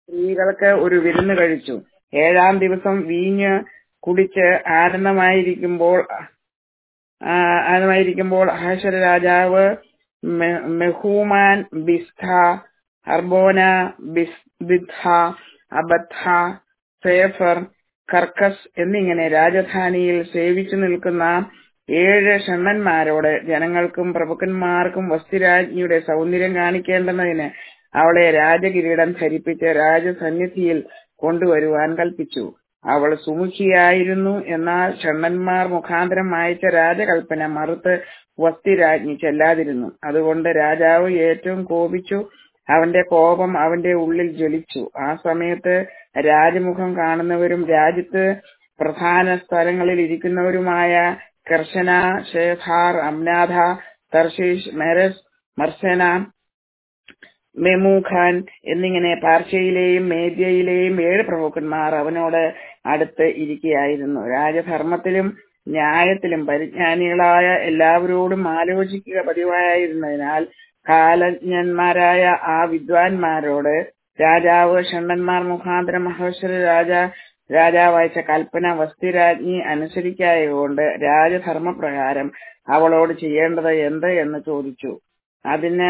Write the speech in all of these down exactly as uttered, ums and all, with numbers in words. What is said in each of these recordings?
സ്ത്രീകൾക്ക് ഒരു വിരുന്ന് കഴിച്ചു. ഏഴാം ദിവസം വീഞ്ഞ് കുടിച്ച് ആനന്ദമായിരിക്കുമ്പോൾ ആനന്ദമായിരിക്കുമ്പോൾ അഹശ്വര രാജാവ് മെഹൂമാൻ, ബിസ്ഖ, ഹർബോന, ബിദ്ഹ, അബദ്ധ, സേഫർ, കർക്കസ് എന്നിങ്ങനെ രാജധാനിയിൽ സേവിച്ചു നിൽക്കുന്ന ഏഴ് ഷണ്ഡന്മാരോട് ജനങ്ങൾക്കും പ്രഭുക്കന്മാർക്കും വസ്തിരാജ്ഞിയുടെ സൗന്ദര്യം കാണിക്കേണ്ടുന്നതിന് അവളെ രാജകിരീടം ധരിപ്പിച്ച് രാജസന്നിധിയിൽ കൊണ്ടുവരുവാൻ കൽപ്പിച്ചു. അവൾ സുമുഖിയായിരുന്നു. എന്നാൽ ഷണ്ഡന്മാർ മുഖാന്തരം അയച്ച രാജകൽപ്പന മറുത്ത് വസ്തിരാജ്ഞി ചെല്ലാതിരുന്നു. അതുകൊണ്ട് രാജാവ് ഏറ്റവും കോപിച്ചു. അവന്റെ കോപം അവന്റെ ഉള്ളിൽ ജ്വലിച്ചു. ആ സമയത്ത് രാജമുഖം കാണുന്നവരും രാജ്യത്ത് പ്രധാന സ്ഥലങ്ങളിൽ ഇരിക്കുന്നവരുമായ കർശന, ഷേഥാർ, അംനാഥ, തർശീഷ്, മെരസ്, മർസന, മെമൂഖാൻ എന്നിങ്ങനെ പാർശ്യയിലെയും മേദ്യയിലെയും ഏഴ് പ്രഭുക്കന്മാർ അവനോട് അടുത്ത് ഇരിക്കുകയായിരുന്നു. രാജധർമ്മത്തിലും ന്യായത്തിലും പരിജ്ഞാനികളായ എല്ലാവരോടും ആലോചിക്കുക പതിവായിരുന്നതിനാൽ കാലജ്ഞന്മാരായ ആ വിദ്വാൻമാരോട് രാജാവ് ഷണ്ഡന്മാർ മുഖാന്തരം അഹശ്വര രാജ രാജാവ് അയച്ച കൽപ്പന വസ്തിരാജ്ഞി അനുസരിക്കായകൊണ്ട് രാജധർമ്മപ്രകാരം അവളോട് ചെയ്യേണ്ടത് എന്ത് എന്ന് ചോദിച്ചു. അതിന്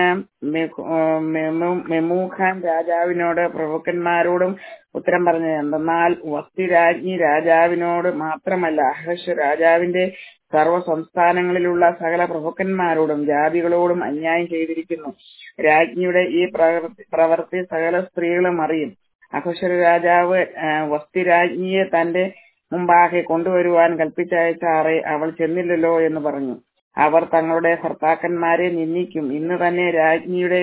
മെമൂഖാൻ രാജാവിനോട് പ്രഭുക്കന്മാരോടും ഉത്തരം പറഞ്ഞത് എന്തെന്നാൽ, വസ്തിരാജ്ഞി രാജാവിനോട് മാത്രമല്ല അഹശ്വര രാജാവിന്റെ സർവ്വ സംസ്ഥാനങ്ങളിലുള്ള സകല പ്രഭുക്കന്മാരോടും ജാതികളോടും അന്യായം ചെയ്തിരിക്കുന്നു. രാജ്ഞിയുടെ ഈ പ്രവൃത്തി സകല സ്ത്രീകളും അറിയും. അഹശ്വര രാജാവ് വസ്തിരാജ്ഞിയെ തന്റെ മുമ്പാകെ കൊണ്ടുവരുവാൻ കൽപ്പിച്ചയച്ചാറെ അവൾ ചെന്നില്ലല്ലോ എന്ന് പറഞ്ഞു. അവർ തങ്ങളുടെ ഭർത്താക്കന്മാരെ നിന്ദിക്കും. ഇന്ന് തന്നെ രാജ്ഞിയുടെ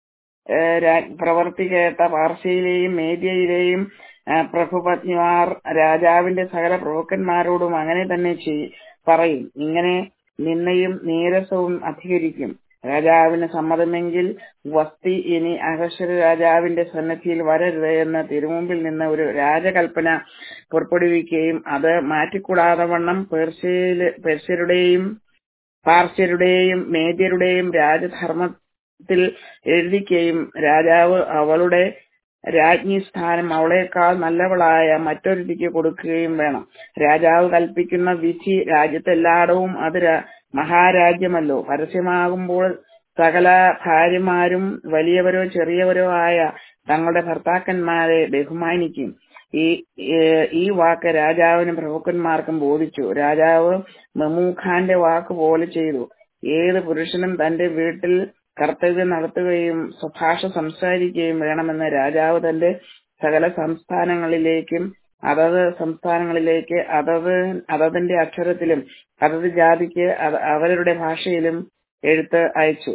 പ്രവൃത്തി കേട്ട പാർശ്യയിലെയും മേദ്യയിലെയും പ്രഭുപത്നിമാർ രാജാവിന്റെ സകല പ്രഭുക്കന്മാരോടും അങ്ങനെ തന്നെ പറയും. ഇങ്ങനെ നിന്നയും നീരസവും അധികരിക്കും. രാജാവിന് സമ്മതമെങ്കിൽ വസ്തി ഇനി അഹശ്വര രാജാവിന്റെ സന്നിധിയിൽ വരരുത് എന്ന് തിരുമുമ്പിൽ നിന്ന് ഒരു രാജകൽപ്പന പുറപ്പെടുവിക്കുകയും അത് മാറ്റിക്കൂടാതെ വണ്ണം പേർഷ്യയിലെ പേർഷ്യരുടെയും പാർശ്യരുടെയും മേദ്യരുടെയും രാജധർമ്മത്തിൽ എഴുതിക്കുകയും രാജാവ് അവളുടെ രാജ്ഞി സ്ഥാനം അവളേക്കാൾ നല്ലവളായ മറ്റൊരുത്തിക്ക് കൊടുക്കുകയും വേണം. രാജാവ് കൽപ്പിക്കുന്ന വിധി രാജ്യത്തെല്ലായിടവും അത് മഹാരാജ്യമല്ലോ. പരസ്യമാകുമ്പോൾ സകല ഭാര്യമാരും വലിയവരോ ചെറിയവരോ ആയ തങ്ങളുടെ ഭർത്താക്കന്മാരെ ബഹുമാനിക്കും. ഈ ഈ വാക്ക് രാജാവിനും പ്രഭുക്കന്മാർക്കും ബോധിച്ചു. രാജാവ് മെമൂഖാന്റെ വാക്ക് പോലെ ചെയ്തു. ഏത് പുരുഷനും തന്റെ വീട്ടിൽ കർത്തവ്യം നടത്തുകയും സ്വഭാഷ സംസാരിക്കുകയും വേണമെന്ന് രാജാവ് തന്റെ സകല സംസ്ഥാനങ്ങളിലേക്കും അതത് സംസ്ഥാനങ്ങളിലേക്ക് അതത് അതതിന്റെ അക്ഷരത്തിലും അതത് ജാതിക്ക് അവരുടെ ഭാഷയിലും എഴുത്ത് അയച്ചു.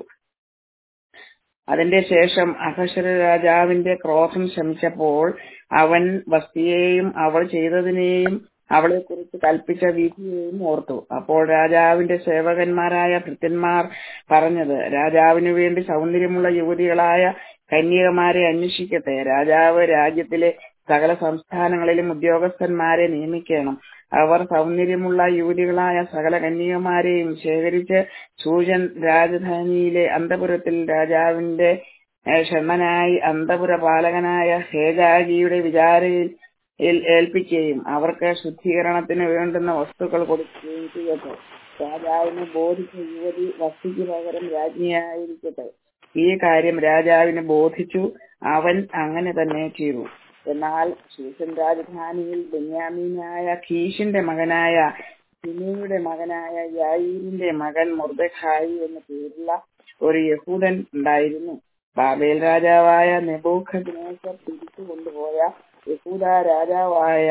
അതിന്റെ ശേഷം അഹശ്വര രാജാവിന്റെ ക്രോധം ശമിച്ചപ്പോൾ അവൻ വസ്തിയെയും അവൾ ചെയ്തതിനെയും അവളെ കുറിച്ച് കൽപ്പിച്ച വിധിയെയും ഓർത്തു. അപ്പോൾ രാജാവിന്റെ സേവകന്മാരായ ഭൃത്യന്മാർ പറഞ്ഞത്, രാജാവിനു വേണ്ടി സൗന്ദര്യമുള്ള യുവതികളായ കന്യകമാരെ അന്വേഷിക്കട്ടെ. രാജാവ് രാജ്യത്തിലെ സകല സംസ്ഥാനങ്ങളിലും ഉദ്യോഗസ്ഥന്മാരെ നിയമിക്കണം. അവർ സൗന്ദര്യമുള്ള യുവതികളായ സകല കന്യകമാരെയും ശേഖരിച്ച് ശൂഷൻ രാജധാനിയിലെ അന്തപുരത്തിൽ രാജാവിന്റെ ഷണ്ഡനായി അന്തപുര പാലകനായ ഹേഗാജിയുടെ വിചാരയിൽ ഏൽപ്പിക്കുകയും അവർക്ക് ശുദ്ധീകരണത്തിന് വേണ്ടുന്ന വസ്തുക്കൾ കൊടുക്കുകയും ചെയ്യട്ടെ. രാജാവിന് ബോധിച്ച യുവതി വസ്തിക്ക് പകരം രാജ്ഞിയായിരിക്കട്ടെ. ഈ കാര്യം രാജാവിന് ബോധിച്ചു. അവൻ അങ്ങനെ തന്നെ ചെയ്തു. എന്നാൽ ശൂഷൻ രാജധാനിയിൽ ബെന്യാമീനായ കീശിന്റെ മകനായ സിമിയുടെ മകനായ യായീരിന്റെ മകൻ മൊർദെഖായി എന്ന പേരുള്ള ഒരു യഹൂദൻ ഉണ്ടായിരുന്നു. ബാബേൽ രാജാവായ നെബൂഖദ്നേസർ തിരിച്ചു കൊണ്ടുപോയ യഹൂദ രാജാവായ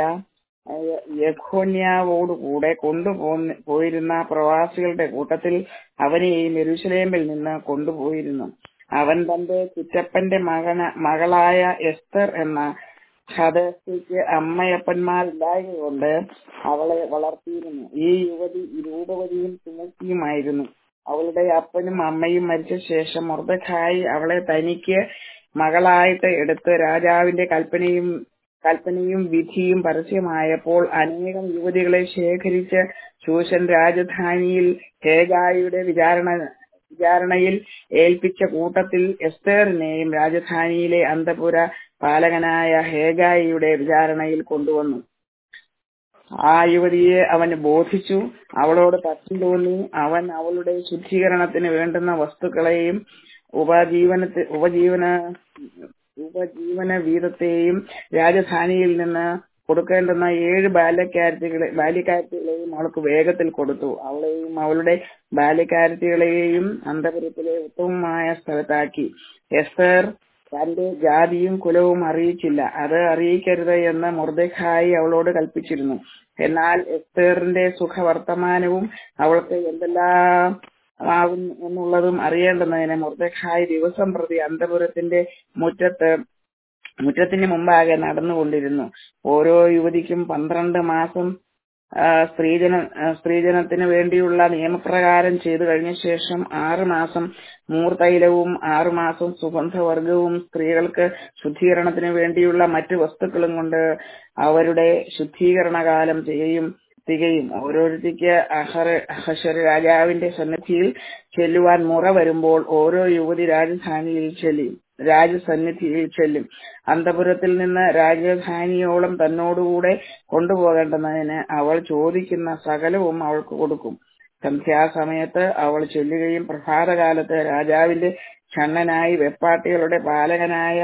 യെഖൊന്യാവോടുകൂടെ കൊണ്ടുപോയി പോയിരുന്ന പ്രവാസികളുടെ കൂട്ടത്തിൽ അവനെയും യെരൂശലേമിൽ നിന്ന് കൊണ്ടുപോയിരുന്നു. അവൻ തന്റെ ചിറ്റപ്പന്റെ മകന മകളായ എസ്തർ എന്ന ഹദസ്യയ്ക്ക് അമ്മയപ്പന്മാരില്ലായതുകൊണ്ട് അവളെ വളർത്തിയിരുന്നു. ഈ യുവതി രൂപവതിയും സുമുഖിയുമായിരുന്നു. അവളുടെ അപ്പനും അമ്മയും മരിച്ച ശേഷം മൊർദെഖായി അവളെ തനിക്ക് മകളായിട്ട് എടുത്ത് രാജാവിന്റെ കൽപ്പനയും കൽപ്പനയും വിധിയും പരസ്യമായപ്പോൾ അനേകം യുവതികളെ ശേഖരിച്ച് ശൂഷൻ രാജധാനിയിൽ ഹേഗായിയുടെ വിചാരണ വിചാരണയിൽ ഏൽപ്പിച്ച കൂട്ടത്തിൽ എസ്തേറിനെയും രാജധാനിയിലെ അന്തപുര പാലകനായ ഹേഗായിയുടെ വിചാരണയിൽ കൊണ്ടുവന്നു. ആ യുവതിയെ അവന് ബോധിച്ചു. അവളോട് പറ്റും തോന്നി. അവൻ അവളുടെ ശുദ്ധീകരണത്തിന് വേണ്ടുന്ന വസ്തുക്കളെയും ഉപജീവനത്തെ ഉപജീവന ഉപജീവന വീതത്തെയും രാജധാനിയിൽ നിന്ന് കൊടുക്കേണ്ടുന്ന ഏഴ് ബാല്യക്കാരത്തികളെ ബാല്യക്കാരത്തികളെയും അവൾക്ക് വേഗത്തിൽ കൊടുത്തു. അവളെയും അവളുടെ ബാല്യക്കാരത്തികളെയും അന്തപുരത്തിലെ ഉത്തമമായ സ്ഥലത്താക്കി. എസ്തർ തന്റെ ജാതിയും കുലവും അറിയിച്ചില്ല. അത് അറിയിക്കരുത് എന്ന് മൊർദെഖായി അവളോട് കൽപ്പിച്ചിരുന്നു. എന്നാൽ എസ്തേറിന്റെ സുഖവർത്തമാനവും അവൾക്ക് എന്തെല്ലാം ആകും എന്നുള്ളതും അറിയേണ്ടുന്നതിന് മൊർദെഖായി ദിവസം പ്രതി അന്തപുരത്തിന്റെ മുറ്റത്ത് മുറ്റത്തിന് മുമ്പാകെ നടന്നുകൊണ്ടിരുന്നു. ഓരോ യുവതിക്കും പന്ത്രണ്ട് മാസം സ്ത്രീജന സ്ത്രീജനത്തിന് വേണ്ടിയുള്ള നിയമപ്രകാരം ചെയ്തു കഴിഞ്ഞ ശേഷം ആറു മാസം മൂർത്തൈലവും ആറുമാസം സുഗന്ധവർഗവും സ്ത്രീകൾക്ക് ശുദ്ധീകരണത്തിന് വേണ്ടിയുള്ള മറ്റു വസ്തുക്കളും കൊണ്ട് അവരുടെ ശുദ്ധീകരണകാലം ചെയ്യും തികയും. ഓരോരുത്തിക്ക് അഹറ അഹശ്വര രാജാവിന്റെ സന്നിധിയിൽ ചെല്ലുവാൻ മുറ വരുമ്പോൾ ഓരോ യുവതി രാജധാനിയിൽ ചെല്ലും രാജസന്നിധിയിൽ ചെല്ലും. അന്തപുരത്തിൽ നിന്ന് രാജധാനിയോളം തന്നോടുകൂടെ കൊണ്ടുപോകേണ്ടുന്നതിന് അവൾ ചോദിക്കുന്ന സകലവും അവൾക്ക് കൊടുക്കും. സന്ധ്യാസമയത്ത് അവൾ ചെല്ലുകയും പ്രഭാതകാലത്ത് രാജാവിന്റെ ഷണ്ണനായി വെപ്പാട്ടികളുടെ പാലകനായ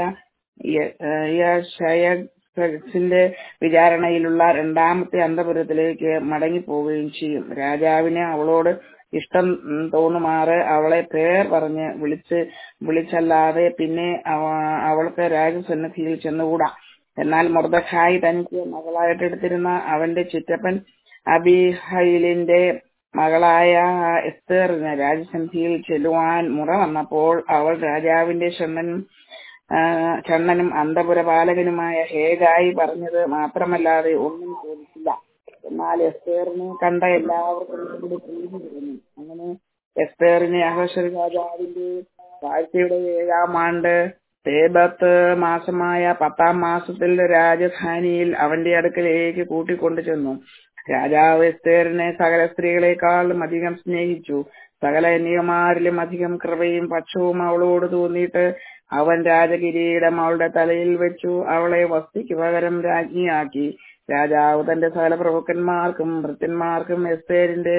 യശയസിന്റെ വിചാരണയിലുള്ള രണ്ടാമത്തെ അന്തപുരത്തിലേക്ക് മടങ്ങിപ്പോവുകയും ചെയ്യും. രാജാവിന് അവളോട് ഇഷ്ടം തോന്നുമാറ് അവളെ പേർ പറഞ്ഞ് വിളിച്ച് വിളിച്ചല്ലാതെ പിന്നെ അവൾക്ക് രാജസന്നിധിയിൽ ചെന്നുകൂടാ. എന്നാൽ മൊർദെഖായി തനിക്ക് മകളായിട്ടെടുത്തിരുന്ന അവന്റെ ചിറ്റപ്പൻ അബീഹൈലിന്റെ മകളായ എസ്തേറിന് രാജസന്നിധിയിൽ ചെല്ലുവാൻ മുറ വന്നപ്പോൾ അവൾ രാജാവിന്റെ ഷണ്ണനും ഷണ്ണനും അന്തപുരപാലകനുമായ ഹേഗായി പറഞ്ഞത് മാത്രമല്ലാതെ ഒന്നും ചോദിച്ചില്ല. എന്നാൽ എസ്തേറിനെ കണ്ട എല്ലാവർക്കും കൂടി പ്രീതി തോന്നി. അങ്ങനെ എസ്തേറിനെ അഹശ്വര രാജാവിന്റെ വാഴ്ചയുടെ ഏഴാം ആണ്ട് തേബത്ത് മാസമായ പത്താം മാസത്തിൽ രാജധാനിയിൽ അവന്റെ അടുക്കലേക്ക് കൂട്ടിക്കൊണ്ടു ചെന്നു. രാജാവ് എസ്തേറിനെ സകല സ്ത്രീകളെക്കാളും അധികം സ്നേഹിച്ചു. സകല കന്യകമാരിലും അധികം കൃപയും പക്ഷവും അവളോട് തോന്നിയിട്ട് അവൻ രാജകിരീടം അവളുടെ തലയിൽ വെച്ചു അവളെ വസ്തിക്ക് പകരം രാജ്ഞിയാക്കി. രാജാവ് തന്റെ സകല പ്രഭുക്കന്മാർക്കും ഭൃത്യന്മാർക്കും എസ്തേരിന്റെ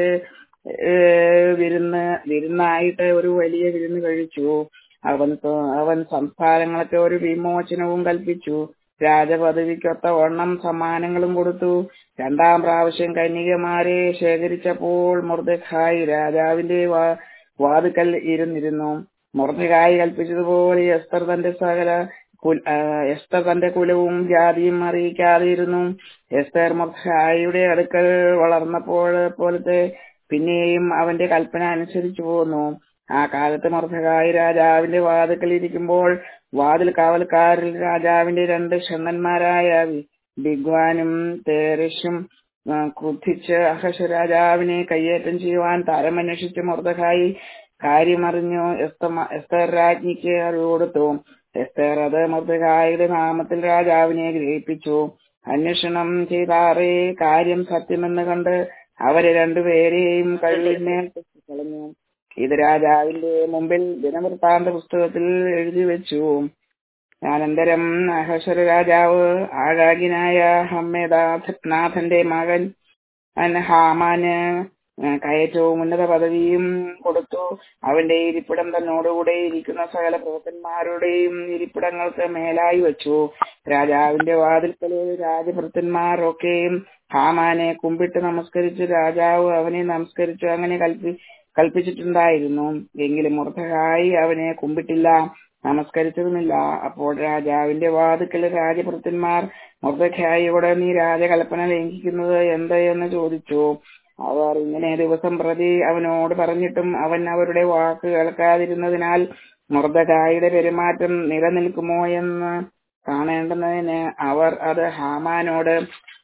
വിരുന്ന് വിരുന്നായിട്ട് ഒരു വലിയ വിരുന്ന് കഴിച്ചു. അവൻ അവൻ സംസ്ഥാനങ്ങൾക്ക് ഒരു വിമോചനവും കൽപ്പിച്ചു. രാജപദവിക്കൊത്ത വണ്ണം സമ്മാനങ്ങളും കൊടുത്തു. രണ്ടാം പ്രാവശ്യം കന്യകമാരെ ശേഖരിച്ചപ്പോൾ മൊർദെഖായി രാജാവിന്റെ വാതുക്കൽ ഇരുന്നിരുന്നു. മൊർദെഖായി കൽപ്പിച്ചതുപോലെ എസ്തർ തന്റെ സകല എസ്തർ തന്റെ കുലവും ജാതിയും അറിയിക്കാതെയിരുന്നു. എസ്തർ മൊർദെഖായിയുടെ അടുക്കൽ വളർന്നപ്പോൾ പോലത്തെ പിന്നെയും അവന്റെ കൽപ്പന അനുസരിച്ചു പോന്നു. ആ കാലത്ത് മൊർദെഖായി രാജാവിന്റെ വാതിക്കൽ ഇരിക്കുമ്പോൾ വാതിൽ കാവൽക്കാരിൽ രാജാവിന്റെ രണ്ട് ഷണ്ണന്മാരായ ബിഗ്വാനും തേരശും ക്രുദ്ധിച്ച് അഹശ്വര രാജാവിനെ കയ്യേറ്റം ചെയ്യുവാൻ തരമന്വേഷിച്ച് മൊർദെഖായി കാര്യമറിഞ്ഞു എസ്തർ രാജ്ഞിക്ക് അറിവ് കൊടുത്തു. എസ്തർ അത് മൊർദെഖായിയുടെ നാമത്തിൽ രാജാവിനെ ഗ്രഹിപ്പിച്ചു. അന്വേഷണം ചെയ്താറേ കാര്യം സത്യമെന്ന് കണ്ട് അവരെ രണ്ടുപേരെയും കഴിവിന്മേൽ കളഞ്ഞു. ഇത് രാജാവിന്റെ മുമ്പിൽ ദിനവൃത്താന്ത പുസ്തകത്തിൽ എഴുതി വെച്ചു. അനന്തരം അഹശ്വര രാജാവ് ആഗാഗിനായ ഹമ്മേദാഥന്റെ മകൻ ഹാമാന് കയറ്റവും ഉന്നത പദവിയും കൊടുത്തു. അവന്റെ ഇരിപ്പിടം തന്നോടുകൂടെ ഇരിക്കുന്ന സകല പ്രഭുക്കന്മാരുടെയും ഇരിപ്പിടങ്ങൾക്ക് മേലായി വെച്ചു. രാജാവിന്റെ വാതിൽക്കലെ രാജഭൃത്യന്മാർ ഒക്കെയും ഹാമാനെ കുമ്പിട്ട് നമസ്കരിച്ചു. രാജാവ് അവനെ നമസ്കരിച്ചു അങ്ങനെ കൽപ്പി കൽപ്പിച്ചിട്ടുണ്ടായിരുന്നു. എങ്കിലും മൊർദെഖായി അവനെ കുമ്പിട്ടില്ല, നമസ്കരിച്ചതുമില്ല. അപ്പോൾ രാജാവിന്റെ വാതിക്കൽ രാജഭൃത്യന്മാർ മൊർദെഖായിയോട് നീ രാജകൽപ്പന ലംഘിക്കുന്നത് എന്ത് എന്ന് ചോദിച്ചു. അവർ ഇങ്ങനെ ദിവസം പ്രതി അവനോട് പറഞ്ഞിട്ടും അവൻ അവരുടെ വാക്ക് കേൾക്കാതിരുന്നതിനാൽ മൊർദെഖായിയുടെ പെരുമാറ്റം നിലനിൽക്കുമോ എന്ന് കാണേണ്ടുന്നതിന് അവർ അത് ഹാമാനോട്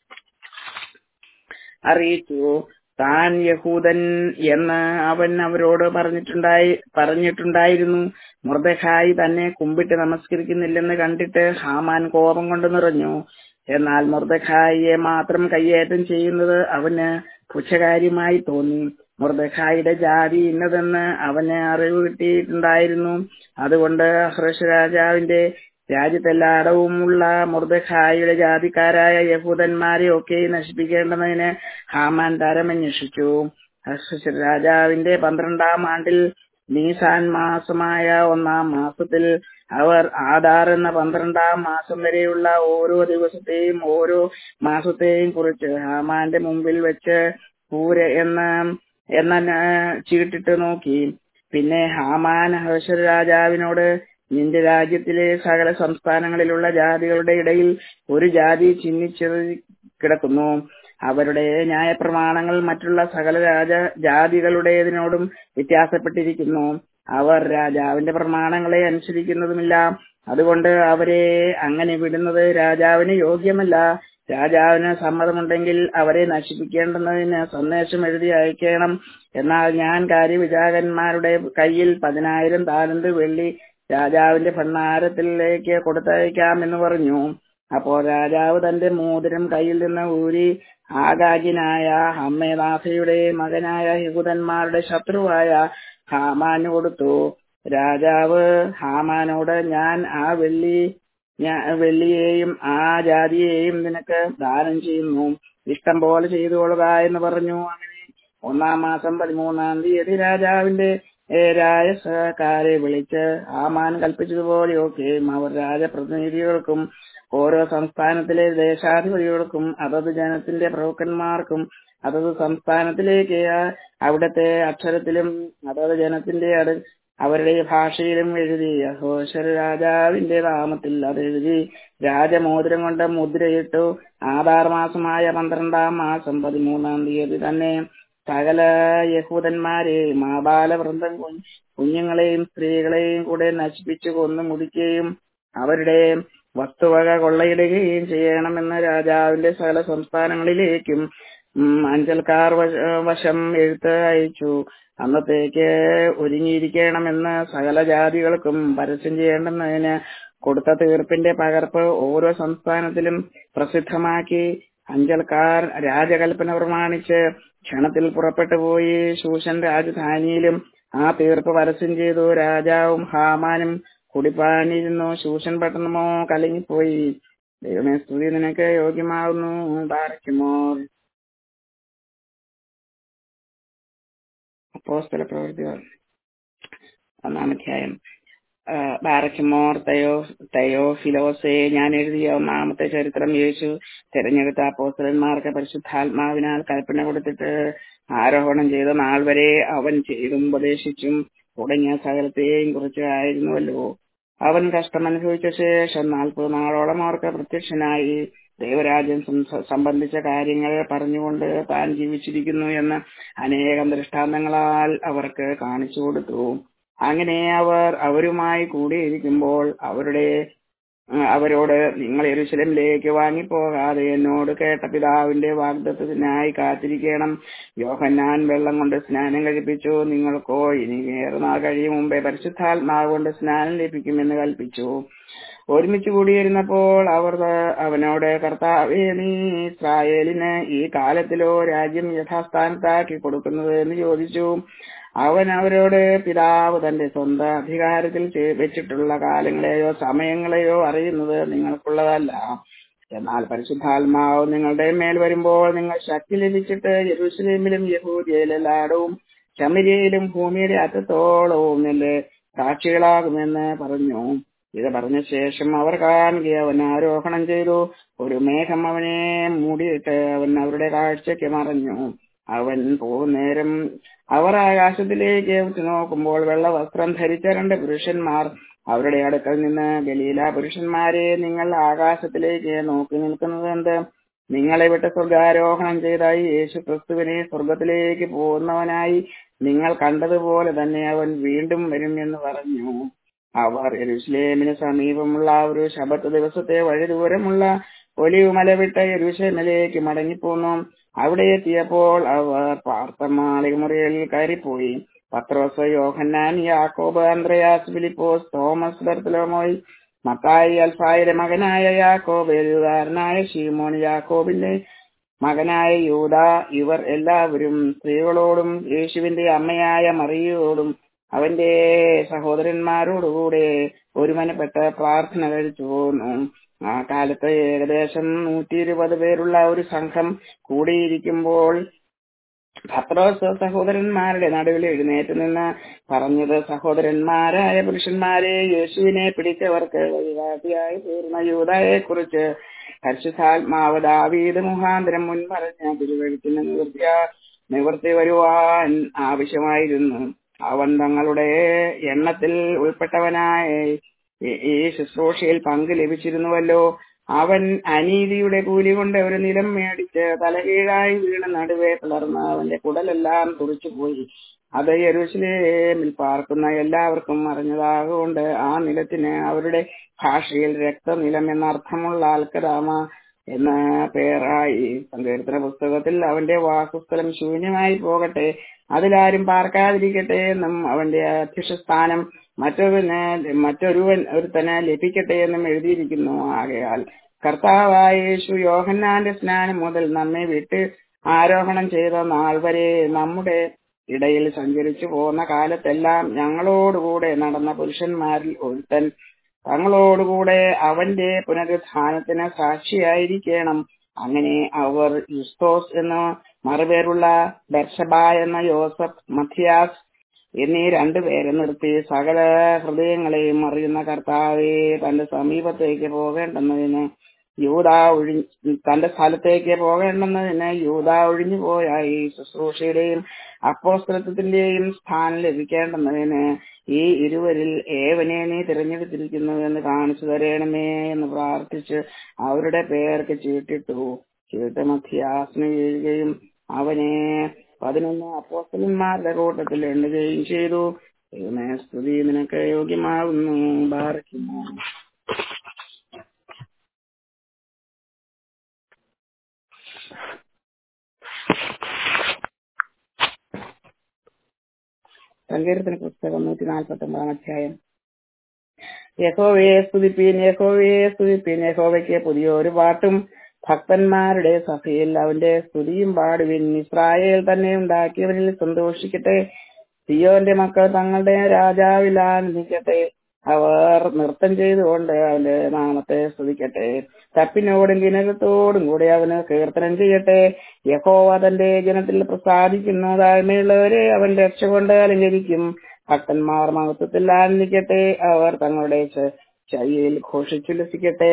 അറിയിച്ചു. താൻ യഹൂദൻ എന്ന് അവൻ അവരോട് പറഞ്ഞിട്ടുണ്ടായി പറഞ്ഞിട്ടുണ്ടായിരുന്നു. മൊർദെഖായി തന്നെ കുമ്പിട്ട് നമസ്കരിക്കുന്നില്ലെന്ന് കണ്ടിട്ട് ഹാമാൻ കോപം കൊണ്ട് നിറഞ്ഞു. എന്നാൽ മൊർദെഖായിയെ മാത്രം കയ്യേറ്റം ചെയ്യുന്നത് അവന് പുച്ഛകാര്യമായി തോന്നി. മൊർദെഖായിയുടെ ജാതി ഇന്നതെന്ന് അവന് അറിവ് കിട്ടിയിട്ടുണ്ടായിരുന്നു. അതുകൊണ്ട് അഹശ്വേരോശ് രാജാവിന്റെ രാജ്യത്തെല്ലായിടവുമുള്ള മൊർദെഖായിയുടെ ജാതിക്കാരായ യഹൂദന്മാരെ ഒക്കെ നശിപ്പിക്കേണ്ടതിന് ഹാമാൻ തരമന്വേഷിച്ചു. അഹശ്വേരോശ് രാജാവിന്റെ പന്ത്രണ്ടാം ആണ്ടിൽ നീസാൻ മാസമായ ഒന്നാം മാസത്തിൽ അവർ ആദാർ എന്ന പന്ത്രണ്ടാം മാസം വരെയുള്ള ഓരോ ദിവസത്തെയും ഓരോ മാസത്തെയും കുറിച്ച് ഹാമാന്റെ മുമ്പിൽ വെച്ച് പൂര എന്ന എന്ന ചീട്ടിട്ട് നോക്കി. പിന്നെ ഹാമാൻ അഹശ്വേരോശ് രാജാവിനോട്, നിന്റെ രാജ്യത്തിലെ സകല സംസ്ഥാനങ്ങളിലുള്ള ജാതികളുടെ ഇടയിൽ ഒരു ജാതി ചിഹ്നിച്ചു കിടക്കുന്നു. അവരുടെ ന്യായപ്രമാണങ്ങൾ മറ്റുള്ള സകല രാജ ജാതികളുടേതിനോടും വ്യത്യാസപ്പെട്ടിരിക്കുന്നു. അവർ രാജാവിന്റെ പ്രമാണങ്ങളെ അനുസരിക്കുന്നതുമില്ല. അതുകൊണ്ട് അവരെ അങ്ങനെ വിടുന്നത് രാജാവിന് യോഗ്യമല്ല. രാജാവിന് സമ്മതമുണ്ടെങ്കിൽ അവരെ നശിപ്പിക്കേണ്ടുന്നതിന് സന്ദേശം എഴുതി അയക്കണം. എന്നാൽ ഞാൻ കാര്യവിചാരകന്മാരുടെ കയ്യിൽ പതിനായിരം താലന്ത് വെള്ളി രാജാവിന്റെ ഭണ്ഡാരത്തിലേക്ക് കൊടുത്തയക്കാം എന്ന് പറഞ്ഞു. അപ്പോൾ രാജാവ് തന്റെ മോതിരം കയ്യിൽ നിന്ന് ഊരി ആഗാഗ്യനായ ഹമ്മെദാഥയുടെ മകനായ യഹൂദന്മാരുടെ ശത്രുവായ ഹാമാന് കൊടുത്തു. രാജാവ് ഹാമാനോട്, ഞാൻ ആ വെള്ളി വെള്ളിയെയും ആ ജാതിയെയും നിനക്ക് ദാനം ചെയ്യുന്നു, ഇഷ്ടം പോലെ ചെയ്തുകൊള്ളുക എന്ന് പറഞ്ഞു. അങ്ങനെ ഒന്നാം മാസം പതിമൂന്നാം തീയതി രാജാവിന്റെ രാജസക്കാരെ വിളിച്ച് ഹാമാൻ കൽപ്പിച്ചതുപോലെയൊക്കെ അവർ രാജപ്രതിനിധികൾക്കും ഓരോ സംസ്ഥാനത്തിലെ ദേശാധിപതികൾക്കും അതത് ജനത്തിന്റെ പ്രഭുക്കന്മാർക്കും അതത് സംസ്ഥാനത്തിലേക്ക് അവിടത്തെ അക്ഷരത്തിലും അതത് ജനത്തിന്റെ അടു അവരുടെ ഭാഷയിലും എഴുതി. അഹശ്വേരോശ് രാജാവിന്റെ നാമത്തിൽ അത് എഴുതി രാജമോതിരം കൊണ്ട് മുദ്രയിട്ടു. ആദാർ മാസമായ പന്ത്രണ്ടാം മാസം പതിമൂന്നാം തീയതി തന്നെ സകല യഹൂദന്മാരെയും ആബാലവൃന്ദം കുഞ്ഞുങ്ങളെയും സ്ത്രീകളെയും കൂടെ നശിപ്പിച്ചു കൊന്നു മുടിക്കുകയും അവരുടെ വസ്തുവക കൊള്ളയിടുകയും ചെയ്യണമെന്ന് രാജാവിന്റെ സകല സംസ്ഥാനങ്ങളിലേക്കും അഞ്ചൽക്കാർ വശം എഴുത്ത് അയച്ചു. അന്നത്തേക്ക് ഒരുങ്ങിയിരിക്കണമെന്ന് സകല ജാതികൾക്കും പരസ്യം ചെയ്യേണ്ടുന്നതിന് കൊടുത്ത തീർപ്പിന്റെ പകർപ്പ് ഓരോ സംസ്ഥാനത്തിലും പ്രസിദ്ധമാക്കി. അഞ്ചൽക്കാർ രാജകൽപ്പന പ്രമാണിച്ച് ക്ഷണത്തിൽ പുറപ്പെട്ടു പോയി ശൂഷൻ രാജധാനിയിലും ആ തീർപ്പ് പരസ്യം ചെയ്തു. രാജാവും ഹാമാനും കുടിപ്പാനിരുന്നു. ശൂഷൻ പട്ടണമോ കലങ്ങിപ്പോയി. ദൈവമേ, സ്തുതി നിനക്ക് യോഗ്യമാകുന്നു. ബാരക്കുമോർ. അപ്പോസ്തല പ്രവൃത്തികൾ ഒന്നാം അധ്യായം. ബാരക്കുമോർ തയോ തയോഫിലോസേ, ഞാൻ എഴുതിയ ഒന്നാമത്തെ ചരിത്രം യേശു തെരഞ്ഞെടുത്ത അപ്പോസ്തലന്മാർക്ക് പരിശുദ്ധാത്മാവിനാൽ കൽപ്പന കൊടുത്തിട്ട് ആരോഹണം ചെയ്ത നാൾ വരെ അവൻ ചെയ്തും ഉപദേശിച്ചും തുടങ്ങിയ സകലത്തെയും കുറിച്ച് ആയിരുന്നുവല്ലോ. അവൻ കഷ്ടമനുഭവിച്ച ശേഷം നാൽപ്പത് നാളോളം അവർക്ക് പ്രത്യക്ഷനായി ദൈവരാജ്യം സംബന്ധിച്ച കാര്യങ്ങൾ പറഞ്ഞുകൊണ്ട് താൻ ജീവിച്ചിരിക്കുന്നു എന്ന് അനേകം ദൃഷ്ടാന്തങ്ങളാൽ അവർക്ക് കാണിച്ചു കൊടുത്തു. അങ്ങനെ അവർ അവരുമായി കൂടിയിരിക്കുമ്പോൾ അവരുടെ അവരോട്, നിങ്ങൾ യെരൂശലേമിലേക്ക് വാങ്ങിപ്പോകാതെ എന്നോട് കേട്ട പിതാവിന്റെ വാഗ്ദത്തത്തിനായി കാത്തിരിക്കണം. യോഹന്നാൻ വെള്ളം കൊണ്ട് സ്നാനം കഴിപ്പിച്ചു, നിങ്ങൾക്കോ ഇനി ഏറെ നാൾ കഴിയും മുമ്പേ പരിശുദ്ധാത്മാവ് കൊണ്ട് സ്നാനം ലഭിക്കുമെന്ന് കൽപ്പിച്ചു. ഒരുമിച്ച് കൂടിയിരുന്നപ്പോൾ അവർ അവനോട്, കർത്താവേ, നീ ഇസ്രായേലിന് ഈ കാലത്തിലോ രാജ്യം യഥാസ്ഥാനത്താക്കി കൊടുക്കുന്നത് എന്ന് ചോദിച്ചു. അവൻ അവരോട്, പിതാവ് തന്റെ സ്വന്തം അധികാരത്തിൽ വെച്ചിട്ടുള്ള കാലങ്ങളെയോ സമയങ്ങളെയോ അറിയുന്നത് നിങ്ങൾക്കുള്ളതല്ല. എന്നാൽ പരിശുദ്ധാത്മാവ് നിങ്ങളുടെ മേൽ വരുമ്പോൾ നിങ്ങൾ ശക്തി ലഭിച്ചിട്ട് യെരൂശലേമിലും യഹൂദയിലെല്ലായിടവും ശമര്യയിലും ഭൂമിയുടെ അറ്റത്തോളവും നിന്റെ സാക്ഷികളാകുമെന്ന് പറഞ്ഞു. ഇത് പറഞ്ഞ ശേഷം അവർ കാണുക അവൻ ആരോഹണം ചെയ്തു. ഒരു മേഘം അവനെ മൂടിയിട്ട് അവൻ അവരുടെ കാഴ്ചയ്ക്ക് മറഞ്ഞു. അവൻ പോകുന്നേരം അവർ ആകാശത്തിലേക്ക് ഉറ്റു നോക്കുമ്പോൾ വെള്ള വസ്ത്രം ധരിച്ച രണ്ട് പുരുഷന്മാർ അവരുടെ അടുക്കൽ നിന്ന്, ഗലീല പുരുഷന്മാരെ, നിങ്ങൾ ആകാശത്തിലേക്ക് നോക്കി നിൽക്കുന്നത് എന്ത്? നിങ്ങളെ വിട്ട് സ്വർഗാരോഹണം ചെയ്ത യേശു ക്രിസ്തുവിനെ സ്വർഗത്തിലേക്ക് പോകുന്നവനായി നിങ്ങൾ കണ്ടതുപോലെ തന്നെ അവൻ വീണ്ടും വരും എന്ന് പറഞ്ഞു. അവർ യെരൂശലേമിന് സമീപമുള്ള ഒരു ശബത്ത് ദിവസത്തെ വഴി ദൂരമുള്ള ഒലിവ് മല വിട്ട് യെരൂശലേമിലേക്ക് മടങ്ങിപ്പോന്നു. അവിടെ എത്തിയപ്പോൾ അവർ പാർത്ത മാളികമുറിയിൽ കയറിപ്പോയി. പത്രോസ്, യോഹന്നാൻ, യാക്കോബ്, അന്ത്രയാസ്, ഫിലിപ്പോസ്, തോമസ്, ബർത്തലോമോയി, മത്തായി, അൽഫായുടെ മകനായ യാക്കോബ്, എഴുകാരനായ ശീമോൻ, യാക്കോബിന്റെ മകനായ യൂദ, ഇവർ എല്ലാവരും സ്ത്രീകളോടും യേശുവിന്റെ അമ്മയായ മറിയയോടും അവന്റെ സഹോദരന്മാരോടുകൂടെ ഒരുമനപ്പെട്ട് പ്രാർത്ഥന കഴിച്ചു പോന്നു. ആ കാലത്ത് ഏകദേശം നൂറ്റി ഇരുപത് പേരുള്ള ഒരു സംഘം കൂടിയിരിക്കുമ്പോൾ പത്രോസ് സഹോദരന്മാരുടെ നടുവിൽ എഴുന്നേറ്റ് നിന്ന് പറഞ്ഞത്, സഹോദരന്മാരായ പുരുഷന്മാരെ, യേശുവിനെ പിടിച്ചവർക്ക് വഴികാട്ടിയായി തീർന്ന യൂദയെ കുറിച്ച് പരിശുദ്ധാത്മാവ് ദാവീദ് മുഖാന്തരം മുൻ പറഞ്ഞ തിരുവെഴുത്തിന് നിവൃത്തിയ നിവൃത്തി വരുവാൻ ആവശ്യമായിരുന്നു. അവൻ തങ്ങളുടെ എണ്ണത്തിൽ ഉൾപ്പെട്ടവനായ ഈ ശുശ്രൂഷയിൽ പങ്ക് ലഭിച്ചിരുന്നുവല്ലോ. അവൻ അനീതിയുടെ കൂലി കൊണ്ട് ഒരു നിലം മേടിച്ച് തലകീഴായി വീണ നടുവേ പിളർന്ന് അവന്റെ കുടലെല്ലാം തുറിച്ചുപോയി. അത് യെരൂശലേമിൽ പാർക്കുന്ന എല്ലാവർക്കും അറിഞ്ഞതാകൊണ്ട് ആ നിലത്തിന് അവരുടെ ഭാഷയിൽ രക്തനിലം എന്നർത്ഥമുള്ള അൽക്കദാമ എന്ന പേരായി. സങ്കീർത്തന പുസ്തകത്തിൽ അവന്റെ വാസസ്ഥലം ശൂന്യമായി പോകട്ടെ, അതിലാരും പാർക്കാതിരിക്കട്ടെ എന്നും അവന്റെ അധ്യക്ഷസ്ഥാനം മറ്റൊരുവന് മറ്റൊരുവൻ ഒരുത്തന് ലഭിക്കട്ടെ എന്നും എഴുതിയിരിക്കുന്നു. ആകയാൽ കർത്താവായ യേശു യോഹന്നാന്റെ സ്നാനം മുതൽ നമ്മെ വിട്ട് ആരോഹണം ചെയ്ത നാൾ വരെ നമ്മുടെ ഇടയിൽ സഞ്ചരിച്ചു പോന്ന കാലത്തെല്ലാം ഞങ്ങളോടുകൂടെ നടന്ന പുരുഷന്മാരിൽ ഒരുത്തൻ തങ്ങളോടുകൂടെ അവന്റെ പുനരുത്ഥാനത്തിന് സാക്ഷിയായിരിക്കണം. അങ്ങനെ അവർ യുസ്തോസ് എന്ന മറുപേരുള്ള ബർശബ എന്ന യോസഫ്, മഥിയാസ് എന്നീ രണ്ടുപേരെ നിർത്തി, സകല ഹൃദയങ്ങളെയും അറിയുന്ന കർത്താവെ തന്റെ സമീപത്തേക്ക് പോകേണ്ടുന്നതിന് യൂദ ഒഴി തന്റെ സ്ഥലത്തേക്ക് പോകേണ്ടുന്നതിന് യൂദ ഒഴിഞ്ഞു പോയ ഈ ശുശ്രൂഷയുടെയും അപ്പോസ്തലത്വത്തിന്റെയും സ്ഥാനം ലഭിക്കേണ്ടുന്നതിന് ഈ ഇരുവരിൽ ഏവനെ നീ തിരഞ്ഞെടുത്തിരിക്കുന്നു എന്ന് കാണിച്ചു തരണമേ എന്ന് പ്രാർത്ഥിച്ച് അവരുടെ പേർക്ക് ചീട്ടിട്ടു. ചീട്ട് മഥിയാസിന് വീഴുകയും അവനെ പതിനൊന്ന് അപ്പോസ്തലന്മാരുടെ കൂട്ടത്തിൽ എണ്ണുകയും ചെയ്തു. ദൈവമേ, സ്തുതി നിനക്ക് യോഗ്യമാകുന്നു. ബാറയ്ക്കുമോ. സങ്കീർത്തന പുസ്തകം നൂറ്റി നാൽപ്പത്തി ഒമ്പതാം അധ്യായം. യഹോവയെ സ്തുതിപ്പീൻ, യഹോവയെ സ്തുതിപ്പീൻ, യഹോവയ്ക്ക് പുതിയൊരു പാട്ടും ഭക്തന്മാരുടെ സഭയിൽ അവന്റെ സ്തുതിയും പാടുവിൻ. ഇസ്രായേൽ തന്നെ ഉണ്ടാക്കിയവരിൽ സന്തോഷിക്കട്ടെ, സിയോന്റെ മക്കൾ തങ്ങളുടെ രാജാവിൽ ആനന്ദിക്കട്ടെ. അവർ നൃത്തം ചെയ്തുകൊണ്ട് അവന്റെ നാമത്തെ സ്തുതിക്കട്ടെ. തപ്പിനോടും കിന്നരത്തോടും കൂടി അവന് കീർത്തനം ചെയ്യട്ടെ. യഹോവ തന്റെ ജനത്തിൽ പ്രസാദിക്കുന്നു, താഴ്മയുള്ളവരെ അവൻ രക്ഷ കൊണ്ട് അലങ്കരിക്കും. ഭക്തന്മാർ മഹത്വത്തിൽ ആനന്ദിക്കട്ടെ, അവർ തങ്ങളുടെ ശൈലിയിൽ ഘോഷിച്ചുല്ലസിക്കട്ടെ.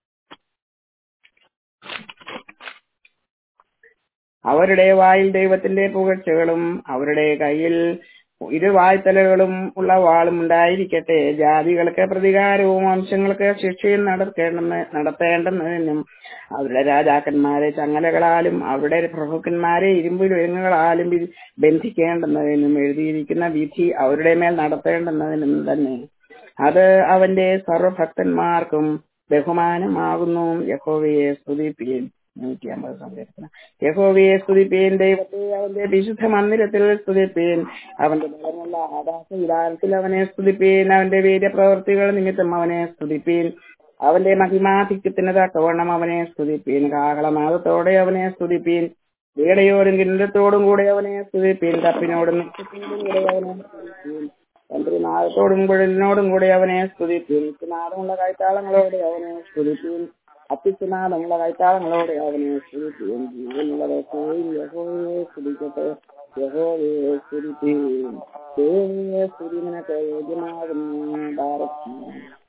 അവരുടെ വായിൽ ദൈവത്തിന്റെ പുകഴ്ചകളും അവരുടെ കയ്യിൽ ഇരുവായ്ത്തലകളും ഉള്ള വാളും ഉണ്ടായിരിക്കട്ടെ. ജാതികൾക്ക് പ്രതികാരവും വംശങ്ങൾക്ക് ശിക്ഷയും നടത്തേണ്ടെന്ന് നടത്തേണ്ടെന്നതിനും അവരുടെ രാജാക്കന്മാരെ ചങ്ങലകളാലും അവരുടെ പ്രഭുക്കന്മാരെ ഇരുമ്പുരുങ്ങുകളാലും ബന്ധിക്കേണ്ടുന്നതിനും എഴുതിയിരിക്കുന്ന വിധി അവരുടെ മേൽ നടത്തേണ്ടുന്നതിനും തന്നെ. അത് അവന്റെ സർവഭക്തന്മാർക്കും ബഹുമാനമാകുന്നു. യഹോവയെ സ്തുതിപ്പീൻ. നൂറ്റി അമ്പത് സങ്കീർത്തനം. യഹോവയെ സ്തുതിപ്പീൻ, ദൈവത്തെ അവന്റെ വിശുദ്ധ മന്ദിരത്തിൽ സ്തുതിപ്പീൻ. അവന്റെ ബലമുള്ള ആകാശവിധാനത്തിൽ അവനെ സ്തുതിപ്പീൻ. അവന്റെ വീര്യപ്രവൃത്തികൾ നിമിത്തം അവനെ സ്തുതിപ്പീൻ. അവന്റെ മഹിമാധിക്യത്തിന് തക്കവണ്ണം അവനെ സ്തുതിപ്പീൻ. കാഹളനാദത്തോടെ അവനെ സ്തുതിപ്പീൻ. വീടയോടും കിന്നരത്തോടും കൂടെ അവനെ സ്തുതിപ്പീൻ. തപ്പിനോടും നൃത്തത്തോടും കൂടെ അവനെ സ്തുതിപ്പീൻ. തന്ത്രിനാദത്തോടും കുഴലിനോടും കൂടെ അവനെ സ്തുതിപ്പീൻ. നാദമുള്ള കൈത്താളങ്ങളോടെ അവനെ സ്തുതിപ്പീൻ. അത്യുച്ചനാദമുള്ള കൈത്താളങ്ങളോടെ അവനെ സ്തുതിപ്പീൻ. ജീവനുള്ളത് യഹോവയെ സ്തുതിക്കട്ടെ, യഹോവയെ സ്തുതിപ്പീൻ. യഹോവയെ സ്തുതി നിനക്ക് യോഗ്യമാകുന്നു. ബാറയ്ക്കുമോ.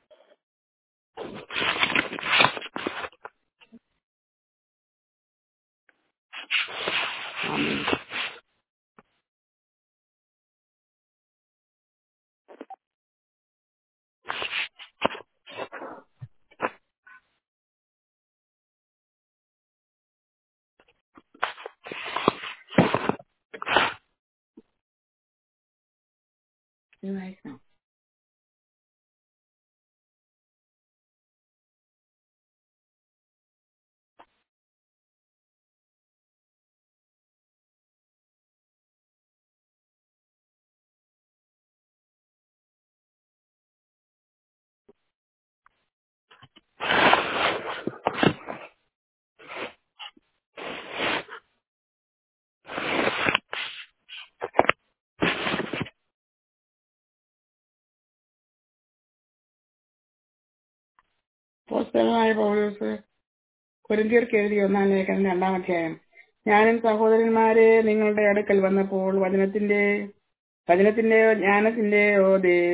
ആമേൻ. അപ്പോസ്തലനായ പൗലോസ് കൊരിന്ത്യർക്ക് എഴുതിയ ഒന്നാം ലേഖനം രണ്ടാം അധ്യായം. ഞാനും സഹോദരന്മാരെ നിങ്ങളുടെ അടുക്കൽ വന്നപ്പോൾ വചനത്തിന്റെ വചനത്തിന്റെയോ ജ്ഞാനത്തിന്റെയോ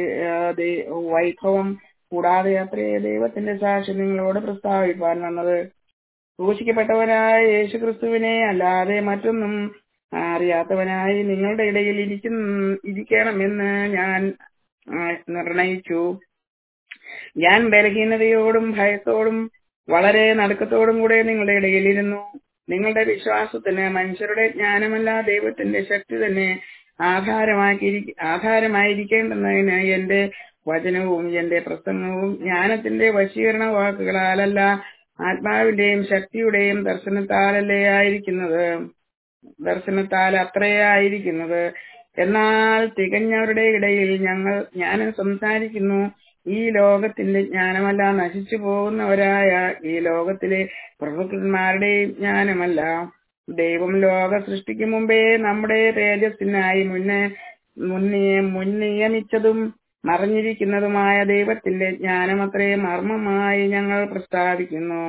വൈഭവം കൂടാതെ അത്രേ ദൈവത്തിന്റെ സാക്ഷി നിങ്ങളോട് പ്രസ്താവിപ്പാൻ വന്നത്. ക്രൂശിക്കപ്പെട്ടവനായ യേശുക്രിസ്തുവിനെ അല്ലാതെ മറ്റൊന്നും അറിയാത്തവനായി നിങ്ങളുടെ ഇടയിൽ ഇരിക്കുന്ന ഇരിക്കണമെന്ന് ഞാൻ നിർണയിച്ചു. ഞാൻ ബലഹീനതയോടും ഭയത്തോടും വളരെ നടുക്കത്തോടും കൂടെ നിങ്ങളുടെ ഇടയിലിരുന്നു. നിങ്ങളുടെ വിശ്വാസത്തിന് മനുഷ്യരുടെ ജ്ഞാനമല്ല ദൈവത്തിന്റെ ശക്തി തന്നെ ആധാരമാക്കി ആധാരമായിരിക്കേണ്ടുന്നതിന് എന്റെ വചനവും എന്റെ പ്രസംഗവും ജ്ഞാനത്തിന്റെ വശീകരണ വാക്കുകളാലല്ല, ആത്മാവിന്റെയും ശക്തിയുടെയും ദർശനത്താലല്ലേ ആയിരിക്കുന്നത് ദർശനത്താൽ അത്രയായിരിക്കുന്നത്. എന്നാൽ തികഞ്ഞവരുടെ ഇടയിൽ ഞങ്ങൾ ജ്ഞാനം സംസാരിക്കുന്നു. ഈ ലോകത്തിന്റെ ജ്ഞാനമല്ല, നശിച്ചു പോകുന്നവരായ ഈ ലോകത്തിലെ പ്രഭുക്കന്മാരുടെയും ജ്ഞാനമല്ല. ദൈവം ലോക സൃഷ്ടിക്ക് മുമ്പേ നമ്മുടെ തേജസ്സിനായി മുന്നേ മുന്നേ മുൻനിയമിച്ചതും മറഞ്ഞിരിക്കുന്നതുമായ ദൈവത്തിന്റെ ജ്ഞാനമത്രേ മർമ്മമായി ഞങ്ങൾ പ്രസ്താവിക്കുന്നു.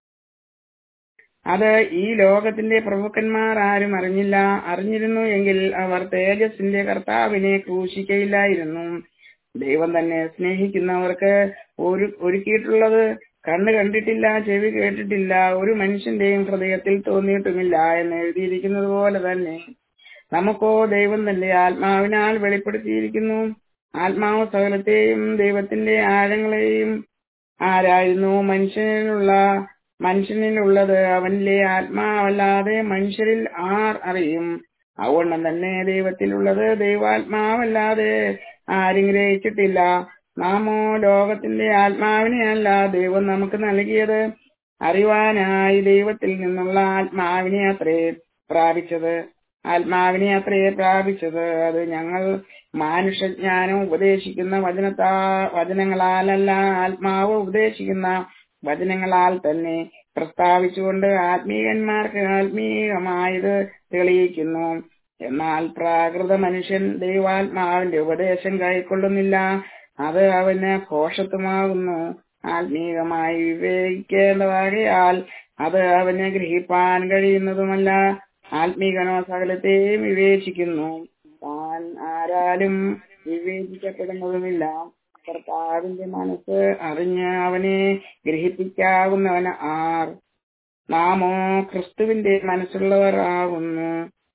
അത് ഈ ലോകത്തിന്റെ പ്രഭുക്കന്മാർ ആരും അറിഞ്ഞില്ല. അറിഞ്ഞിരുന്നു എങ്കിൽ അവർ തേജസ്സിന്റെ കർത്താവിനെ ക്രൂശിക്കയില്ലായിരുന്നു. ദൈവം തന്നെ സ്നേഹിക്കുന്നവർക്ക് ഒരു ഒരുക്കിയിട്ടുള്ളത് കണ്ണ് കണ്ടിട്ടില്ല, ചെവി കേട്ടിട്ടില്ല, ഒരു മനുഷ്യന്റെയും ഹൃദയത്തിൽ തോന്നിയിട്ടുമില്ല എന്ന് എഴുതിയിരിക്കുന്നത് പോലെ തന്നെ നമുക്കോ ദൈവം തന്റെ ആത്മാവിനാൽ വെളിപ്പെടുത്തിയിരിക്കുന്നു. ആത്മാവ് സകലത്തെയും ദൈവത്തിന്റെ ആഴങ്ങളെയും ആരായിരുന്നു. മനുഷ്യനുള്ള മനുഷ്യനിലുള്ളത് അവനിലെ ആത്മാവല്ലാതെ മനുഷ്യരിൽ ആർ അറിയും? അതുകൊണ്ടും തന്നെ ദൈവത്തിലുള്ളത് ദൈവാത്മാവല്ലാതെ ആരും ഗ്രഹിച്ചിട്ടില്ല. നാമോ ലോകത്തിന്റെ ആത്മാവിനെ അല്ല ദൈവം നമുക്ക് നൽകിയത്, അറിവാനായി ദൈവത്തിൽ നിന്നുള്ള ആത്മാവിനെ അത്രേ പ്രാപിച്ചത് ആത്മാവിനെ അത്രേ പ്രാപിച്ചത് അത് ഞങ്ങൾ മാനുഷജ്ഞാനം ഉപദേശിക്കുന്ന വചനത്താ വചനങ്ങളാലല്ല, ആത്മാവ് ഉപദേശിക്കുന്ന വചനങ്ങളാൽ തന്നെ പ്രസ്താവിച്ചുകൊണ്ട് ആത്മീയന്മാർക്ക് ആത്മീയമായത് തെളിയിക്കുന്നു. എന്നാൽ പ്രാകൃത മനുഷ്യൻ ദൈവാത്മാവിന്റെ ഉപദേശം കൈക്കൊള്ളുന്നില്ല, അത് അവന് ഭോഷത്വമാകുന്നു. ആത്മീയമായി വിവേകിക്കേണ്ടതാകയാൽ അത് അവന് ഗ്രഹിപ്പാൻ കഴിയുന്നതുമല്ല. ആത്മീകനോ സകലത്തെയും വിവേചിക്കുന്നു, താൻ ആരാലും വിവേചിക്കപ്പെടുന്നതുമില്ല. കർത്താവിന്റെ മനസ്സ് അറിഞ്ഞ് അവനെ ഗ്രഹിപ്പിക്കാവുന്നവന് ആർ? നാമോ ക്രിസ്തുവിന്റെ മനസ്സുള്ളവർ ആകുന്നു.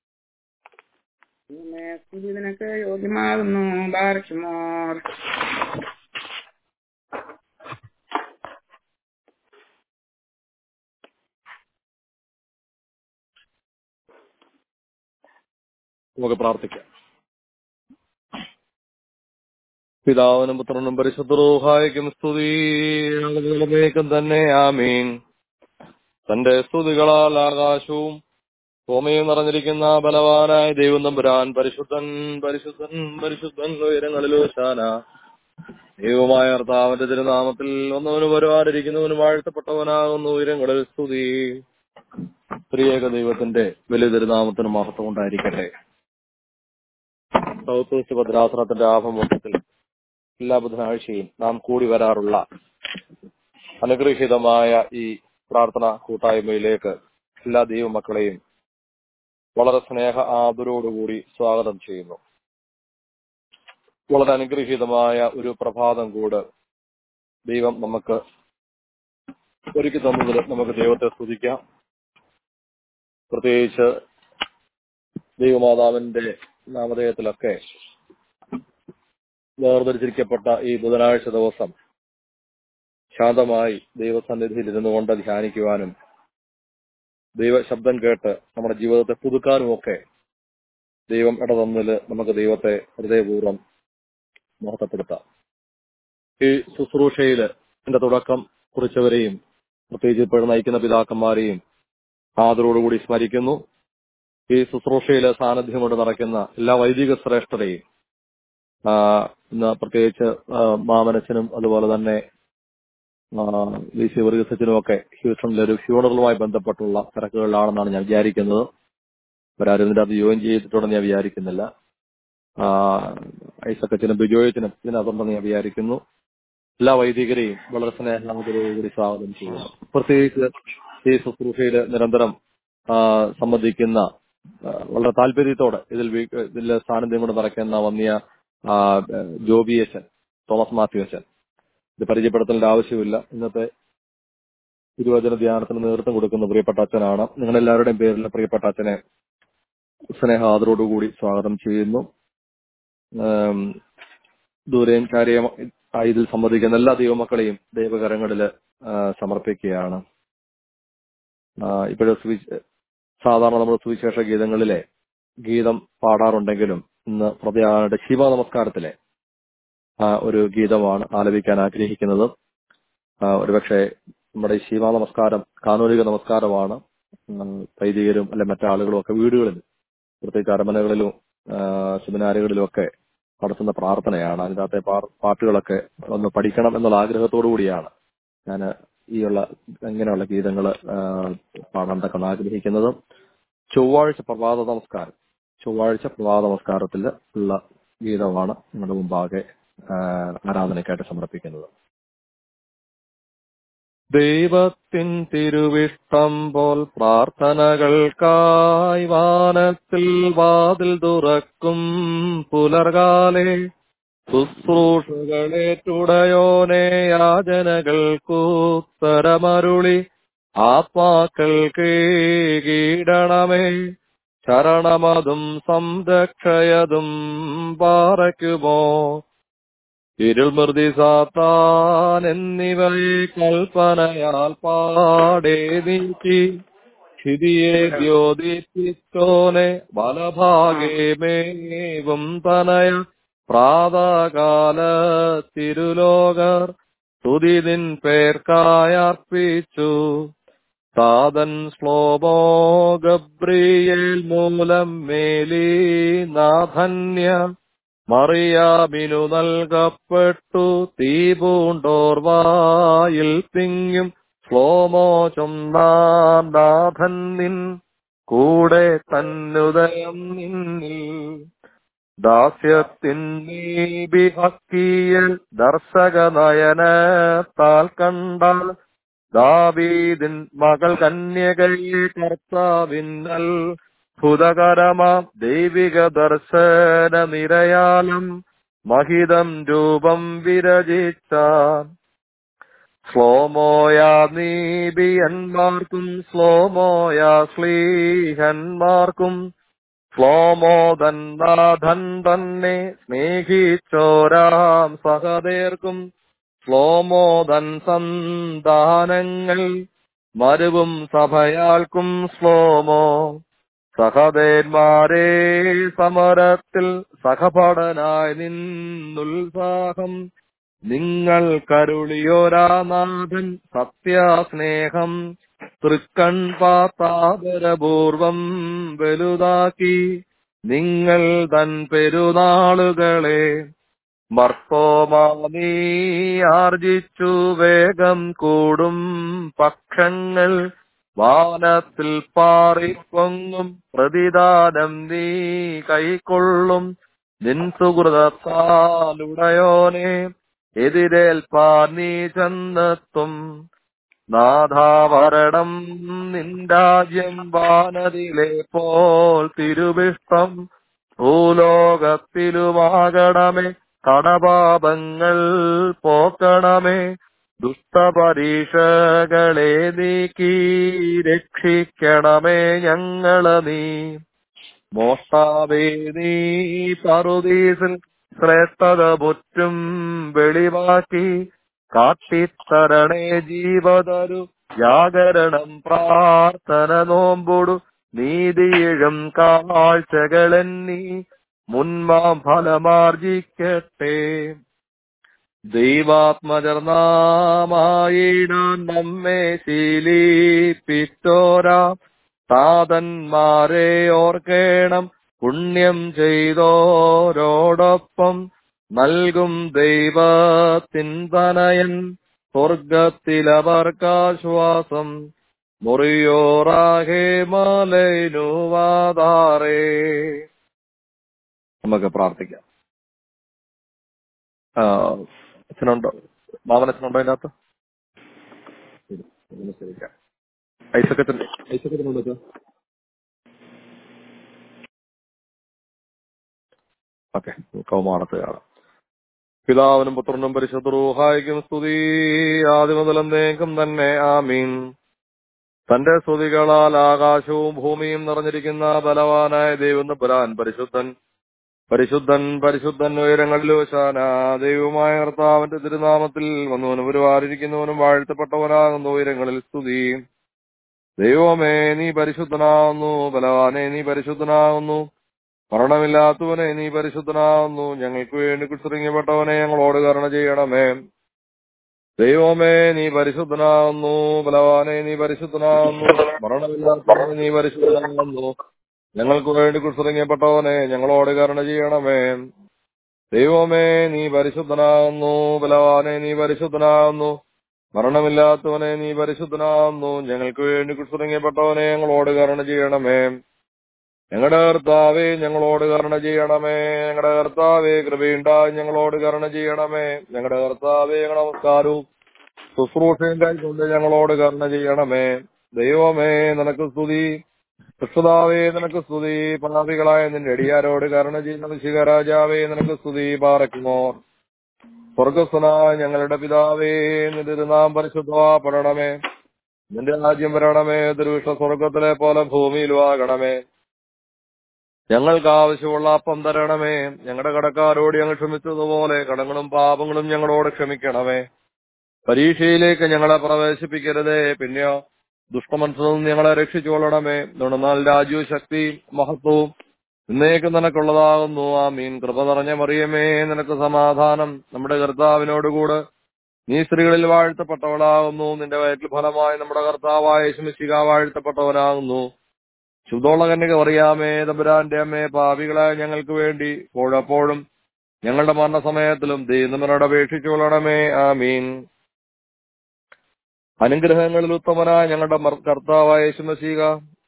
സ്തുതി നിനക്ക് യോഗ്യമാകുന്നു. ബാർക്കുമോർ. നമുക്ക് പ്രാർത്ഥിക്കാം. പിതാവിനും പുത്രനും പരിശുദ്ധ റൂഹായിക്കും സ്തുതി േക്കും തന്നെ. ആമീൻ. തന്റെ സ്തുതികളാൽ ആകാശവും ഭൂമിയും നിറഞ്ഞിരിക്കുന്ന ബലവാനായ ദൈവം തമ്പുരാൻ പരിശുദ്ധൻ പരിശുദ്ധൻ പരിശുദ്ധൻ ഉയരങ്ങളിൽ ഹോശാന. ദൈവമായ കർത്താവിന്റെ തിരുനാമത്തിൽ ഒന്നവന് വരുവാനിരിക്കുന്നവന് വാഴ്ത്തപ്പെട്ടവനാകുന്നു. ഉയരങ്ങളിൽ സ്തുതി. ത്രിയേക ദൈവത്തിന്റെ വലിയ തിരുനാമത്തിന് മഹത്വം ഉണ്ടായിരിക്കട്ടെ. സൗത്ത് വെസ്റ്റ് ഭദ്രാസനത്തിന്റെ ആഭിമുഖ്യത്തിൽ എല്ലാ ബുധനാഴ്ചയും നാം കൂടി വരാറുള്ള അനുഗ്രഹീതമായ ഈ പ്രാർത്ഥന കൂട്ടായ്മയിലേക്ക് എല്ലാ ദൈവമക്കളെയും വളരെ സ്നേഹ ആദരവോടുകൂടി സ്വാഗതം ചെയ്യുന്നു. വളരെ അനുഗ്രഹീതമായ ഒരു പ്രഭാതം കൂടെ ദൈവം നമുക്ക് ഒരുക്കി തന്നതിൽ നമുക്ക് ദൈവത്തെ സ്തുതിക്കാം. പ്രത്യേകിച്ച് ദൈവമാതാവിന്റെ നാമധേയത്തിലൊക്കെ വേർതിരിച്ചിരിക്കപ്പെട്ട ഈ ബുധനാഴ്ച ദിവസം ശാന്തമായി ദൈവസന്നിധിയിൽ ഇരുന്നുകൊണ്ട് ധ്യാനിക്കുവാനും ദൈവ ശബ്ദം കേട്ട് നമ്മുടെ ജീവിതത്തെ പുതുക്കാനും ഒക്കെ ദൈവം ഇടതന്നതിൽ നമുക്ക് ദൈവത്തെ ഹൃദയപൂർവ്വം മഹത്വപ്പെടുത്താം. ഈ ശുശ്രൂഷയില് എന്റെ തുടക്കം കുറിച്ചവരെയും പ്രത്യേകിച്ച് ഇപ്പോൾ നയിക്കുന്ന പിതാക്കന്മാരെയും ആദരവോടുകൂടി സ്മരിക്കുന്നു. ഈ ശുശ്രൂഷയിലെ സാന്നിധ്യം കൊണ്ട് നടക്കുന്ന എല്ലാ വൈദിക ശ്രേഷ്ഠരെയും ഇന്ന് പ്രത്യേകിച്ച് മാമനച്ചനും അതുപോലെ തന്നെ വി സി വർഗീസച്ചനും ഒക്കെ ഹ്യൂസ്റ്റണിലെ ഒരു ഫ്യൂണറലുമായി ബന്ധപ്പെട്ടുള്ള തിരക്കുകളിലാണെന്നാണ് ഞാൻ വിചാരിക്കുന്നത്. അവരാരും ഇതിന്റെ അത് ജോയിൻ ചെയ്തിട്ടുണ്ടെന്ന് ഞാൻ വിചാരിക്കുന്നില്ല. ഐസക്കച്ചനും ബിജോയച്ചനും ഇതിനകത്തുണ്ടെന്ന് ഞാൻ വിചാരിക്കുന്നു. എല്ലാ വൈദികരെയും വളരെ സ്നേഹാദരവോടുകൂടി സ്വാഗതം ചെയ്യുന്നു. പ്രത്യേകിച്ച് ഈ ശുശ്രൂഷയിൽ നിരന്തരം സംബന്ധിക്കുന്ന വളരെ താല്പര്യത്തോടെ ഇതിൽ ഇതിൽ സാന്നിധ്യം കൊണ്ട് നിറയ്ക്കുന്ന വന്നിയ ജോബി അച്ഛൻ, തോമസ് മാത്യു അച്ഛൻ, ഇത് പരിചയപ്പെടുത്തേണ്ട ആവശ്യമില്ല. ഇന്നത്തെ തിരുവചന ധ്യാനത്തിന് നേതൃത്വം കൊടുക്കുന്ന പ്രിയപ്പെട്ട അച്ഛനാണ്. നിങ്ങളെല്ലാവരുടെയും പേരിൽ പ്രിയപ്പെട്ട അച്ഛനെ സ്നേഹാദരോടുകൂടി സ്വാഗതം ചെയ്യുന്നു. ദൂരെയും കാര്യം ഇതിൽ സംബന്ധിക്കുന്ന എല്ലാ ദൈവമക്കളെയും ദൈവകരങ്ങളിൽ സമർപ്പിക്കുകയാണ്. ഇപ്പോഴും സാധാരണ നമ്മൾ സുവിശേഷ ഗീതങ്ങളിലെ ഗീതം പാടാറുണ്ടെങ്കിലും ഇന്ന് പ്രധാനമായിട്ട് ശിവ നമസ്കാരത്തിലെ ഒരു ഗീതമാണ് ആലപിക്കാൻ ആഗ്രഹിക്കുന്നത്. ഒരുപക്ഷെ നമ്മുടെ ഈ ശിവ നമസ്കാരം കാനോനിക നമസ്കാരമാണ്. വൈദികരും അല്ലെ മറ്റാളുകളും ഒക്കെ വീടുകളിൽ, പ്രത്യേകിച്ച് അരമനകളിലും സെമിനാറുകളിലും ഒക്കെ നടത്തുന്ന പ്രാർത്ഥനയാണ്. അതിനകത്തെ പാട്ടുകളൊക്കെ ഒന്ന് പഠിക്കണം എന്നുള്ള ആഗ്രഹത്തോടു കൂടിയാണ് ഞാൻ ഈ ഉള്ള ഇങ്ങനെയുള്ള ഗീതങ്ങൾ പാടാൻ തക്ക ആഗ്രഹിക്കുന്നത്. ചൊവ്വാഴ്ച പ്രഭാത നമസ്കാരം ചൊവ്വാഴ്ച പ്രഭാത നമസ്കാരത്തിൽ ഉള്ള ഗീതമാണ് നിങ്ങളുടെ മുമ്പാകെ ആരാധനയ്ക്കായിട്ട് സമർപ്പിക്കുന്നത്. ദൈവത്തിൻ തിരുവിഷ്ടം പോൽ പ്രാർത്ഥനകൾക്കായി വാനത്തിൽ വാതിൽ തുറക്കും പുലർകാലേ, ശുശ്രൂഷകളേറ്റുടയോനെ യാചനകൾക്കുത്തരമരുളി ആത്മാക്കൾക്ക് കീടണമേ. ശരണമതും സംരക്ഷയതും പാറയ്ക്കുമോ ഇരുൾമൃതി സാത്താൻ എന്നിവയെ കൽപ്പനയാൽ പാടേ നീക്കി ക്ഷിതിയെ ദ്യോതിപ്പിച്ചോനെ വലഭാഗേ മേവും തനയ പ്രാതകാല തിരുലോകർ സ്തുതി നിൻ പേർക്കായർപ്പിച്ചു. താതൻ ശ്ലോമോ ഗബ്രിയേൽ മൂലം മേലി നാഥന്യ മറിയാമിനു നൽകപ്പെട്ടു തീപൂണ്ടോർവായിൽ തിങ്ങും ശ്ലോമോ ചൊന്നാം നാഥൻ നിൻ കൂടെ തന്നുദയം നിന്നിൽ. ദാസ്യത്തിൻ നീബിഹക്കിയൽ ദർശക നയനത്താൽ കണ്ടാൽ ദാവീദിൻ മകൾ കന്യകയെ കർത്താവിന്നൽ ഭുതകരമാ ദൈവിക ദർശന നിരയാലും മഹിതം രൂപം വിരചിച്ചാൻ. ശ്ലോമോയാ നീബിയന്മാർക്കും ശ്ലോമോയാ ശ്ലീഹന്മാർക്കും ശ്ലോമോദൻ നാഥൻ തന്നെ സ്നേഹിച്ചോരാം സഹദേർക്കും ശ്ലോമോദൻ സന്താനങ്ങൾ മരുവും സഭയാൾക്കും ശ്ലോമോ. സഹദേന്മാരെ സമരത്തിൽ സഹപടനായി നിന്നുത്സാഹം നിങ്ങൾ കരുളിയോരാ നാഥൻ സത്യസ്നേഹം തൃക്കൺ പാത്താദരപൂർവം വലുതാക്കി നിങ്ങൾ തൻ പെരുന്നാളുകളെ. മർത്തോമാനീ ആർജിച്ചു വേഗം കൂടും പക്ഷങ്ങൾ വാനത്തിൽ പാറിപ്പൊങ്ങും പ്രതിദാനം നീ കൈക്കൊള്ളും നിൻ സുഹൃതത്താലുടയോനെ എതിരേൽപ്പാൻ നീ ചെന്നെത്തും. നാഥാവരണം നിൻ രാജ്യം വാനതിലെ പോൽ തിരുവിഷ്ടം ഭൂലോകത്തിലുമാകണമേ. കടപാപങ്ങൾ പോക്കണമേ, ദുഷ്ടപരീക്ഷകളെ നീക്കി രക്ഷിക്കണമേ ഞങ്ങളെ നീ. മോഷ്ടാവേ നീ പറുദീസിൽ ശ്രേഷ്ഠത മുറ്റും വെളിവാക്കി കാട്ടിത്തരണേ ജീവതരു ജാഗരണം പ്രാർത്ഥന നോമ്പൊടു നീതിയിഴും കാഴ്ചകളെന്നീ മുൻമാം ഫലമാർജിക്കട്ടെ. ദൈവാത്മജർനാമായിടാൻ നമ്മെ ശീലിപ്പിച്ചോരാ താതന്മാരെ ഓർക്കേണം പുണ്യം ചെയ്തോരോടൊപ്പം നൽകും ദൈവത്തിൻ തനയൻ സ്വർഗത്തിലവർക്കാശ്വാസം. മുറിയോറാകെ മലൈനുവാതാറേ. നമുക്ക് പ്രാർത്ഥിക്കാം. അച്ഛനുണ്ടോ? മാമനച്ചനുണ്ടോ അതിനകത്ത്? ഐസക്കച്ചൻ ഐസക്കച്ചനുണ്ടോ? ഓക്കെ, കൗമാണത്തുകാണ്. പിതാവിനും പുത്രനും പരിശുദ്ധ റൂഹായിക്കും സ്തുതി, ആദിമുതലെന്നേക്കും തന്നെ. ആമീൻ. തന്റെ സ്തുതികളാൽ ആകാശവും ഭൂമിയും നിറഞ്ഞിരിക്കുന്ന ബലവാനായ ദൈവം തമ്പുരാൻ പരിശുദ്ധൻ പരിശുദ്ധൻ പരിശുദ്ധൻ ഉയരങ്ങളിൽ ഹോശാന. ദൈവമായ കർത്താവിന്റെ തിരുനാമത്തിൽ വന്നവനും ഒരുവാരിയിരിക്കുന്നവനും വാഴ്ത്തപ്പെട്ടവനാകുന്ന ഉയരങ്ങളിൽ സ്തുതി. ദൈവമേ നീ പരിശുദ്ധനാകുന്നു, ബലവാനെ നീ പരിശുദ്ധനാകുന്നു, മരണമില്ലാത്തവനെ നീ പരിശുദ്ധനാകുന്നു, ഞങ്ങൾക്ക് വേണ്ടി കുറിച്ചിറങ്ങപ്പെട്ടവനെ ഞങ്ങളോട് കരുണ ചെയ്യണമേ. ദൈവമേ നീ പരിശുദ്ധനാകുന്നു, ബലവാനെ നീ പരിശുദ്ധനാകുന്നു, മരണമില്ലാത്തവനെ നീ പരിശുദ്ധനാകുന്നു, ഞങ്ങൾക്ക് വേണ്ടി കുറിച്ചിറങ്ങപ്പെട്ടവനെ ഞങ്ങളോട് കരുണ ചെയ്യണമേ. ദൈവമേ നീ പരിശുദ്ധനാകുന്നു, ബലവാനെ നീ പരിശുദ്ധനാകുന്നു, മരണമില്ലാത്തവനെ നീ പരിശുദ്ധനാകുന്നു, ഞങ്ങൾക്ക് വേണ്ടി കുറിച്ചിറങ്ങപ്പെട്ടവനെ ഞങ്ങളോട് കരുണ ചെയ്യണമേ. ഞങ്ങളുടെ കർത്താവേ ഞങ്ങളോട് കരുണ ചെയ്യണമേ. ഞങ്ങളുടെ കർത്താവേ കൃപയുണ്ടായി ഞങ്ങളോട് കരുണ ചെയ്യണമേ. ഞങ്ങളുടെ കർത്താവേ നമസ്കാരവും ശുശ്രൂഷയും കൈക്കൊണ്ട് ഞങ്ങളോട് കരുണ ചെയ്യണമേ. ദൈവമേ നിനക്ക് സ്തുതി, കൃഷ്ണതാവേ നിനക്ക് സ്തുതി, പാപികളായ നിന്റെ അടിയാരോട് കരുണ ചെയ്യുന്ന ശിഖരാജാവേ നിനക്ക് സ്തുതി. പാറയ്ക്കുമോ സ്വർഗസ്വനായ ഞങ്ങളുടെ പിതാവേ, നിന്റെ നാം പരിശുദ്ധപ്പെടണമേ, നിന്റെ രാജ്യം വരണമേ, തിരുവിഷ്ണ സ്വർഗത്തിലെ പോലെ ഭൂമിയിലും ആകണമേ. ഞങ്ങൾക്ക് ആവശ്യമുള്ള അപ്പം തരണമേ. ഞങ്ങളുടെ കടക്കാരോട് ഞങ്ങൾ ക്ഷമിച്ചതുപോലെ കടങ്ങളും പാപങ്ങളും ഞങ്ങളോട് ക്ഷമിക്കണമേ. പരീക്ഷയിലേക്ക് ഞങ്ങളെ പ്രവേശിപ്പിക്കരുതേ, പിന്നെയോ ദുഷ്ടമനുഷ്യരിൽ നിന്ന് ഞങ്ങളെ രക്ഷിച്ചുകൊള്ളണമേ. എന്നാൽ രാജ്യവും ശക്തിയും മഹത്വവും ഇന്നേക്ക് നിനക്കുള്ളതാകുന്നു. ആമീൻ. കൃപ നിറഞ്ഞ മറിയമേ നിനക്ക് സമാധാനം, നമ്മുടെ കർത്താവിനോടുകൂടെ നീ സ്ത്രീകളിൽ വാഴ്ത്തപ്പെട്ടവളാകുന്നു, നിന്റെ വയറ്റിൽ ഫലമായി നമ്മുടെ കർത്താവായ യേശുമിശിഹാ വാഴ്ത്തപ്പെട്ടവനാകുന്നു. ശുദ്ധമുള്ള കന്യക മറിയാമേ തമ്പുരാന്റെ അമ്മേ, പാപികളായ ഞങ്ങൾക്ക് വേണ്ടി ഇപ്പോഴപ്പോഴും ഞങ്ങളുടെ മരണസമയത്തിലും ദൈവനോട് അപേക്ഷിച്ചുകൊള്ളണമേ. ആമീൻ. അനുഗ്രഹങ്ങളിൽ ഉത്തമനായ ഞങ്ങളുടെ കർത്താവായ യേശുമിശിഹാ,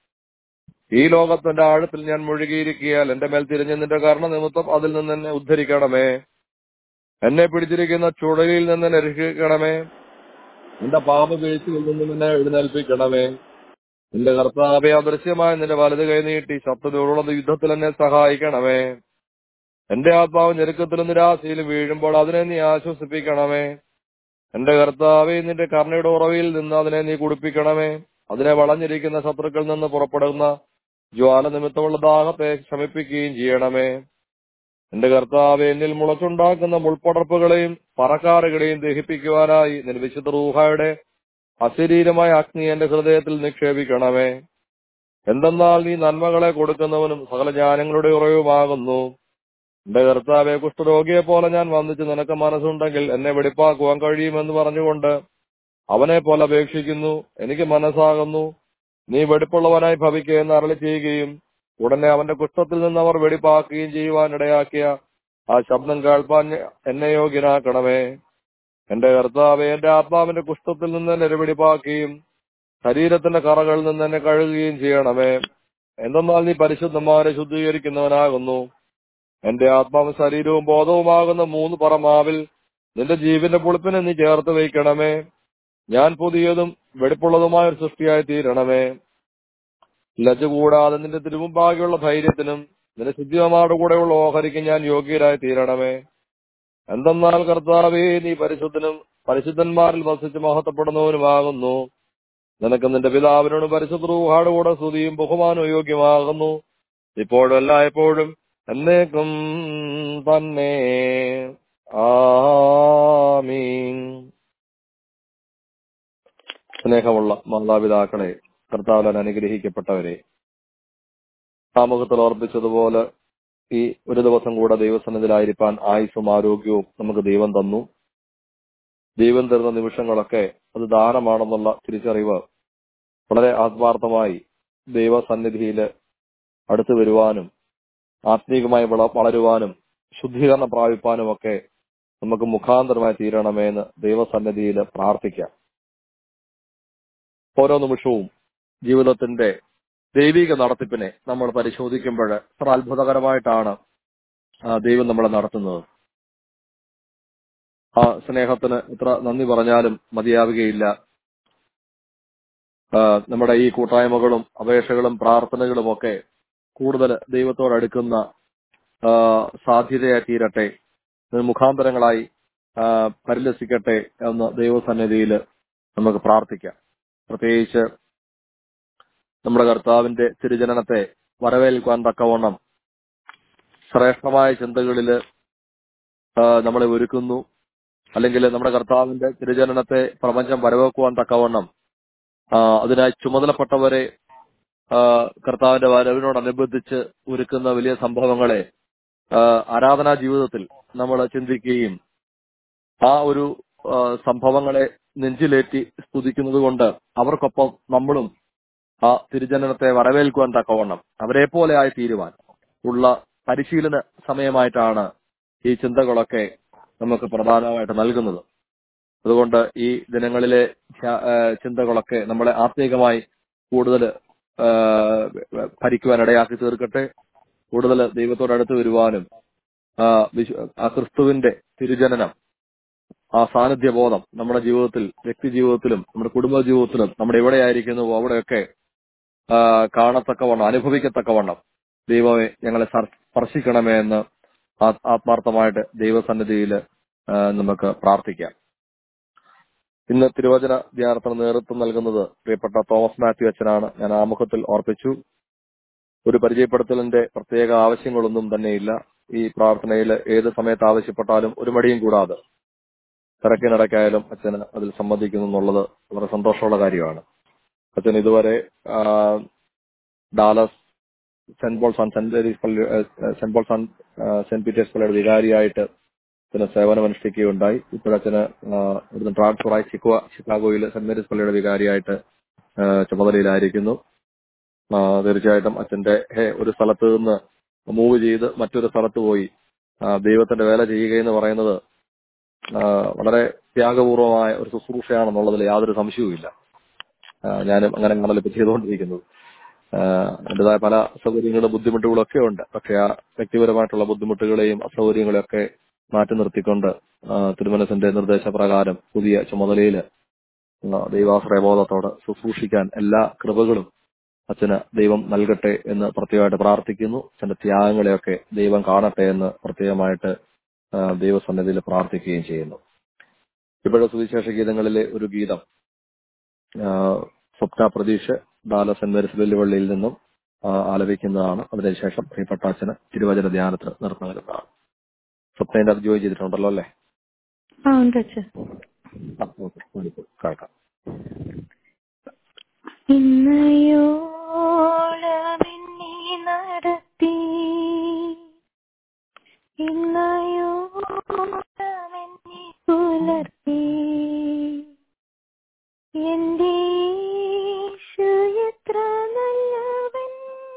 ഈ ലോകത്തിന്റെ ആഴത്തിൽ ഞാൻ മുഴുകിയിരിക്കിയാൽ എന്റെ മേൽ തിരിഞ്ഞ് നിന്റെ കരുണ നിമിത്തം അതിൽ നിന്ന് എന്നെ ഉദ്ധരിക്കണമേ. എന്നെ പിടിച്ചിരിക്കുന്ന ചുഴലിയിൽ നിന്ന് എന്നെ രക്ഷിക്കണമേ. എന്റെ പാപവീഴ്ചയിൽ നിന്നും എന്നെ എഴുന്നേൽപ്പിക്കണമേ. നിന്റെ കർത്താവെ അദൃശ്യമായ നിന്റെ വലത് കൈ നീട്ടി ശത്രുവിനോടുള്ള യുദ്ധത്തിൽ എന്നെ സഹായിക്കണമേ. എന്റെ ആത്മാവ് ഞെരുക്കത്തിലും നിരാശയിലും വീഴുമ്പോൾ അതിനെ നീ ആശ്വസിപ്പിക്കണമേ. എന്റെ കർത്താവെ നിന്റെ കരുണയുടെ ഉറവിൽ നിന്ന് അതിനെ നീ കുടിപ്പിക്കണമേ. അതിനെ വളഞ്ഞിരിക്കുന്ന ശത്രുക്കളിൽ നിന്ന് പുറപ്പെടുന്ന ജ്വാല നിമിത്തമുള്ള ദാഹത്തെ ശമിപ്പിക്കുകയും ചെയ്യണമേ. എന്റെ കർത്താവെ എന്നിൽ മുളച്ചുണ്ടാക്കുന്ന മുൾപ്പടർപ്പുകളെയും പറക്കാറുകളെയും ദഹിപ്പിക്കുവാനായി നിന്റെ വിശുദ്ധ റൂഹായുടെ അശരീരമായ അഗ്നി എന്റെ ഹൃദയത്തിൽ നിക്ഷേപിക്കണമേ. എന്തെന്നാൽ നീ നന്മകളെ കൊടുക്കുന്നവനും സകല ജ്ഞാനങ്ങളുടെ ഉറവുമാകുന്നു. എന്റെ കർത്താവെ കുഷ്ഠരോഗിയെ പോലെ ഞാൻ വന്നിച്ച് നിനക്ക് മനസ്സുണ്ടെങ്കിൽ എന്നെ വെടിപ്പാക്കുവാൻ കഴിയുമെന്ന് പറഞ്ഞുകൊണ്ട് അവനെ പോലെ അപേക്ഷിക്കുന്നു. എനിക്ക് മനസ്സാകുന്നു, നീ വെടിപ്പുള്ളവനായി ഭവിക്കുക എന്ന് അരുളി ചെയ്യുകയും ഉടനെ അവന്റെ കുഷ്ഠത്തിൽ നിന്ന് അവർ വെടിപ്പാക്കുകയും ചെയ്യുവാൻ ഇടയാക്കിയ ആ ശബ്ദം കേൾപ്പാൻ എന്നെ യോഗ്യനാക്കണമേ. എന്റെ കർത്താവെ എന്റെ ആത്മാവിന്റെ കുഷ്ഠത്തിൽ നിന്ന് എന്നെ വെടിപ്പാക്കുകയും ശരീരത്തിന്റെ കറകളിൽ നിന്ന് എന്നെ കഴുകുകയും ചെയ്യണമേ. എന്തെന്നാൽ നീ പരിശുദ്ധന്മാരെ ശുദ്ധീകരിക്കുന്നവനാകുന്നു. എന്റെ ആത്മാവും ശരീരവും ബോധവുമാകുന്ന മൂന്ന് പറമാവിൽ നിന്റെ ജീവന്റെ പുളിപ്പിനെ നീ ചേർത്ത് വയ്ക്കണമേ. ഞാൻ പുതിയതും വെടിപ്പുള്ളതുമായ ഒരു സൃഷ്ടിയായി തീരണമേ. ലജ്ജ കൂടാതെ നിന്റെ തിരുമുമ്പാകെയുള്ള ധൈര്യത്തിനും നിന്റെ ശുദ്ധിമാരുടെ കൂടെയുള്ള ഓഹരിക്കും ഞാൻ യോഗ്യരായി തീരണമേ. എന്തെന്നാൽ കർത്താവേ നീ പരിശുദ്ധനും പരിശുദ്ധന്മാരിൽ വസിച്ച് മഹത്വപ്പെടുന്നവനുമാകുന്നു. നിനക്ക് നിന്റെ പിതാവിനോട് പരിശുദ്ധ റൂഹായുടെ കൂടെ സ്തുതിയും ബഹുമാനവും യോഗ്യമാകുന്നു, ഇപ്പോഴും എല്ലായ്പ്പോഴും എന്നേക്കും തന്നെ. ആമീൻ. സ്നേഹമുള്ള മാതാപിതാക്കളെ, കർത്താവിൽ അനുഗ്രഹിക്കപ്പെട്ടവരെ, സാമൂഹത്തിൽ ഓർപ്പിച്ചതുപോലെ ഈ ഒരു ദിവസം കൂടെ ദൈവസന്നിധിയിലായിരിക്കാൻ ആയുസ്സും ആരോഗ്യവും നമുക്ക് ദൈവം തന്നു. ദൈവം തരുന്ന നിമിഷങ്ങളൊക്കെ അത് ദാനമാണെന്നുള്ള തിരിച്ചറിവ് വളരെ ആത്മാർത്ഥമായി ദൈവസന്നിധിയിൽ അടുത്തു വരുവാനും ആത്മീകമായി വളരുവാനും ശുദ്ധീകരണം പ്രാപിപ്പാനും ഒക്കെ നമുക്ക് മുഖാന്തരമായി തീരണമേന്ന് ദൈവസന്നിധിയിൽ പ്രാർത്ഥിക്കാം. ഓരോ നിമിഷവും ജീവിതത്തിന്റെ ദൈവിക നടത്തിപ്പിനെ നമ്മൾ പരിശോധിക്കുമ്പോൾ എത്ര അത്ഭുതകരമായിട്ടാണ് ദൈവം നമ്മളെ നടത്തുന്നത്. ആ സ്നേഹത്തിന് എത്ര നന്ദി പറഞ്ഞാലും മതിയാവുകയില്ല. നമ്മുടെ ഈ കൂട്ടായ്മകളും അപേക്ഷകളും പ്രാർത്ഥനകളും ഒക്കെ കൂടുതൽ ദൈവത്തോടടുക്കുന്ന സാധ്യതയായി തീരട്ടെ, മുഖാന്തരങ്ങളായി പരിലസിക്കട്ടെ എന്ന് ദൈവസന്നിധിയിൽ നമുക്ക് പ്രാർത്ഥിക്കാം. പ്രത്യേകിച്ച് നമ്മുടെ കർത്താവിന്റെ തിരുജനനത്തെ വരവേൽക്കാൻ തക്കവണ്ണം ശ്രേഷ്ഠമായ ചിന്തകളില് നമ്മളെ ഒരുക്കുന്നു, അല്ലെങ്കിൽ നമ്മുടെ കർത്താവിന്റെ തിരുജനനത്തെ പ്രപഞ്ചം വരവേൽക്കുവാൻ തക്കവണ്ണം അതിനായി ചുമതലപ്പെട്ടവരെ കർത്താവിന്റെ വരവിനോടനുബന്ധിച്ച് ഒരുക്കുന്ന വലിയ സംഭവങ്ങളെ ആരാധനാ ജീവിതത്തിൽ നമ്മൾ ചിന്തിക്കുകയും ആ ഒരു സംഭവങ്ങളെ നെഞ്ചിലേറ്റി സ്തുതിക്കുന്നത് കൊണ്ട് അവർക്കൊപ്പം നമ്മളും ആ തിരുജനനത്തെ വരവേൽക്കുവാൻ തക്കവണ്ണം അവരെ പോലെ ആയി തീരുവാൻ ഉള്ള പരിശീലന സമയമായിട്ടാണ് ഈ ചിന്തകളൊക്കെ നമുക്ക് പ്രധാനമായിട്ട് നൽകുന്നത്. അതുകൊണ്ട് ഈ ദിനങ്ങളിലെ ചിന്തകളൊക്കെ നമ്മളെ ആത്മീകമായി കൂടുതൽ ഭരിക്കുവാൻ ഇടയാക്കി തീർക്കട്ടെ. കൂടുതൽ ദൈവത്തോടടുത്ത് വരുവാനും ആ ക്രിസ്തുവിന്റെ തിരുജനനം, ആ സാന്നിധ്യബോധം നമ്മുടെ ജീവിതത്തിൽ, വ്യക്തി ജീവിതത്തിലും നമ്മുടെ കുടുംബ ജീവിതത്തിലും നമ്മുടെ എവിടെയായിരിക്കുന്നുവോ അവിടെയൊക്കെ കാണത്തക്കവണ്ണം, അനുഭവിക്കത്തക്കവണ്ണം ദൈവമേ ഞങ്ങളെ സ്പർശിക്കണമേ എന്ന് ആത്മാർത്ഥമായിട്ട് ദൈവസന്നിധിയിൽ നമുക്ക് പ്രാർത്ഥിക്കാം. ഇന്ന് തിരുവചന ധ്യാനത്തിന് നേതൃത്വം നൽകുന്നത് പ്രിയപ്പെട്ട തോമസ് മാത്യു അച്ഛനാണ്. ഞാൻ ആമുഖത്തിൽ ഓർപ്പിച്ചു, ഒരു പരിചയപ്പെടുത്തലിന്റെ പ്രത്യേക ആവശ്യങ്ങളൊന്നും തന്നെയില്ല. ഈ പ്രാർത്ഥനയിൽ ഏത് സമയത്ത് ആവശ്യപ്പെട്ടാലും ഒരു മടിയും കൂടാതെ തിരക്കിനിടയ്ക്കായാലും അച്ഛന് അതിൽ സംബന്ധിക്കുന്നു എന്നുള്ളത് വളരെ സന്തോഷമുള്ള കാര്യമാണ്. അച്ഛൻ ഇതുവരെ Dallas Saint Paul's and Saint Mary's പള്ളി Saint Paul's and Saint Peter's പള്ളിയുടെ വികാരിയായിട്ട് അച്ഛന് സേവനമനുഷ്ഠിക്കുകയുണ്ടായി. ഇപ്പോഴച്ഛന് ഇവിടുന്ന് ട്രാൻസ്ഫറായി ചിക്കോ ചിക്കാഗോയിൽ സെന്റ് മേരീസ് പള്ളിയുടെ വികാരിയായിട്ട് ചുമതലയിലായിരിക്കുന്നു. തീർച്ചയായിട്ടും അച്ഛന്റെ ഒരു സ്ഥലത്ത് നിന്ന് മൂവ് ചെയ്ത് മറ്റൊരു സ്ഥലത്ത് പോയി ദൈവത്തിന്റെ വേല ചെയ്യുക എന്ന് പറയുന്നത് വളരെ ത്യാഗപൂർവമായ ഒരു ശുശ്രൂഷയാണെന്നുള്ളതിൽ യാതൊരു സംശയവുമില്ല. ഞാനും അങ്ങനെ ആണല്ലോ ഇപ്പൊ ചെയ്തുകൊണ്ടിരിക്കുന്നത്. അതിൻ്റെതായ പല അസൗകര്യങ്ങളും ബുദ്ധിമുട്ടുകളും ഒക്കെ ഉണ്ട്. പക്ഷെ ആ വ്യക്തിപരമായിട്ടുള്ള ബുദ്ധിമുട്ടുകളെയും അസൗകര്യങ്ങളെയും ഒക്കെ മാറ്റി നിർത്തിക്കൊണ്ട് തിരുമനസിന്റെ നിർദ്ദേശപ്രകാരം പുതിയ ചുമതലയിൽ ദൈവാശ്രയബോധത്തോടെ ശുശ്രൂഷിക്കാൻ എല്ലാ കൃപകളും അച്ഛന് ദൈവം നൽകട്ടെ എന്ന് പ്രത്യേകമായിട്ട് പ്രാർത്ഥിക്കുന്നു. അച്ഛന്റെ ത്യാഗങ്ങളെയൊക്കെ ദൈവം കാണട്ടെ എന്ന് പ്രത്യേകമായിട്ട് ദൈവസന്നിധിയിൽ പ്രാർത്ഥിക്കുകയും ചെയ്യുന്നു. ഇപ്പോഴത്തെ സുവിശേഷ ഗീതങ്ങളിലെ ഒരു ഗീതം സ്വപ്ന പ്രതീക്ഷ ഡാലസ് സെന്റ് മേരീസ് വെല്ലുവിളിയിൽ നിന്നും ആലപിക്കുന്നതാണ്. അതിനുശേഷം പ്രിയപ്പെട്ട അച്ഛന് തിരുവചന ധ്യാനത്തിന് നിർത്തം നൽകുന്നതാണ്. സ്വപ്നയുടെ അത് ജോയിൻ ചെയ്തിട്ടുണ്ടല്ലോ അല്ലേ? കേൾക്കാം. ഇന്നയോളമെന്നെ നടത്തി, ഇന്നയോളമെന്നെ പുലർത്തി, എന്റെ യേശു എത്ര നല്ലവൻ,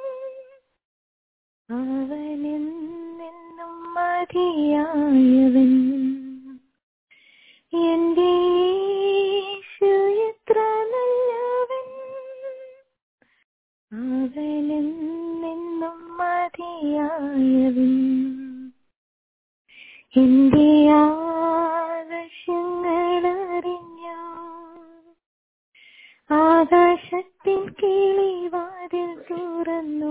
അവനെന്നും മതിയായവൻ. എന്റെ യേശു എത്ര നല്ലവൻ, അവനെന്നും മതിയായവൻ. എന്റെ ആവശ്യങ്ങളറിഞ്ഞു ആകാശത്തിൻ കിളിവാതിൽ തുറന്നു,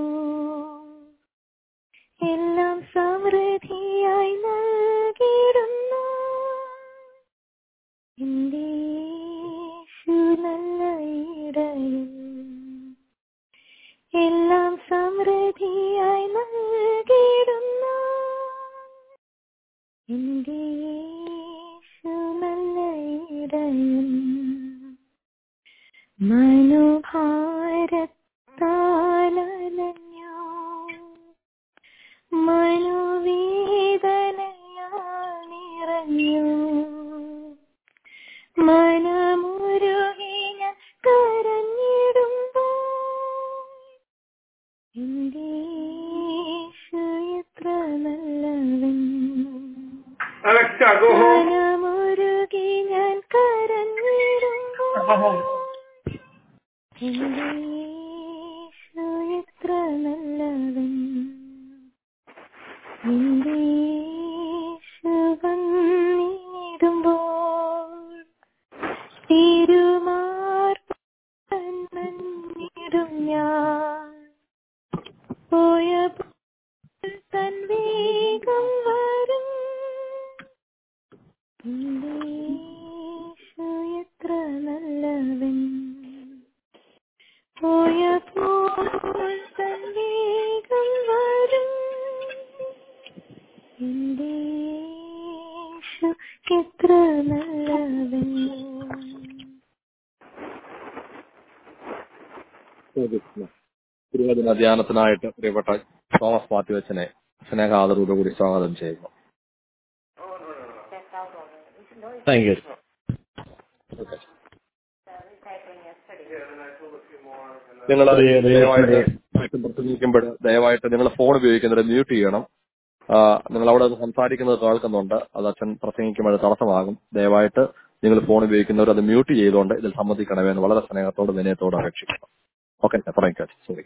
എല്ലാം സമൃദ്ധിയായി നൽകിയിടുന്നു. എന്റെ യേശു നല്ല ഇടയൻ, എല്ലാം സമൃദ്ധിയായി നൽകിയിടുന്നു. എന്റെ യേശു നല്ല ഇടയൻ. മനോഭാരത്താലഞ്ഞു മനോവേദനയാൽ നിറഞ്ഞു, മനമുരുകി ഞാൻ കരഞ്ഞിടുമ്പോൾ, എന്റെ യേശു എത്ര നല്ലവൻ. മനമുരുകി ഞാൻ കരഞ്ഞിടുമ്പോൾ, എന്റെ യേശു എത്ര നല്ലവൻ. എന്റെ യേശു വന്നിടുമ്പോൾ തിരുവചന ധ്യാനത്തിനായിട്ട് പ്രിയപ്പെട്ട തോമസ് മാത്യു അച്ഛനെ സ്നേഹാദരവോടുകൂടി സ്വാഗതം ചെയ്യുന്നു. Thank you. നിങ്ങൾ ദയവായിട്ട് പ്രസംഗിക്കുമ്പോൾ ദയവായിട്ട് നിങ്ങൾ ഫോൺ ഉപയോഗിക്കുന്നത് മ്യൂട്ട് ചെയ്യണം. നിങ്ങൾ അവിടെ സംസാരിക്കുന്നത് കേൾക്കുന്നുണ്ട്, അത് അച്ഛൻ പ്രസംഗിക്കുമ്പോൾ തടസ്സമാകും. ദയവായിട്ട് നിങ്ങൾ ഫോൺ ഉപയോഗിക്കുന്നവർ അത് മ്യൂട്ട് ചെയ്തുകൊണ്ട് ഇതിൽ സംബന്ധിക്കണമെന്ന് വളരെ സ്നേഹത്തോട് വിനയത്തോട് അപേക്ഷിക്കണം. ഓക്കെ, പറയാം. സോറി.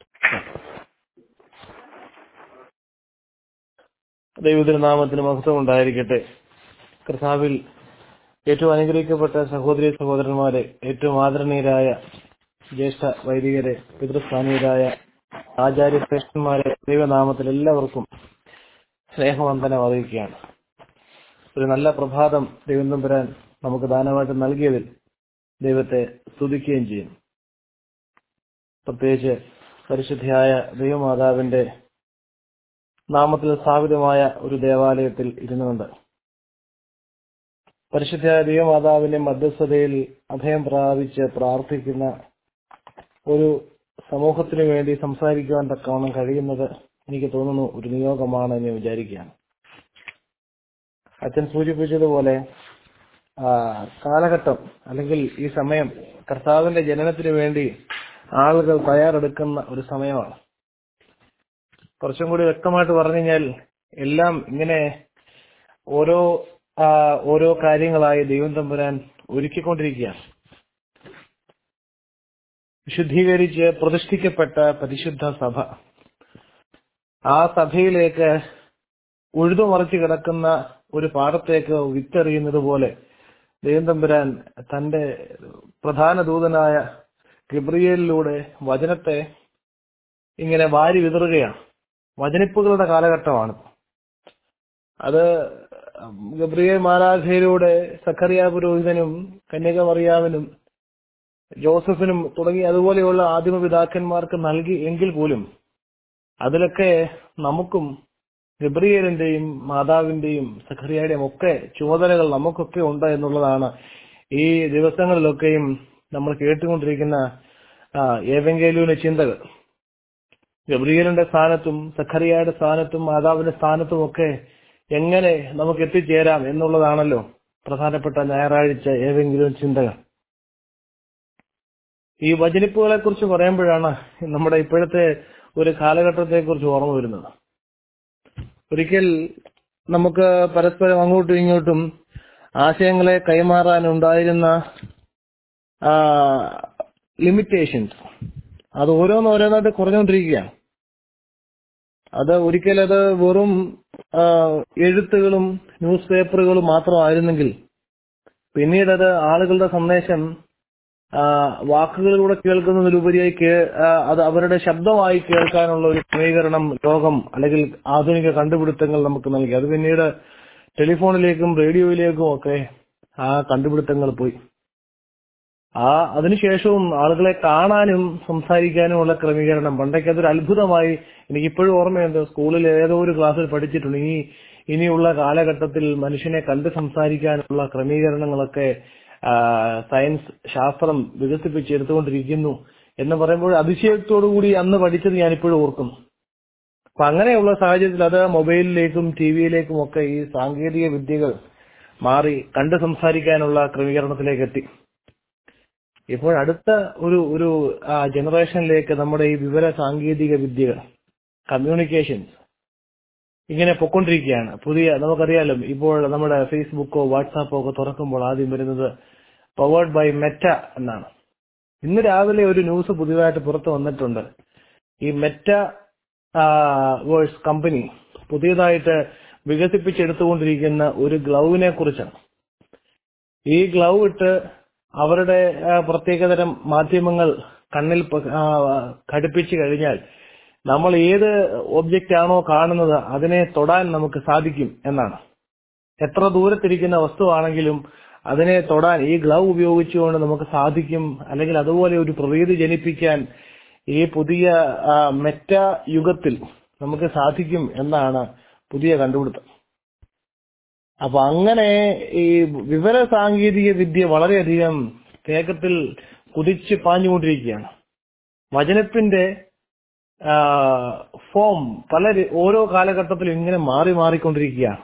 ദൈവത്തിന്റെ നാമത്തിന് മഹത്വം ഉണ്ടായിരിക്കട്ടെ. കർത്താവിൽ ഏറ്റവും അനുഗ്രഹിക്കപ്പെട്ട സഹോദരി സഹോദരന്മാരെ, ഏറ്റവും ആദരണീയരായ ജ്യേഷ്ഠ വൈദികരെ, പിതൃസ്ഥാനീയരായ ആചാര്യശ്രേഷ്ഠന്മാരെ, ദൈവനാമത്തിൽ എല്ലാവർക്കും സ്നേഹവന്ദനം അറിയിക്കുകയാണ്. ഒരു നല്ല പ്രഭാതം ദൈവം തമ്പുരാൻ നമുക്ക് ദാനമായിട്ട് നൽകിയതിൽ ദൈവത്തെ സ്തുതിക്കുകയും ചെയ്യും. പ്രത്യേകിച്ച് പരിശുദ്ധയായ ദൈവമാതാവിന്റെ നാമത്തിൽ സ്ഥാപിതമായ ഒരു ദേവാലയത്തിൽ ഇരുന്നുകൊണ്ട് പരിശുദ്ധയായ ദൈവമാതാവിന്റെ മധ്യസ്ഥതയിൽ അഭയം പ്രാപിച്ച് പ്രാർത്ഥിക്കുന്ന ഒരു സമൂഹത്തിനു വേണ്ടി സംസാരിക്കുവാൻ തക്കവണ്ണം കഴിയുന്നത് എനിക്ക് തോന്നുന്നു ഒരു നിയോഗമാണ് എന്ന് വിചാരിക്കുകയാണ്. അച്ഛൻ സൂചിപ്പിച്ചതുപോലെ കാലഘട്ടം അല്ലെങ്കിൽ ഈ സമയം കർത്താവിന്റെ ജനനത്തിന് വേണ്ടി ആളുകൾ തയ്യാറെടുക്കുന്ന ഒരു സമയമാണ്. കുറച്ചും കൂടി വ്യക്തമായിട്ട് പറഞ്ഞു കഴിഞ്ഞാൽ എല്ലാം ഇങ്ങനെ ഓരോ ഓരോ കാര്യങ്ങളായി ദൈവം തമ്പുരാൻ ഒരുക്കിക്കൊണ്ടിരിക്കുകയാണ്. വിശുദ്ധീകരിച്ച് പ്രതിഷ്ഠിക്കപ്പെട്ട പരിശുദ്ധ സഭ, ആ സഭയിലേക്ക് ഉഴുതുമറിച്ച് കിടക്കുന്ന ഒരു പാടത്തേക്ക് വിത്തെറിയുന്നത് പോലെ ദൈവം തമ്പുരാൻ തന്റെ പ്രധാന ദൂതനായ ഗബ്രിയേലിലൂടെ വചനത്തെ ഇങ്ങനെ വാരി വിതറുകയാണ്. വചനിപ്പുകളുടെ കാലഘട്ടമാണ്. അത് ഗബ്രിയേൽ മാലാഖയിലൂടെ സഖറിയ പുരോഹിതനും കന്യക മറിയാമിനും ജോസഫിനും തുടങ്ങി അതുപോലെയുള്ള ആദിമപിതാക്കന്മാർക്ക് നൽകി എങ്കിൽ പോലും അതിലൊക്കെ നമുക്കും ഗബ്രിയേലിന്റെയും മാതാവിന്റെയും സഖറിയയുടെയും ഒക്കെ ചുമതലകൾ നമുക്കൊക്കെ ഉണ്ട് എന്നുള്ളതാണ് ഈ ദിവസങ്ങളിലൊക്കെയും നമ്മൾ കേട്ടുകൊണ്ടിരിക്കുന്ന ഏവങ്കേലിയുടെ ചിന്തകൾ. ഗബ്രിയേലിന്റെ സ്ഥാനത്തും സഖറിയയുടെ സ്ഥാനത്തും മാതാവിന്റെ സ്ഥാനത്തും ഒക്കെ എങ്ങനെ നമുക്ക് എത്തിച്ചേരാം എന്നുള്ളതാണല്ലോ പ്രധാനപ്പെട്ട ഞായറാഴ്ച ഏവെങ്കിലും ചിന്തകൾ. ഈ വചനിപ്പുകളെ കുറിച്ച് പറയുമ്പോഴാണ് നമ്മുടെ ഇപ്പോഴത്തെ ഒരു കാലഘട്ടത്തെ കുറിച്ച് ഓർമ്മ വരുന്നത്. ഒരിക്കൽ നമുക്ക് പരസ്പരം അങ്ങോട്ടും ഇങ്ങോട്ടും ആശയങ്ങളെ കൈമാറാനുണ്ടായിരുന്ന ലിമിറ്റേഷൻസ് അത് ഓരോന്നോരോന്നായിട്ട് കുറഞ്ഞുകൊണ്ടിരിക്കുകയാണ്. അത് ഒരിക്കലത് വെറും എഴുത്തുകളും ന്യൂസ് പേപ്പറുകളും മാത്രമായിരുന്നെങ്കിൽ പിന്നീടത് ആളുകളുടെ സന്ദേശം വാക്കുകളിലൂടെ കേൾക്കുന്നതിലുപരിയായി അത് അവരുടെ ശബ്ദമായി കേൾക്കാനുള്ള ഒരു ക്രമീകരണം ലോകം അല്ലെങ്കിൽ ആധുനിക കണ്ടുപിടുത്തങ്ങൾ നമുക്ക് നൽകി. അത് പിന്നീട് ടെലിഫോണിലേക്കും റേഡിയോയിലേക്കും ഒക്കെ ആ കണ്ടുപിടുത്തങ്ങൾ പോയി. ആ അതിനുശേഷവും ആളുകളെ കാണാനും സംസാരിക്കാനുമുള്ള ക്രമീകരണം പണ്ടൊക്കെ അതൊരു അത്ഭുതമായി എനിക്കിപ്പോഴും ഓർമ്മയുണ്ട്. സ്കൂളിൽ ഏതോ ഒരു ക്ലാസ്സിൽ പഠിച്ചിട്ടുണ്ട്. ഇനി ഇനിയുള്ള കാലഘട്ടത്തിൽ മനുഷ്യനെ കണ്ട് സംസാരിക്കാനുള്ള ക്രമീകരണങ്ങളൊക്കെ സയൻസ് ശാസ്ത്രം വികസിപ്പിച്ചെടുത്തുകൊണ്ടിരിക്കുന്നു എന്ന് പറയുമ്പോൾ അതിശയത്തോടുകൂടി അന്ന് പഠിച്ചത് ഞാനിപ്പോഴും ഓർക്കുന്നു. അപ്പൊ അങ്ങനെയുള്ള സാഹചര്യത്തിൽ അത് മൊബൈലിലേക്കും ടി വിയിലേക്കും ഒക്കെ ഈ സാങ്കേതിക വിദ്യകൾ മാറി കണ്ട് സംസാരിക്കാനുള്ള ക്രമീകരണത്തിലേക്ക് എത്തി. ഇപ്പോൾ അടുത്ത ഒരു ഒരു ജനറേഷനിലേക്ക് നമ്മുടെ ഈ വിവര സാങ്കേതിക വിദ്യകൾ, കമ്മ്യൂണിക്കേഷൻസ് ഇങ്ങനെ പൊക്കൊണ്ടിരിക്കുകയാണ്. പുതിയ നമുക്കറിയാലോ, ഇപ്പോൾ നമ്മുടെ ഫേസ്ബുക്കോ വാട്സാപ്പോ ഒക്കെ തുറക്കുമ്പോൾ ആദ്യം വരുന്നത് പവേർഡ് ബൈ മെറ്റ എന്നാണ്. ഇന്ന് രാവിലെ ഒരു ന്യൂസ് പുതിയതായിട്ട് പുറത്തു വന്നിട്ടുണ്ട്. ഈ മെറ്റ വേഴ്സ് കമ്പനി പുതിയതായിട്ട് വികസിപ്പിച്ചെടുത്തുകൊണ്ടിരിക്കുന്ന ഒരു ഗ്ലൗവിനെ കുറിച്ചാണ്. ഈ ഗ്ലൗ ഇട്ട് അവരുടെ പ്രത്യേകതരം മാധ്യമങ്ങൾ കണ്ണിൽ ഘടിപ്പിച്ചു കഴിഞ്ഞാൽ നമ്മൾ ഏത് ഒബ്ജക്റ്റ് ആണോ കാണുന്നത് അതിനെ തൊടാൻ നമുക്ക് സാധിക്കും എന്നാണ്. എത്ര ദൂരത്തിരിക്കുന്ന വസ്തുവാണെങ്കിലും അതിനെ തൊടാൻ ഈ ഗ്ലൗ ഉപയോഗിച്ചുകൊണ്ട് നമുക്ക് സാധിക്കും, അല്ലെങ്കിൽ അതുപോലെ ഒരു പ്രതീതി ജനിപ്പിക്കാൻ ഈ പുതിയ മെറ്റ യുഗത്തിൽ നമുക്ക് സാധിക്കും എന്നാണ് പുതിയ കണ്ടുപിടുത്തം. അപ്പൊ അങ്ങനെ ഈ വിവര സാങ്കേതിക വിദ്യ വളരെയധികം വേഗത്തിൽ കുതിച്ച് പാഞ്ഞുകൊണ്ടിരിക്കുകയാണ്. വചനത്തിന്റെ ഫോം പല ഓരോ കാലഘട്ടത്തിലും ഇങ്ങനെ മാറി മാറിക്കൊണ്ടിരിക്കുകയാണ്.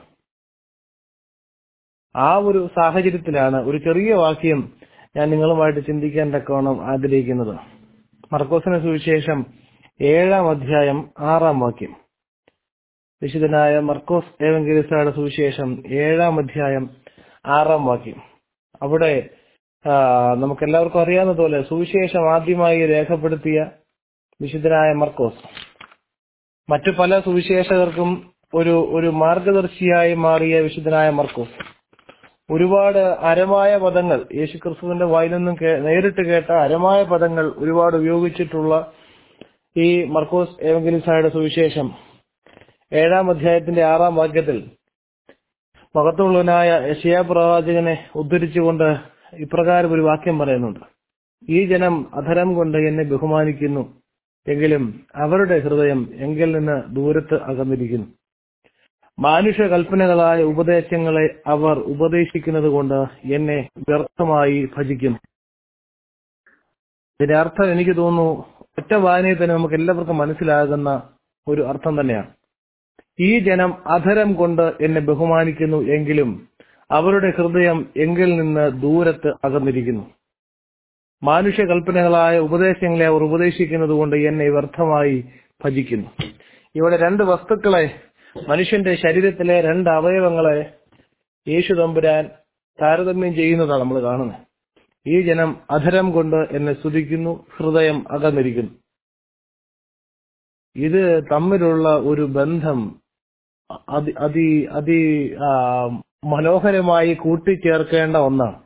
ആ ഒരു സാഹചര്യത്തിലാണ് ഒരു ചെറിയ വാക്യം ഞാൻ നിങ്ങളുമായിട്ട് ചിന്തിക്കാൻ തക്കവണ്ണം ആഗ്രഹിക്കുന്നത്. മർക്കോസിന്റെ സുവിശേഷം ഏഴാം അധ്യായം ആറാം വാക്യം. വിശുദ്ധനായ മർക്കോസ് ഏവങ്കേലിസ്തയുടെ സുവിശേഷം ഏഴാം അധ്യായം ആറാം വാക്യം. അവിടെ നമുക്ക് എല്ലാവർക്കും അറിയാവുന്നതുപോലെ സുവിശേഷം ആദ്യമായി രേഖപ്പെടുത്തിയ വിശുദ്ധനായ മർക്കോസ് മറ്റു പല സുവിശേഷകർക്കും ഒരു ഒരു മാർഗദർശിയായി മാറിയ വിശുദ്ധനായ മർക്കോസ് ഒരുപാട് അരമായ പദങ്ങൾ യേശുക്രിസ്തുവിന്റെ വായിൽ നിന്നും നേരിട്ട് കേട്ട അരമായ പദങ്ങൾ ഒരുപാട് ഉപയോഗിച്ചിട്ടുള്ള ഈ മർക്കോസ് ഏവങ്കേലിസ്തയുടെ സുവിശേഷം ഏഴാം അധ്യായത്തിന്റെ ആറാം വാക്യത്തിൽ മഹത്വമുള്ളവനായ യെശയ്യാ പ്രവാചകനെ ഉദ്ധരിച്ചുകൊണ്ട് ഇപ്രകാരം ഒരു വാക്യം പറയുന്നുണ്ട്. ഈ ജനം അധരം കൊണ്ട് എന്നെ ബഹുമാനിക്കുന്നു, എങ്കിലും അവരുടെ ഹൃദയം എങ്കിൽ നിന്ന് ദൂരത്ത് അകന്നിരിക്കുന്നു. മാനുഷ്യ കൽപ്പനകളായ ഉപദേശങ്ങളെ അവർ ഉപദേശിക്കുന്നത് കൊണ്ട് എന്നെ വ്യർത്ഥമായി ഭജിക്കുന്നു. ഇതിന്റെ അർത്ഥം എനിക്ക് തോന്നുന്നു ഒറ്റ വായനയിൽ തന്നെ നമുക്ക് എല്ലാവർക്കും മനസ്സിലാകുന്ന ഒരു അർത്ഥം തന്നെയാണ്. ഈ ജനം അധരം കൊണ്ട് എന്നെ ബഹുമാനിക്കുന്നു, എങ്കിലും അവരുടെ ഹൃദയം എങ്കിൽ നിന്ന് ദൂരത്ത് അകന്നിരിക്കുന്നു. മാനുഷ്യ കൽപ്പനകളായ ഉപദേശങ്ങളെ അവർ ഉപദേശിക്കുന്നത് കൊണ്ട് എന്നെ വ്യർത്ഥമായി ഭജിക്കുന്നു. ഇവിടെ രണ്ട് വസ്തുക്കളെ, മനുഷ്യന്റെ ശരീരത്തിലെ രണ്ട് അവയവങ്ങളെ യേശു തമ്പുരാൻ താരതമ്യം ചെയ്യുന്നതാണ് നമ്മൾ കാണുന്നത്. ഈ ജനം അധരം കൊണ്ട് എന്നെ സ്തുതിക്കുന്നു, ഹൃദയം അകന്നിരിക്കുന്നു. ഇത് തമ്മിലുള്ള ഒരു ബന്ധം അതി അതി അതി മനോഹരമായി കൂട്ടിച്ചേർക്കേണ്ട ഒന്നാണ്.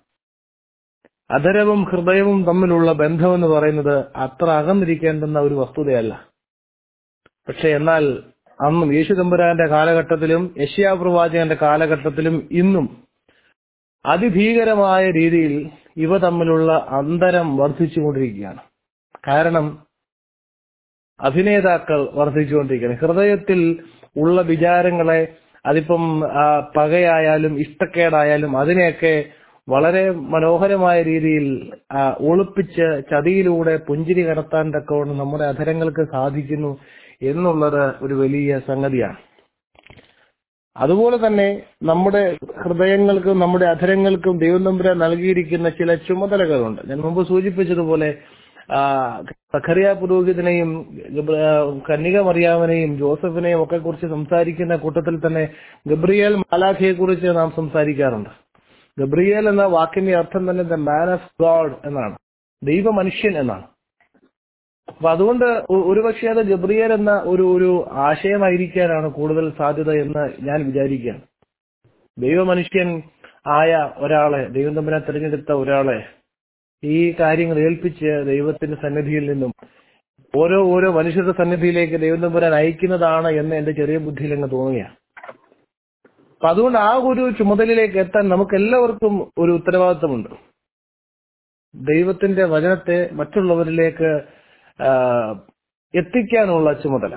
അധരവും ഹൃദയവും തമ്മിലുള്ള ബന്ധമെന്ന് പറയുന്നത് അത്ര അകന്നിരിക്കേണ്ടുന്ന ഒരു വസ്തുതയല്ല. പക്ഷെ എന്നാൽ അന്നും യേശു തമ്പുരാന്റെ കാലഘട്ടത്തിലും യെശയ്യാ പ്രവാചകന്റെ കാലഘട്ടത്തിലും ഇന്നും അതിഭീകരമായ രീതിയിൽ ഇവ തമ്മിലുള്ള അന്തരം വർദ്ധിച്ചുകൊണ്ടിരിക്കുകയാണ്. കാരണം അഭിനേതാക്കൾ വർദ്ധിച്ചുകൊണ്ടിരിക്കുകയാണ്. ഹൃദയത്തിൽ ഉള്ള വിചാരങ്ങളെ, അതിപ്പം പകയായാലും ഇഷ്ടക്കേടായാലും അതിനെയൊക്കെ വളരെ മനോഹരമായ രീതിയിൽ ഒളിപ്പിച്ച് ചതിയിലൂടെ പുഞ്ചിരി കടത്താൻ തക്കവണ്ണം നമ്മുടെ അധരങ്ങൾക്ക് സാധിക്കുന്നു എന്നുള്ളത് ഒരു വലിയ സംഗതിയാണ്. അതുപോലെ തന്നെ നമ്മുടെ ഹൃദയങ്ങൾക്കും നമ്മുടെ അധരങ്ങൾക്കും ദൈവം തമ്പുരാൻ നൽകിയിരിക്കുന്ന ചില ചുമതലകളുണ്ട്. ഞാൻ മുമ്പ് സൂചിപ്പിച്ചതുപോലെ സഖറിയ പുരോഹിതനെയും കന്യക മറിയാമനെയും ജോസഫിനെയും ഒക്കെ കുറിച്ച് സംസാരിക്കുന്ന കൂട്ടത്തിൽ തന്നെ ഗബ്രിയേൽ മാലാഖയെ കുറിച്ച് നാം സംസാരിക്കാറുണ്ട്. ഗബ്രിയേൽ എന്ന വാക്കിന്റെ അർത്ഥം തന്നെ ദ മാൻ ഓഫ് ഗോഡ് എന്നാണ്, ദൈവ മനുഷ്യൻ എന്നാണ്. അപ്പൊ അതുകൊണ്ട് ഒരുപക്ഷെ അത് ഗബ്രിയേൽ എന്ന ഒരു ഒരു ആശയമായിരിക്കാനാണ് കൂടുതൽ സാധ്യത എന്ന് ഞാൻ വിചാരിക്കുകയാണ്. ദൈവ മനുഷ്യൻ ആയ ഒരാളെ, ദൈവം തമ്പുരാൻ തിരഞ്ഞെടുത്ത ഒരാളെ ഈ കാര്യങ്ങൾ ഏൽപ്പിച്ച് ദൈവത്തിന്റെ സന്നിധിയിൽ നിന്നും ഓരോ ഓരോ മനുഷ്യരുടെ സന്നിധിയിലേക്ക് ദൈവം തമ്പുരാൻ അയക്കുന്നതാണ് എന്ന് എന്റെ ചെറിയ ബുദ്ധിയിൽ അങ്ങ് തോന്നുകയാണ്. അപ്പൊ അതുകൊണ്ട് ആ ഒരു ചുമതലയിലേക്ക് എത്താൻ നമുക്ക് എല്ലാവർക്കും ഒരു ഉത്തരവാദിത്വമുണ്ട്. ദൈവത്തിന്റെ വചനത്തെ മറ്റുള്ളവരിലേക്ക് എത്തിക്കാനുള്ള ചുമതല.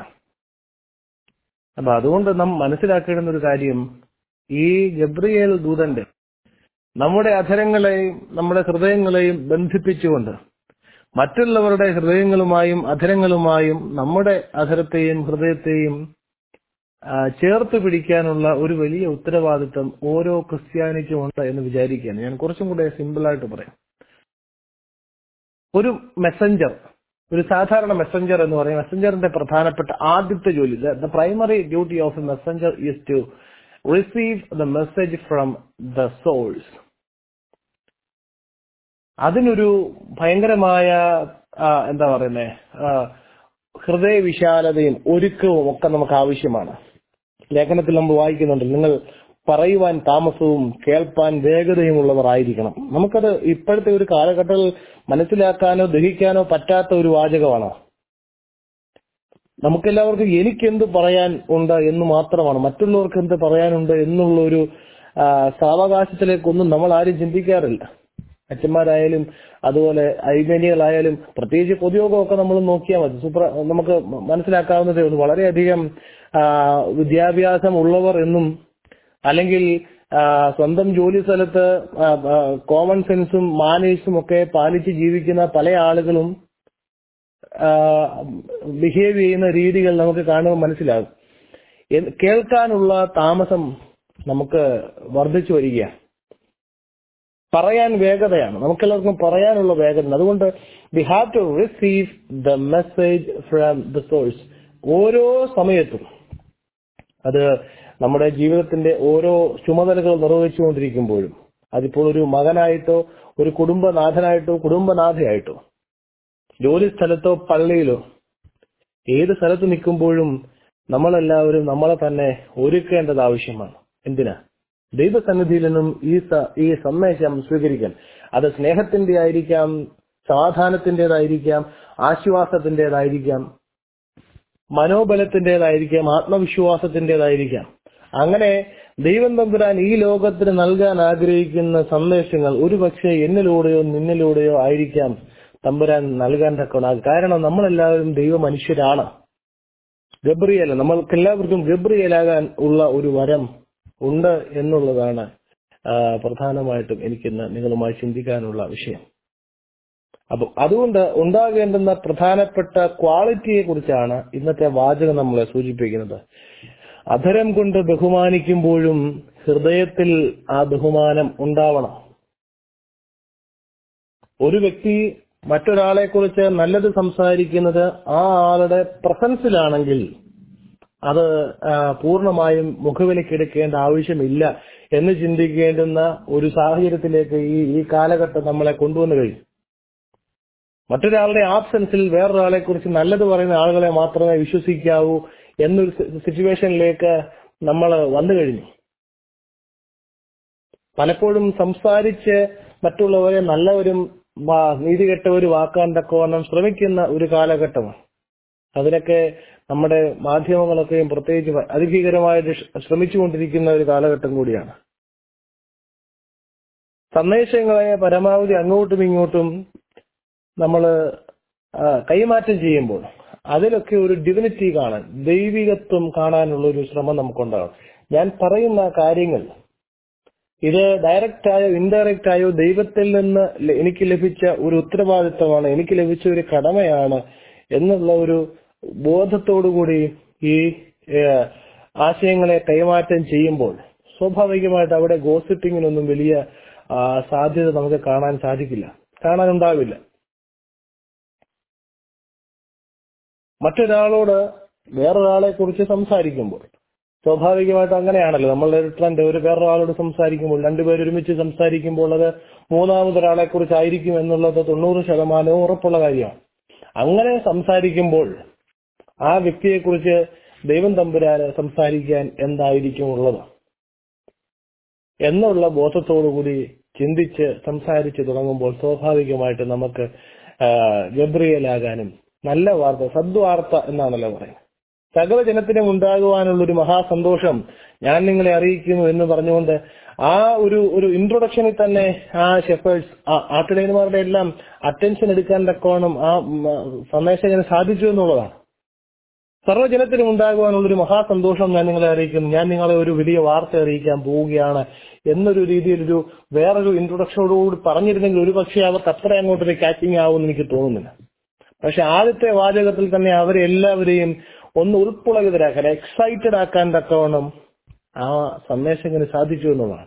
അപ്പൊ അതുകൊണ്ട് നാം മനസ്സിലാക്കേണ്ടുന്ന ഒരു കാര്യം, ഈ ഗബ്രിയേൽ ദൂതന്റെ നമ്മുടെ അധരങ്ങളെയും നമ്മുടെ ഹൃദയങ്ങളെയും ബന്ധിപ്പിച്ചുകൊണ്ട് മറ്റുള്ളവരുടെ ഹൃദയങ്ങളുമായും അധരങ്ങളുമായും നമ്മുടെ അധരത്തെയും ഹൃദയത്തെയും ചേർത്ത് പിടിക്കാനുള്ള ഒരു വലിയ ഉത്തരവാദിത്വം ഓരോ ക്രിസ്ത്യാനിക്കും ഉണ്ട് എന്ന് വിചാരിക്കുകയാണ്. ഞാൻ കുറച്ചും കൂടെ സിമ്പിളായിട്ട് പറയാം. ഒരു മെസ്സഞ്ചർ, ഒരു സാധാരണ മെസ്സഞ്ചർ എന്ന് പറയും, മെസ്സഞ്ചറിന്റെ പ്രധാനപ്പെട്ട ആദ്യത്തെ ജോലി, the primary duty of a messenger is to receive the message from the souls. അതിനൊരു ഭയങ്കരമായ എന്താ പറയുന്നേ ഹൃദയവിശാലതയും ഒരുക്കവും ഒക്കെ നമുക്ക് ആവശ്യമാണ്. ലേഖനത്തിൽ നമ്മൾ വായിക്കുന്നുണ്ട്, നിങ്ങൾ പറയുവാൻ താമസവും കേൾപ്പാൻ വേഗതയും ഉള്ളവർ ആയിരിക്കണം. നമുക്കത് ഇപ്പോഴത്തെ ഒരു കാലഘട്ടത്തിൽ മനസ്സിലാക്കാനോ ദഹിക്കാനോ പറ്റാത്ത ഒരു വാചകമാണ്. നമുക്കെല്ലാവർക്കും എനിക്കെന്ത് പറയാൻ ഉണ്ട് എന്ന് മാത്രമാണ്, മറ്റുള്ളവർക്ക് എന്ത് പറയാനുണ്ട് എന്നുള്ള ഒരു സാവകാശത്തിലേക്കൊന്നും നമ്മൾ ആരും ചിന്തിക്കാറില്ല. അച്ഛന്മാരായാലും അതുപോലെ ഐമേനികളായാലും പ്രത്യേകിച്ച് പൊതുയോഗമൊക്കെ നമ്മൾ നോക്കിയാൽ മതി, സൂപ്ര നമുക്ക് മനസ്സിലാക്കാവുന്നതേ ഉള്ളൂ. വളരെയധികം വിദ്യാഭ്യാസം ഉള്ളവർ എന്നും അല്ലെങ്കിൽ സ്വന്തം ജോലി സ്ഥലത്ത് കോമൺ സെൻസും മാനേഴ്സും ഒക്കെ പാലിച്ച് ജീവിക്കുന്ന പല ആളുകളും ബിഹേവ് ചെയ്യുന്ന രീതികൾ നമുക്ക് കാണുമ്പോൾ മനസ്സിലാകും. കേൾക്കാനുള്ള താമസം നമുക്ക് വർദ്ധിച്ചു വരിക. പറയാൻ വേഗതയാണ്, നമുക്കെല്ലാവർക്കും പറയാനുള്ള വേഗത. അതുകൊണ്ട് we have to receive the message from the source. ഓരോ സമയത്തും, അത് നമ്മുടെ ജീവിതത്തിന്റെ ഓരോ ചുമതലകൾ നിർവഹിച്ചുകൊണ്ടിരിക്കുമ്പോഴും, അതിപ്പോൾ ഒരു മകനായിട്ടോ ഒരു കുടുംബനാഥനായിട്ടോ കുടുംബനാഥയായിട്ടോ ജോലി സ്ഥലത്തോ പള്ളിയിലോ ഏത് സ്ഥലത്ത് നിൽക്കുമ്പോഴും നമ്മളെല്ലാവരും നമ്മളെ തന്നെ ഒരുക്കേണ്ടത് ആവശ്യമാണ്. എന്തിനാ? ദൈവസന്നിധിയിൽ നിന്നും ഈ ഈ സന്ദേശം സ്വീകരിക്കാൻ. അത് സ്നേഹത്തിന്റെ ആയിരിക്കാം, സമാധാനത്തിൻ്റെതായിരിക്കാം, ആശ്വാസത്തിൻ്റെതായിരിക്കാം, മനോബലത്തിൻ്റെതായിരിക്കാം, ആത്മവിശ്വാസത്തിൻ്റെതായിരിക്കാം. അങ്ങനെ ദൈവം തമ്പുരാൻ ഈ ലോകത്തിന് നൽകാൻ ആഗ്രഹിക്കുന്ന സന്ദേശങ്ങൾ ഒരുപക്ഷെ എന്നിലൂടെയോ നിന്നിലൂടെയോ ആയിരിക്കാം തമ്പുരാൻ നൽകാൻ തക്കണം. കാരണം നമ്മളെല്ലാവരും ദൈവ മനുഷ്യരാണ്. ഗബ്രിയേൽ, നമ്മൾക്ക് എല്ലാവർക്കും ഗബ്രിയേലാകാൻ ഉള്ള ഒരു വരം ഉണ്ട് എന്നുള്ളതാണ് പ്രധാനമായിട്ടും എനിക്കിന്ന് നിങ്ങളുമായി ചിന്തിക്കാനുള്ള വിഷയം. അപ്പൊ അതുകൊണ്ട് ഉണ്ടാകേണ്ടുന്ന പ്രധാനപ്പെട്ട ക്വാളിറ്റിയെ കുറിച്ചാണ് ഇന്നത്തെ വാചകം നമ്മളെ സൂചിപ്പിക്കുന്നത്. അധരം കൊണ്ട് ബഹുമാനിക്കുമ്പോഴും ഹൃദയത്തിൽ ആ ബഹുമാനം ഉണ്ടാവണം. ഒരു വ്യക്തി മറ്റൊരാളെ കുറിച്ച് നല്ലത് സംസാരിക്കുന്നത് ആ ആളുടെ പ്രസൻസിലാണെങ്കിൽ അത് പൂർണ്ണമായും മുഖവിലക്കെടുക്കേണ്ട ആവശ്യമില്ല എന്ന് ചിന്തിക്കേണ്ടുന്ന ഒരു സാഹചര്യത്തിലേക്ക് ഈ ഈ കാലഘട്ടം നമ്മളെ കൊണ്ടുവന്നു കഴിഞ്ഞു. മറ്റൊരാളുടെ ആബ്സെൻസിൽ വേറൊരാളെ കുറിച്ച് നല്ലത് പറയുന്ന ആളുകളെ മാത്രമേ വിശ്വസിക്കാവൂ എന്നൊരു സിറ്റുവേഷനിലേക്ക് നമ്മൾ വന്നു കഴിഞ്ഞു. പലപ്പോഴും സംസാരിച്ച് മറ്റുള്ളവരെ നല്ലവരും നീതികെട്ടവരും ആക്കാൻ തക്കവണ്ണം ശ്രമിക്കുന്ന ഒരു കാലഘട്ടമാണ്. അതിനൊക്കെ നമ്മുടെ മാധ്യമങ്ങളൊക്കെയും പ്രത്യേകിച്ച് അതിഭീകരമായിട്ട് ശ്രമിച്ചുകൊണ്ടിരിക്കുന്ന ഒരു കാലഘട്ടം കൂടിയാണ്. സന്ദേശങ്ങളെ പരമാവധി അങ്ങോട്ടും ഇങ്ങോട്ടും നമ്മൾ കൈമാറ്റം ചെയ്യുമ്പോൾ അതിലൊക്കെ ഒരു ഡിവിനിറ്റി കാണാൻ, ദൈവികത്വം കാണാനുള്ള ഒരു ശ്രമം നമുക്കുണ്ടാകും. ഞാൻ പറയുന്ന കാര്യങ്ങൾ ഇത് ഡയറക്റ്റായോ ഇൻഡയറക്റ്റായോ ദൈവത്തിൽ നിന്ന് എനിക്ക് ലഭിച്ച ഒരു ഉത്തരവാദിത്വമാണ്, എനിക്ക് ലഭിച്ച ഒരു കടമയാണ് എന്നുള്ള ഒരു ബോധത്തോടുകൂടി ഈ ആശയങ്ങളെ കൈമാറ്റം ചെയ്യുമ്പോൾ സ്വാഭാവികമായിട്ട് അവിടെ ഗോസിപ്പിങ്ങിനൊന്നും വലിയ സാധ്യത നമുക്ക് കാണാൻ സാധിക്കില്ല, കാണാനുണ്ടാവില്ല. മറ്റൊരാളോട് വേറൊരാളെ കുറിച്ച് സംസാരിക്കുമ്പോൾ സ്വാഭാവികമായിട്ട് അങ്ങനെയാണല്ലോ, നമ്മളുടെ ഒരു ട്രെൻഡ്. ഒരു വേറൊരാളോട് സംസാരിക്കുമ്പോൾ, രണ്ടുപേർ ഒരുമിച്ച് സംസാരിക്കുമ്പോൾ അത് മൂന്നാമതൊരാളെ കുറിച്ചായിരിക്കും എന്നുള്ളത് തൊണ്ണൂറ് ശതമാനവും ഉറപ്പുള്ള കാര്യമാണ്. അങ്ങനെ സംസാരിക്കുമ്പോൾ ആ വ്യക്തിയെക്കുറിച്ച് ദൈവം തമ്പുരാന് സംസാരിക്കാൻ എന്തായിരിക്കും ഉള്ളത് എന്നുള്ള ബോധത്തോടുകൂടി ചിന്തിച്ച് സംസാരിച്ച് തുടങ്ങുമ്പോൾ സ്വാഭാവികമായിട്ട് നമുക്ക് ഗബ്രിയേലാകാനും നല്ല വാർത്ത, സദ്വാർത്ത എന്നാണല്ലോ പറയുന്നത്, സകല ജനത്തിനും ഉണ്ടാകുവാനുള്ളൊരു മഹാസന്തോഷം ഞാൻ നിങ്ങളെ അറിയിക്കുന്നു എന്ന് പറഞ്ഞുകൊണ്ട് ആ ഒരു ഒരു ഇൻട്രൊഡക്ഷനിൽ തന്നെ ആ ഷെഫേഴ്സ്, ആ ആട്ടിടയന്മാരുടെ എല്ലാം അറ്റൻഷൻ എടുക്കാൻ തക്കവണ്ണം ആ സന്ദേശത്തിന് സാധിച്ചു എന്നുള്ളതാണ്. സർവ്വജനത്തിനും ഉണ്ടാകുവാനുള്ളൊരു മഹാസന്തോഷം ഞാൻ നിങ്ങളെ അറിയിക്കുന്നു, ഞാൻ നിങ്ങളെ ഒരു വലിയ വാർത്ത അറിയിക്കാൻ പോവുകയാണ് എന്നൊരു രീതിയിലൊരു വേറൊരു ഇൻട്രൊഡക്ഷനോടുകൂടി പറഞ്ഞിരുന്നെങ്കിൽ ഒരു പക്ഷേ അവർക്ക് അത്ര അങ്ങോട്ടൊരു കാച്ചിങ് ആവുമെന്ന് എനിക്ക് തോന്നുന്നില്ല. പക്ഷെ ആദ്യത്തെ വാചകത്തിൽ തന്നെ അവരെ എല്ലാവരെയും ഒന്ന് ഉൾപ്പുളകിതരാക്കാൻ, എക്സൈറ്റഡ് ആക്കാൻ തക്കവണ്ണം ആ സന്ദേശത്തിന് സാധിച്ചു എന്നുള്ളതാണ്.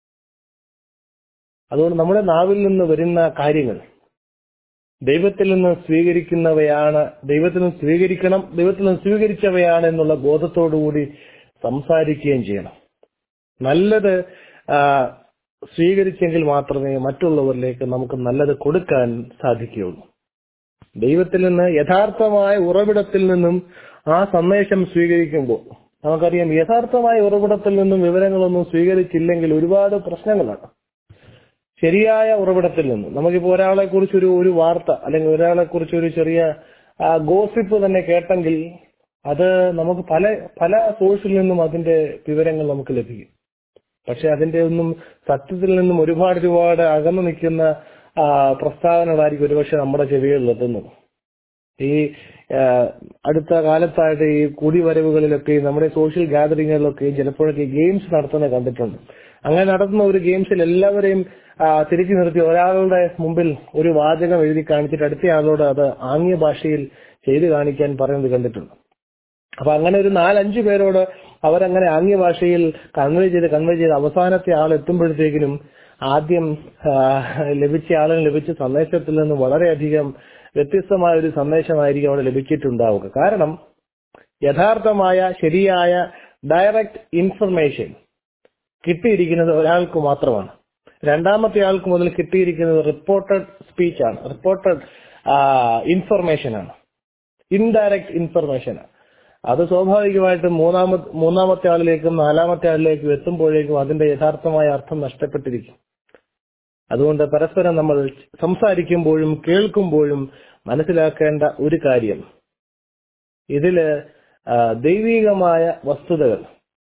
അതുകൊണ്ട് നമ്മുടെ നാവിൽ നിന്ന് വരുന്ന കാര്യങ്ങൾ ദൈവത്തിൽ നിന്ന് സ്വീകരിക്കുന്നവയാണ്, ദൈവത്തിൽ നിന്ന് സ്വീകരിക്കണം, ദൈവത്തിൽ നിന്ന് സ്വീകരിച്ചവയാണ് എന്നുള്ള ബോധത്തോടുകൂടി സംസാരിക്കുകയും ചെയ്യണം. നല്ലത് സ്വീകരിച്ചെങ്കിൽ മാത്രമേ മറ്റുള്ളവരിലേക്ക് നമുക്ക് നല്ലത് കൊടുക്കാൻ സാധിക്കുകയുള്ളൂ. ദൈവത്തിൽ നിന്ന് യഥാർത്ഥമായ ഉറവിടത്തിൽ നിന്നും ആ സന്ദേശം സ്വീകരിക്കുമ്പോൾ നമുക്കറിയാം, യഥാർത്ഥമായ ഉറവിടത്തിൽ നിന്നും വിവരങ്ങളൊന്നും സ്വീകരിച്ചില്ലെങ്കിൽ ഒരുപാട് പ്രശ്നങ്ങളാണ്. ശരിയായ ഉറവിടത്തിൽ നിന്നും നമുക്കിപ്പോൾ ഒരാളെ കുറിച്ചൊരു ഒരു വാർത്ത അല്ലെങ്കിൽ ഒരാളെ കുറിച്ചൊരു ചെറിയ ഗോസിപ്പ് തന്നെ കേട്ടെങ്കിൽ അത് നമുക്ക് പല പല സോഴ്സിൽ നിന്നും അതിന്റെ വിവരങ്ങൾ നമുക്ക് ലഭിക്കും. പക്ഷെ അതിന്റെ ഒന്നും സത്യത്തിൽ നിന്നും ഒരുപാട് ഒരുപാട് അകന്നു നിൽക്കുന്ന പ്രസ്താവനകളായിരിക്കും ഒരുപക്ഷെ നമ്മുടെ ചെവികളിൽ എത്തുന്നത്. ഈ അടുത്ത കാലത്തായിട്ട് ഈ കുടിവരവുകളിലൊക്കെ നമ്മുടെ സോഷ്യൽ ഗാദറിങ്ങുകളിലൊക്കെ ചിലപ്പോഴൊക്കെ ഗെയിംസ് നടത്തുന്നത് കണ്ടിട്ടുണ്ട്. അങ്ങനെ നടത്തുന്ന ഒരു ഗെയിംസിൽ എല്ലാവരെയും തിരിച്ചു നിർത്തി ഒരാളുടെ മുമ്പിൽ ഒരു വാചകം എഴുതി കാണിച്ചിട്ട് അടുത്ത ആളോട് അത് ആംഗ്യ ഭാഷയിൽ ചെയ്തു കാണിക്കാൻ പറയുന്നത് കണ്ടിട്ടുണ്ട്. അപ്പൊ അങ്ങനെ ഒരു നാലഞ്ചു പേരോട് അവരങ്ങനെ ആംഗ്യ ഭാഷയിൽ കൺവേ ചെയ്ത് കൺവേ ചെയ്ത് അവസാനത്തെ ആൾ എത്തുമ്പോഴത്തേക്കിനും ആദ്യം ലഭിച്ച ആളിന് ലഭിച്ച സന്ദേശത്തിൽ നിന്ന് വളരെയധികം വ്യത്യസ്തമായ ഒരു സന്ദേശമായിരിക്കും അവിടെ ലഭിച്ചിട്ടുണ്ടാവുക. കാരണം യഥാർത്ഥമായ ശരിയായ ഡയറക്റ്റ് ഇൻഫർമേഷൻ കിട്ടിയിരിക്കുന്നത് ഒരാൾക്ക് മാത്രമാണ്. രണ്ടാമത്തെ ആൾക്ക് മുതൽ കിട്ടിയിരിക്കുന്നത് റിപ്പോർട്ടഡ് സ്പീച്ചാണ്, റിപ്പോർട്ടഡ് ഇൻഫർമേഷനാണ്, ഇൻഡയറക്റ്റ് ഇൻഫർമേഷനാണ്. അത് സ്വാഭാവികമായിട്ടും മൂന്നാമത്തെ മൂന്നാമത്തെ ആളിലേക്കും നാലാമത്തെ ആളിലേക്കും എത്തുമ്പോഴേക്കും അതിന്റെ യഥാർത്ഥമായ അർത്ഥം നഷ്ടപ്പെട്ടിരിക്കും. അതുകൊണ്ട് പരസ്പരം നമ്മൾ സംസാരിക്കുമ്പോഴും കേൾക്കുമ്പോഴും മനസ്സിലാക്കേണ്ട ഒരു കാര്യം, ഇതില് ദൈവികമായ വസ്തുതകൾ,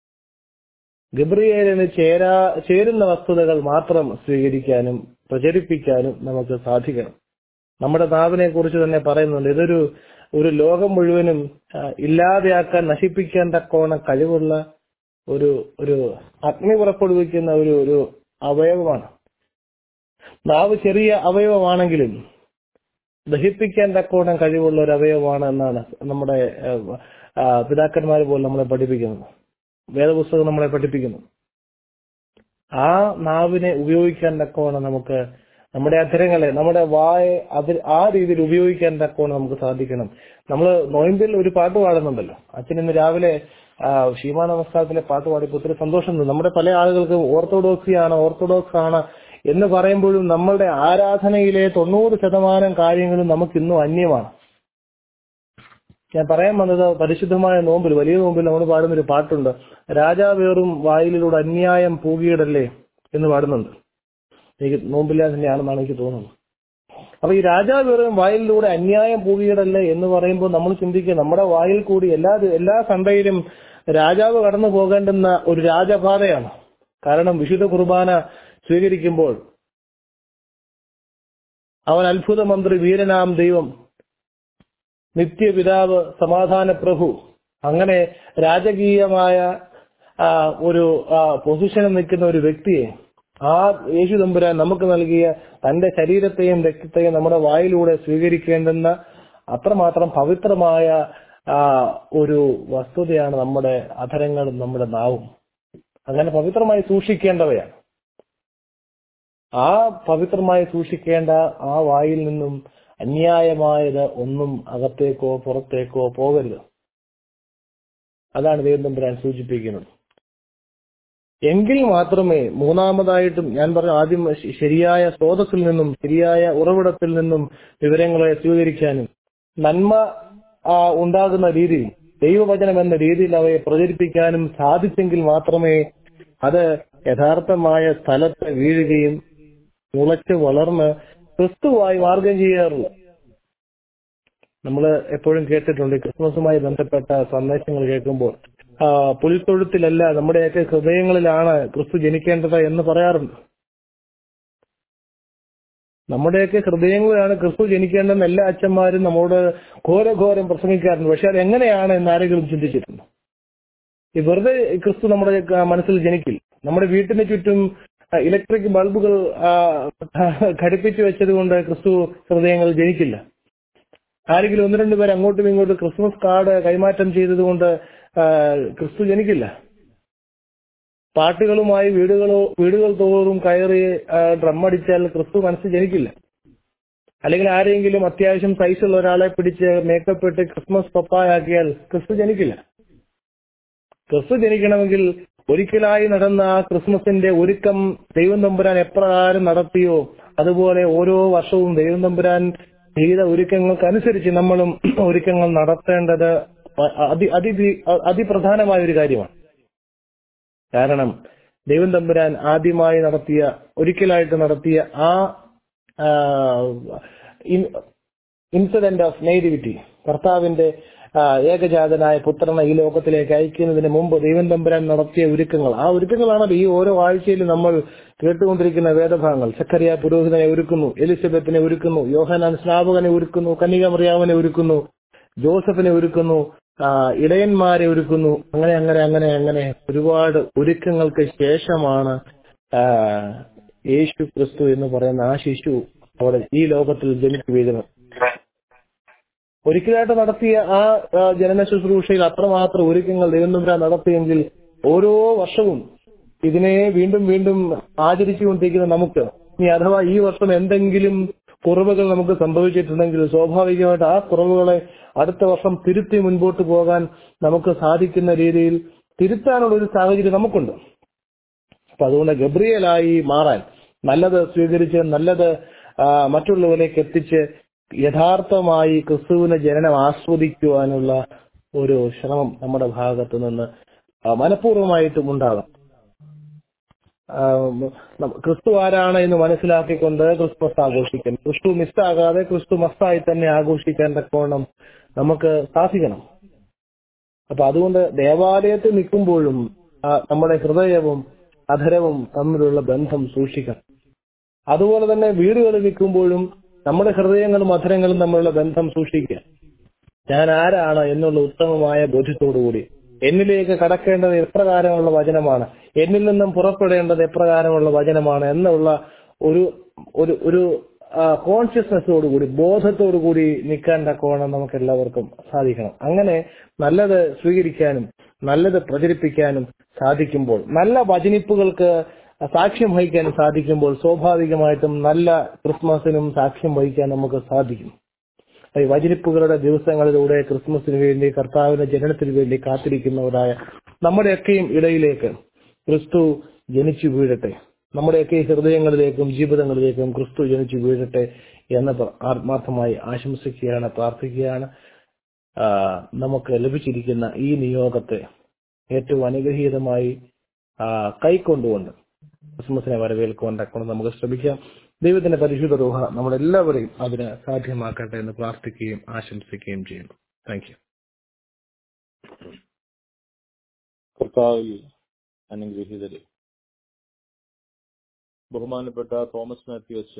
ഗബ്രിയേലിന് ചേരാ ചേരുന്ന വസ്തുതകൾ മാത്രം സ്വീകരിക്കാനും പ്രചരിപ്പിക്കാനും നമുക്ക് സാധിക്കണം. നമ്മുടെ നാവിനെ കുറിച്ച് തന്നെ പറയുന്നുണ്ട്, ഇതൊരു ഒരു ലോകം മുഴുവനും ഇല്ലാതെയാക്കാൻ നശിപ്പിക്കാൻ തക്കോണം കഴിവുള്ള ഒരു ഒരു അഗ്നി പുറപ്പെടുവിക്കുന്ന ഒരു ഒരു അവയവമാണ്. നാവ് ചെറിയ അവയവമാണെങ്കിലും ദഹിപ്പിക്കാൻ തക്കോണം കഴിവുള്ള ഒരു അവയവമാണ് എന്നാണ് നമ്മുടെ പിതാക്കന്മാർ പോലും നമ്മളെ പഠിപ്പിക്കുന്നത്, വേദപുസ്തകം നമ്മളെ പഠിപ്പിക്കുന്നു. ആ നാവിനെ ഉപയോഗിക്കാൻ തക്കോണം നമുക്ക് നമ്മുടെ അധരങ്ങളെ, നമ്മുടെ വായെ അത് ആ രീതിയിൽ ഉപയോഗിക്കാൻ തക്കോണം നമുക്ക് സാധിക്കണം. നമ്മൾ നോയമ്പിൽ ഒരു പാട്ട് പാടുന്നുണ്ടല്ലോ, അച്ഛൻ ഇന്ന് രാവിലെ ഷീമാ നമസ്കാരത്തിലെ പാട്ട് പാടിയപ്പോൾ ഒത്തിരി സന്തോഷം. നമ്മുടെ പല ആളുകൾക്ക് ഓർത്തഡോക്സി ആണ് ഓർത്തഡോക്സ് ആണ് എന്ന് പറയുമ്പോഴും നമ്മളുടെ ആരാധനയിലെ തൊണ്ണൂറ് ശതമാനം കാര്യങ്ങളും നമുക്ക് ഇന്നും അന്യമാണ്. ഞാൻ പറയാൻ വന്നത് പരിശുദ്ധമായ നോമ്പിൽ, വലിയ നോമ്പിൽ നമ്മൾ പാടുന്നൊരു പാട്ടുണ്ട്, രാജാവേറും വായിലൂടെ അന്യായം പൂകിയിടല്ലേ എന്ന് പാടുന്നുണ്ട്. എനിക്ക് നോമ്പില്ലാ തന്നെയാണെന്നാണ് എനിക്ക് തോന്നുന്നത്. അപ്പൊ ഈ രാജാവേറും വായിലൂടെ അന്യായം പൂകിയിടല്ലേ എന്ന് പറയുമ്പോൾ നമ്മൾ ചിന്തിക്കുക, നമ്മുടെ വായിൽ കൂടി എല്ലാ എല്ലാ സൺഡേയിലും രാജാവ് കടന്നു പോകേണ്ടുന്ന ഒരു രാജപാതയാണ്. കാരണം വിശുദ്ധ കുർബാന സ്വീകരിക്കുമ്പോൾ അവൻ അത്ഭുത മന്ത്രി, വീരനാം ദൈവം, നിത്യപിതാവ്, സമാധാന പ്രഭു, അങ്ങനെ രാജകീയമായ ഒരു പൊസിഷനിൽ നിൽക്കുന്ന ഒരു വ്യക്തിയെ ആ യേശു തമ്പുരാൻ നമുക്ക് നൽകിയ തന്റെ ശരീരത്തെയും രക്തത്തെയും നമ്മുടെ വായിലൂടെ സ്വീകരിക്കേണ്ടുന്ന അത്രമാത്രം പവിത്രമായ ഒരു വസ്തുതയാണ് നമ്മുടെ അധരങ്ങളും നമ്മുടെ നാവും. അങ്ങനെ പവിത്രമായി സൂക്ഷിക്കേണ്ടവയാണ്. ആ പവിത്രമായി സൂക്ഷിക്കേണ്ട ആ വായിൽ നിന്നും അന്യായമായത് ഒന്നും അകത്തേക്കോ പുറത്തേക്കോ പോകരുത്. അതാണ് ദൈവം തമ്പുരാൻ സൂചിപ്പിക്കുന്നത്. എങ്കിൽ മാത്രമേ മൂന്നാമതായിട്ടും ഞാൻ പറഞ്ഞു, ആദ്യം ശരിയായ സ്രോതസ്സിൽ നിന്നും ശരിയായ ഉറവിടത്തിൽ നിന്നും വിവരങ്ങളെ സ്വീകരിക്കാനും നന്മ ഉണ്ടാകുന്ന രീതിയിൽ ദൈവവചനം എന്ന രീതിയിൽ അവയെ പ്രചരിപ്പിക്കാനും സാധിച്ചെങ്കിൽ മാത്രമേ അത് യഥാർത്ഥമായ സ്ഥലത്ത് വീഴുകയും മുളച്ച് വളർന്ന് ക്രിസ്തുവായി മാർഗം ചെയ്യാറുള്ളൂ. നമ്മൾ എപ്പോഴും കേട്ടിട്ടുണ്ട്, ക്രിസ്മസുമായി ബന്ധപ്പെട്ട സന്ദേശങ്ങൾ കേൾക്കുമ്പോൾ പുൽത്തൊഴുത്തിലല്ല നമ്മുടെയൊക്കെ ഹൃദയങ്ങളിലാണ് ക്രിസ്തു ജനിക്കേണ്ടത് എന്ന് പറയാറുണ്ട്. നമ്മുടെയൊക്കെ ഹൃദയങ്ങളിലാണ് ക്രിസ്തു ജനിക്കേണ്ടതെന്ന് എല്ലാ അച്ഛന്മാരും നമ്മോട് ഘോരഘോരം പ്രസംഗിക്കാറുണ്ട്. പക്ഷെ അത് എങ്ങനെയാണ് എന്ന് ആരെങ്കിലും ചിന്തിച്ചിട്ടുണ്ട്? ഈ വെറുതെ ക്രിസ്തു നമ്മുടെ മനസ്സിൽ ജനിക്കില്ല. നമ്മുടെ വീട്ടിന് ചുറ്റും ഇലക്ട്രിക് ബൾബുകൾ ഘടിപ്പിച്ചു വെച്ചത് കൊണ്ട് ക്രിസ്തു ഹൃദയങ്ങൾ ജനിക്കില്ല. ആരെങ്കിലും ഒന്ന് രണ്ടു പേർ അങ്ങോട്ടും ഇങ്ങോട്ടും ക്രിസ്മസ് കാർഡ് കൈമാറ്റം ചെയ്തതുകൊണ്ട് ക്രിസ്തു ജനിക്കില്ല. പാട്ടുകളുമായി വീടുകളോ വീടുകൾ തോറും കയറി ഡ്രം അടിച്ചാൽ ക്രിസ്തു മനസ്സ് ജനിക്കില്ല. അല്ലെങ്കിൽ ആരെങ്കിലും അത്യാവശ്യം സൈസുള്ള ഒരാളെ പിടിച്ച് മേക്കപ്പ് ഇട്ട് ക്രിസ്മസ് പപ്പായാക്കിയാൽ ക്രിസ്തു ജനിക്കില്ല. ക്രിസ്തു ജനിക്കണമെങ്കിൽ ഒരിക്കലായി നടന്ന ആ ക്രിസ്മസിന്റെ ഒരുക്കം ദൈവം തമ്പുരാൻ എപ്രകാരം നടത്തിയോ അതുപോലെ ഓരോ വർഷവും ദൈവം തമ്പുരാൻ ചെയ്ത ഒരുക്കങ്ങൾക്കനുസരിച്ച് നമ്മളും ഒരുക്കങ്ങൾ നടത്തേണ്ടത് അതി അതി അതിപ്രധാനമായ ഒരു കാര്യമാണ്. കാരണം ദൈവം തമ്പുരാൻ ആദ്യമായി നടത്തിയ ഒരിക്കലായിട്ട് നടത്തിയ ആ ഇൻസിഡന്റ് ഓഫ് നേറ്റിവിറ്റി, കർത്താവിന്റെ ഏകജാതനായ പുത്രനെ ഈ ലോകത്തിലേക്ക് അയക്കുന്നതിന് മുമ്പ് ദൈവം തമ്പുരാൻ നടത്തിയ ഒരുക്കങ്ങൾ, ആ ഒരുക്കങ്ങളാണ് ഈ ഓരോ ആഴ്ചയിലും നമ്മൾ കേട്ടുകൊണ്ടിരിക്കുന്ന വേദഭാഗങ്ങൾ. സക്കറിയ പുരോഹിതനെ ഒരുക്കുന്നു, എലിസബത്തിനെ ഒരുക്കുന്നു, യോഹന്നാൻ സ്നാപകനെ ഒരുക്കുന്നു, കന്യക മറിയാമിനെ ഒരുക്കുന്നു, ജോസഫിനെ ഒരുക്കുന്നു, ഇടയന്മാരെ ഒരുക്കുന്നു. അങ്ങനെ അങ്ങനെ അങ്ങനെ അങ്ങനെ ഒരുപാട് ഒരുക്കങ്ങൾക്ക് ശേഷമാണ് ആ, യേശു ക്രിസ്തു എന്ന് പറയുന്ന ആ ശിശു അവിടെ ഈ ലോകത്തിൽ ജനിച്ചു വീഴുന്നു. ഒരിക്കലായിട്ട് നടത്തിയ ആ ആ ജനന ശുശ്രൂഷയിൽ അത്രമാത്രം ഒരുക്കങ്ങൾ ദൈവം നടത്തിയെങ്കിൽ ഓരോ വർഷവും ഇതിനെ വീണ്ടും വീണ്ടും ആചരിച്ചുകൊണ്ടിരിക്കുന്ന നമുക്ക് ഇനി അഥവാ ഈ വർഷം എന്തെങ്കിലും കുറവുകൾ നമുക്ക് സംഭവിച്ചിട്ടുണ്ടെങ്കിൽ സ്വാഭാവികമായിട്ട് ആ കുറവുകളെ അടുത്ത വർഷം തിരുത്തി മുൻപോട്ട് പോകാൻ നമുക്ക് സാധിക്കുന്ന രീതിയിൽ തിരുത്താനുള്ള ഒരു സാഹചര്യം നമുക്കുണ്ട്. അപ്പൊ അതുകൊണ്ട് ഗബ്രിയേലായി മാറാൻ, നല്ലത് സ്വീകരിച്ച് നല്ലത് ആ, മറ്റുള്ളവരിലേക്ക് എത്തിച്ച് യഥാർത്ഥമായി ക്രിസ്തുവിന്റെ ജനനം ആസ്വദിക്കുവാനുള്ള ഒരു ശ്രമം നമ്മുടെ ഭാഗത്ത് നിന്ന് ആ, മനഃപൂർവ്വമായിട്ടും ഉണ്ടാകാം. ആ, ന- ക്രിസ്തു ആരാണ് എന്ന് മനസ്സിലാക്കിക്കൊണ്ട് ക്രിസ്മസ് ആഘോഷിക്കാൻ, ക്രിസ്തു മിസ്സാകാതെ ക്രിസ്തു മസ്തായി തന്നെ ആഘോഷിക്കാൻ തക്കവണ്ണം നമുക്ക് സാധിക്കണം. അപ്പൊ അതുകൊണ്ട് ദേവാലയത്തിൽ നിൽക്കുമ്പോഴും ആ, നമ്മുടെ ഹൃദയവും അധരവും തമ്മിലുള്ള ബന്ധം സൂക്ഷിക്കണം. അതുപോലെ തന്നെ വീടുകളിൽ നിൽക്കുമ്പോഴും നമ്മുടെ ഹൃദയങ്ങളും അധരങ്ങളും തമ്മിലുള്ള ബന്ധം സൂക്ഷിക്കുക. ഞാൻ ആരാണ് എന്നുള്ള ഉത്തമമായ ബോധ്യത്തോടുകൂടി എന്നിലേക്ക് കടക്കേണ്ടത് എപ്രകാരമുള്ള വചനമാണ്, എന്നിൽ നിന്നും പുറപ്പെടേണ്ടത് എപ്രകാരമുള്ള വചനമാണ് എന്നുള്ള ഒരു ഒരു ഒരു കോൺഷ്യസ്നെസ്സോടുകൂടി, ബോധത്തോടുകൂടി നിൽക്കാൻ തക്കവണ്ണം നമുക്ക് എല്ലാവർക്കും സാധിക്കണം. അങ്ങനെ നല്ലത് സ്വീകരിക്കാനും നല്ലത് പ്രചരിപ്പിക്കാനും സാധിക്കുമ്പോൾ, നല്ല വചനിപ്പുകൾക്ക് സാക്ഷ്യം വഹിക്കാനും സാധിക്കുമ്പോൾ സ്വാഭാവികമായിട്ടും നല്ല ക്രിസ്മസിനും സാക്ഷ്യം വഹിക്കാൻ നമുക്ക് സാധിക്കും. ഈ വചനിപ്പുകളുടെ ദിവസങ്ങളിലൂടെ ക്രിസ്മസിന് വേണ്ടി, കർത്താവിന്റെ ജനനത്തിന് വേണ്ടി കാത്തിരിക്കുന്നവരായ നമ്മുടെയൊക്കെയും ഇടയിലേക്ക് ക്രിസ്തു ജനിച്ചു വീഴട്ടെ. നമ്മുടെയൊക്കെ ഹൃദയങ്ങളിലേക്കും ജീവിതങ്ങളിലേക്കും ക്രിസ്തു ജനിച്ചു വീഴട്ടെ എന്ന് ആത്മാർത്ഥമായി ആശംസിക്കുകയാണ്, പ്രാർത്ഥിക്കുകയാണ്. ആ, നമുക്ക് ലഭിച്ചിരിക്കുന്ന ഈ നിയോഗത്തെ ഏറ്റവും അനുഗ്രഹീതമായി ആ, കൈക്കൊണ്ടുകൊണ്ട് ക്രിസ്മസിനെ വരവേൽക്കുവാൻ തക്കൊണ്ട് നമുക്ക് ശ്രമിക്കാം. ദൈവത്തിന്റെ പരിശുദ്ധ റൂഹ നമ്മളെല്ലാവരെയും അതിന് സാധ്യമാക്കട്ടെ എന്ന് പ്രാർത്ഥിക്കുകയും ആശംസിക്കുകയും ചെയ്യുന്നു. Thank you. കർത്താവിൽ അനുഗ്രഹീതരെ, ബഹുമാനപ്പെട്ട തോമസ് മാത്യു അച്ഛൻ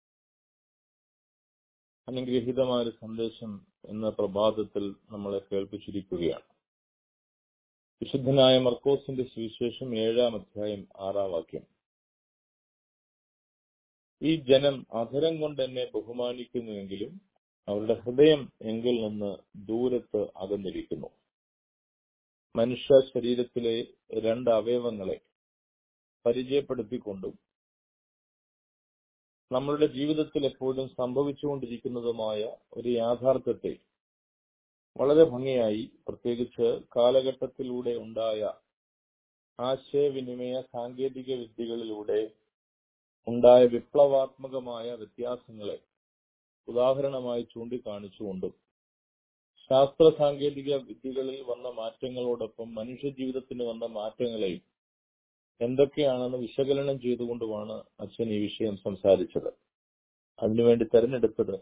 അനുഗ്രഹീതമായ ഒരു സന്ദേശം എന്ന പ്രഭാതത്തിൽ നമ്മളെ കേൾപ്പിച്ചിരിക്കുകയാണ്. വിശുദ്ധനായ മർക്കോസിന്റെ സുവിശേഷം ഏഴാം അധ്യായം ആറാം വാക്യം. ഈ ജനം അധരം കൊണ്ട് എന്നെ ബഹുമാനിക്കുന്നുവെങ്കിലും അവരുടെ ഹൃദയം എങ്കിൽ നിന്ന് ദൂരത്ത് അകന്നിരിക്കുന്നു. മനുഷ്യ ശരീരത്തിലെ രണ്ട് അവയവങ്ങളെ പരിചയപ്പെടുത്തിക്കൊണ്ടും നമ്മളുടെ ജീവിതത്തിൽ എപ്പോഴും സംഭവിച്ചുകൊണ്ടിരിക്കുന്നതുമായ ഒരു യാഥാർത്ഥ്യത്തെ വളരെ ഭംഗിയായി, പ്രത്യേകിച്ച് കാലഘട്ടത്തിലൂടെ ഉണ്ടായ ആശയവിനിമയ സാങ്കേതിക വിദ്യകളിലൂടെ ഉണ്ടായ വിപ്ലവാത്മകമായ വ്യത്യാസങ്ങളെ ഉദാഹരണമായി ചൂണ്ടിക്കാണിച്ചുകൊണ്ടും ശാസ്ത്ര സാങ്കേതിക വിദ്യകളിൽ വന്ന മാറ്റങ്ങളോടൊപ്പം മനുഷ്യ ജീവിതത്തിന് വന്ന മാറ്റങ്ങളെയും എന്തൊക്കെയാണെന്ന് വിശകലനം ചെയ്തുകൊണ്ടുമാണ് അച്ഛൻ ഈ വിഷയം സംസാരിച്ചത്. അതിനുവേണ്ടി തെരഞ്ഞെടുത്തത്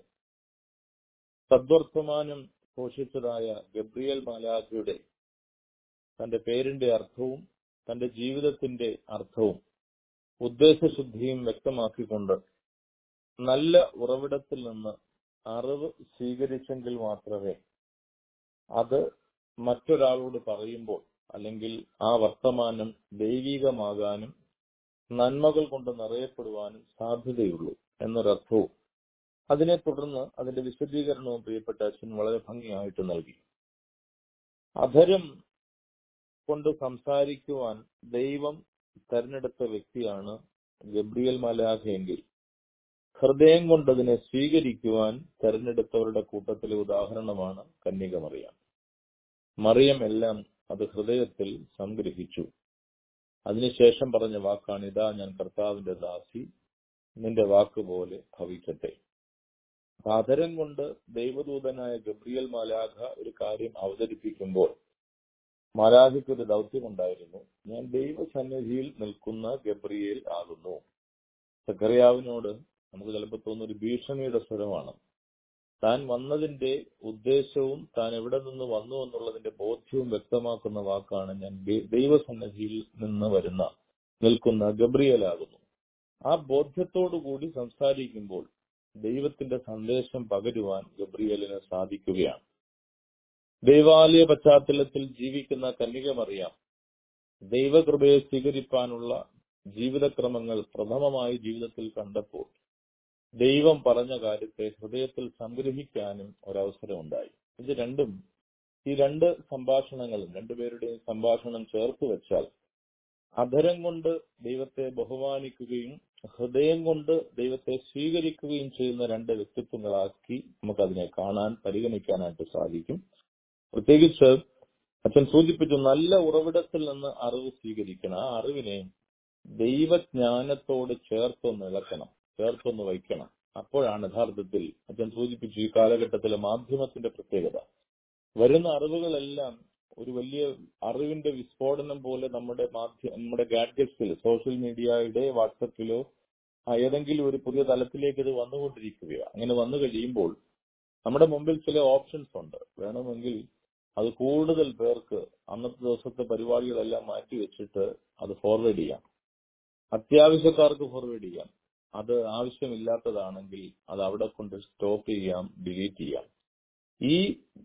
സദ്വർത്തമാനം ഘോഷിച്ചതായ ഗബ്രിയേൽ മാലാഖയുടെ തന്റെ പേരിന്റെ അർത്ഥവും തന്റെ ജീവിതത്തിന്റെ അർത്ഥവും ഉദ്ദേശശുദ്ധിയും വ്യക്തമാക്കിക്കൊണ്ട് നല്ല ഉറവിടത്തിൽ നിന്ന് അറിവ് സ്വീകരിച്ചെങ്കിൽ മാത്രമേ അത് മറ്റൊരാളോട് പറയുമ്പോൾ അല്ലെങ്കിൽ ആ വർത്തമാനം ദൈവികമാകാനും നന്മകൾ കൊണ്ട് നിറയപ്പെടുവാനും സാധ്യതയുള്ളൂ എന്നൊരർത്ഥവും അതിനെ തുടർന്ന് അതിന്റെ വിശദീകരണവും പ്രിയപ്പെട്ട അച്ഛൻ വളരെ ഭംഗിയായിട്ട് നൽകി. അധരം കൊണ്ട് സംസാരിക്കുവാൻ ദൈവം തെരഞ്ഞെടുത്ത വ്യക്തിയാണ് ഗബ്രിയേൽ മാലാഖയെങ്കിൽ ഹൃദയം കൊണ്ട് അതിനെ സ്വീകരിക്കുവാൻ തെരഞ്ഞെടുത്തവരുടെ കൂട്ടത്തിലെ ഉദാഹരണമാണ് കന്യക മറിയം. മറിയം എല്ലാം അത് ഹൃദയത്തിൽ സംഗ്രഹിച്ചു. അതിനുശേഷം പറഞ്ഞ വാക്കാണ്, ഇതാ ഞാൻ കർത്താവിന്റെ ദാസി, നിന്റെ വാക്കുപോലെ ഭവിക്കട്ടെ. ആദരം കൊണ്ട് ദൈവദൂതനായ ഗബ്രിയേൽ മാലാഖ ഒരു കാര്യം അവതരിപ്പിക്കുമ്പോൾ മാലാഖയ്ക്ക് ഒരു ദൗത്യമുണ്ടായിരുന്നു. ഞാൻ ദൈവസന്നിധിയിൽ നിൽക്കുന്ന ഗബ്രിയേൽ ആകുന്നു. സക്കറിയാവിനോട് നമുക്ക് ചിലപ്പോൾ തോന്നുന്ന ഒരു ഭീഷണിയുടെ സ്വരമാണ്. താൻ വന്നതിന്റെ ഉദ്ദേശവും താൻ എവിടെ നിന്ന് വന്നു എന്നുള്ളതിന്റെ ബോധ്യവും വ്യക്തമാക്കുന്ന വാക്കാണ്, ഞാൻ ദൈവസന്നിധിയിൽ നിന്ന് വരുന്ന നിൽക്കുന്ന ഗബ്രിയേൽ ആകുന്നു. ആ ബോധ്യത്തോടു കൂടി സംസാരിക്കുമ്പോൾ ദൈവത്തിന്റെ സന്ദേശം പകരുവാൻ ഗബ്രിയേലിന് സാധിക്കുകയാണ്. ദൈവാലയ പശ്ചാത്തലത്തിൽ ജീവിക്കുന്ന കന്യക മറിയം ദൈവകൃപയെ സ്വീകരിപ്പാനുള്ള ജീവിതക്രമങ്ങൾ പ്രഥമമായി ജീവിതത്തിൽ കണ്ടപ്പോൾ ദൈവം പറഞ്ഞ കാര്യത്തെ ഹൃദയത്തിൽ സംഗ്രഹിക്കാനും ഒരവസരം ഉണ്ടായി. ഇത് രണ്ടും ഈ രണ്ട് സംഭാഷണങ്ങളും രണ്ടുപേരുടെയും സംഭാഷണം ചേർത്ത് വെച്ചാൽ അധരം കൊണ്ട് ദൈവത്തെ ബഹുമാനിക്കുകയും ഹൃദയം കൊണ്ട് ദൈവത്തെ സ്വീകരിക്കുകയും ചെയ്യുന്ന രണ്ട് വ്യക്തിത്വങ്ങളാക്കി നമുക്കതിനെ കാണാൻ പരിഗണിക്കാനായിട്ട് സാധിക്കും. പ്രത്യേകിച്ച് അച്ഛൻ സൂചിപ്പിച്ചു, നല്ല ഉറവിടത്തിൽ നിന്ന് അറിവ് സ്വീകരിക്കണം. ആ അറിവിനെ ദൈവജ്ഞാനത്തോട് ചേർത്തൊന്ന് ഇളക്കണം, ചേർത്തൊന്ന് വയ്ക്കണം. അപ്പോഴാണ് യഥാർത്ഥത്തിൽ അച്ഛൻ സൂചിപ്പിച്ചു ഈ കാലഘട്ടത്തിലെ മാധ്യമത്തിന്റെ പ്രത്യേകത. വരുന്ന അറിവുകളെല്ലാം ഒരു വലിയ അറിവിന്റെ വിസ്ഫോടനം പോലെ നമ്മുടെ മാധ്യമ നമ്മുടെ ഗാഡ്ജറ്റ്സിൽ, സോഷ്യൽ മീഡിയയുടെ വാട്സപ്പിലോ ഏതെങ്കിലും ഒരു പുതിയ തലത്തിലേക്ക് ഇത് വന്നുകൊണ്ടിരിക്കുകയോ അങ്ങനെ വന്നു കഴിയുമ്പോൾ നമ്മുടെ മുമ്പിൽ ചില ഓപ്ഷൻസ് ഉണ്ട്. വേണമെങ്കിൽ അത് കൂടുതൽ പേർക്ക് അന്നത്തെ ദിവസത്തെ പരിപാടികളെല്ലാം മാറ്റിവെച്ചിട്ട് അത് ഫോർവേഡ് ചെയ്യാം. അത്യാവശ്യക്കാർക്ക് ഫോർവേഡ് ചെയ്യാം. അത് ആവശ്യമില്ലാത്തതാണെങ്കിൽ അത് അവിടെ കൊണ്ട് സ്റ്റോപ്പ് ചെയ്യാം, ഡിലീറ്റ് ചെയ്യാം. ഈ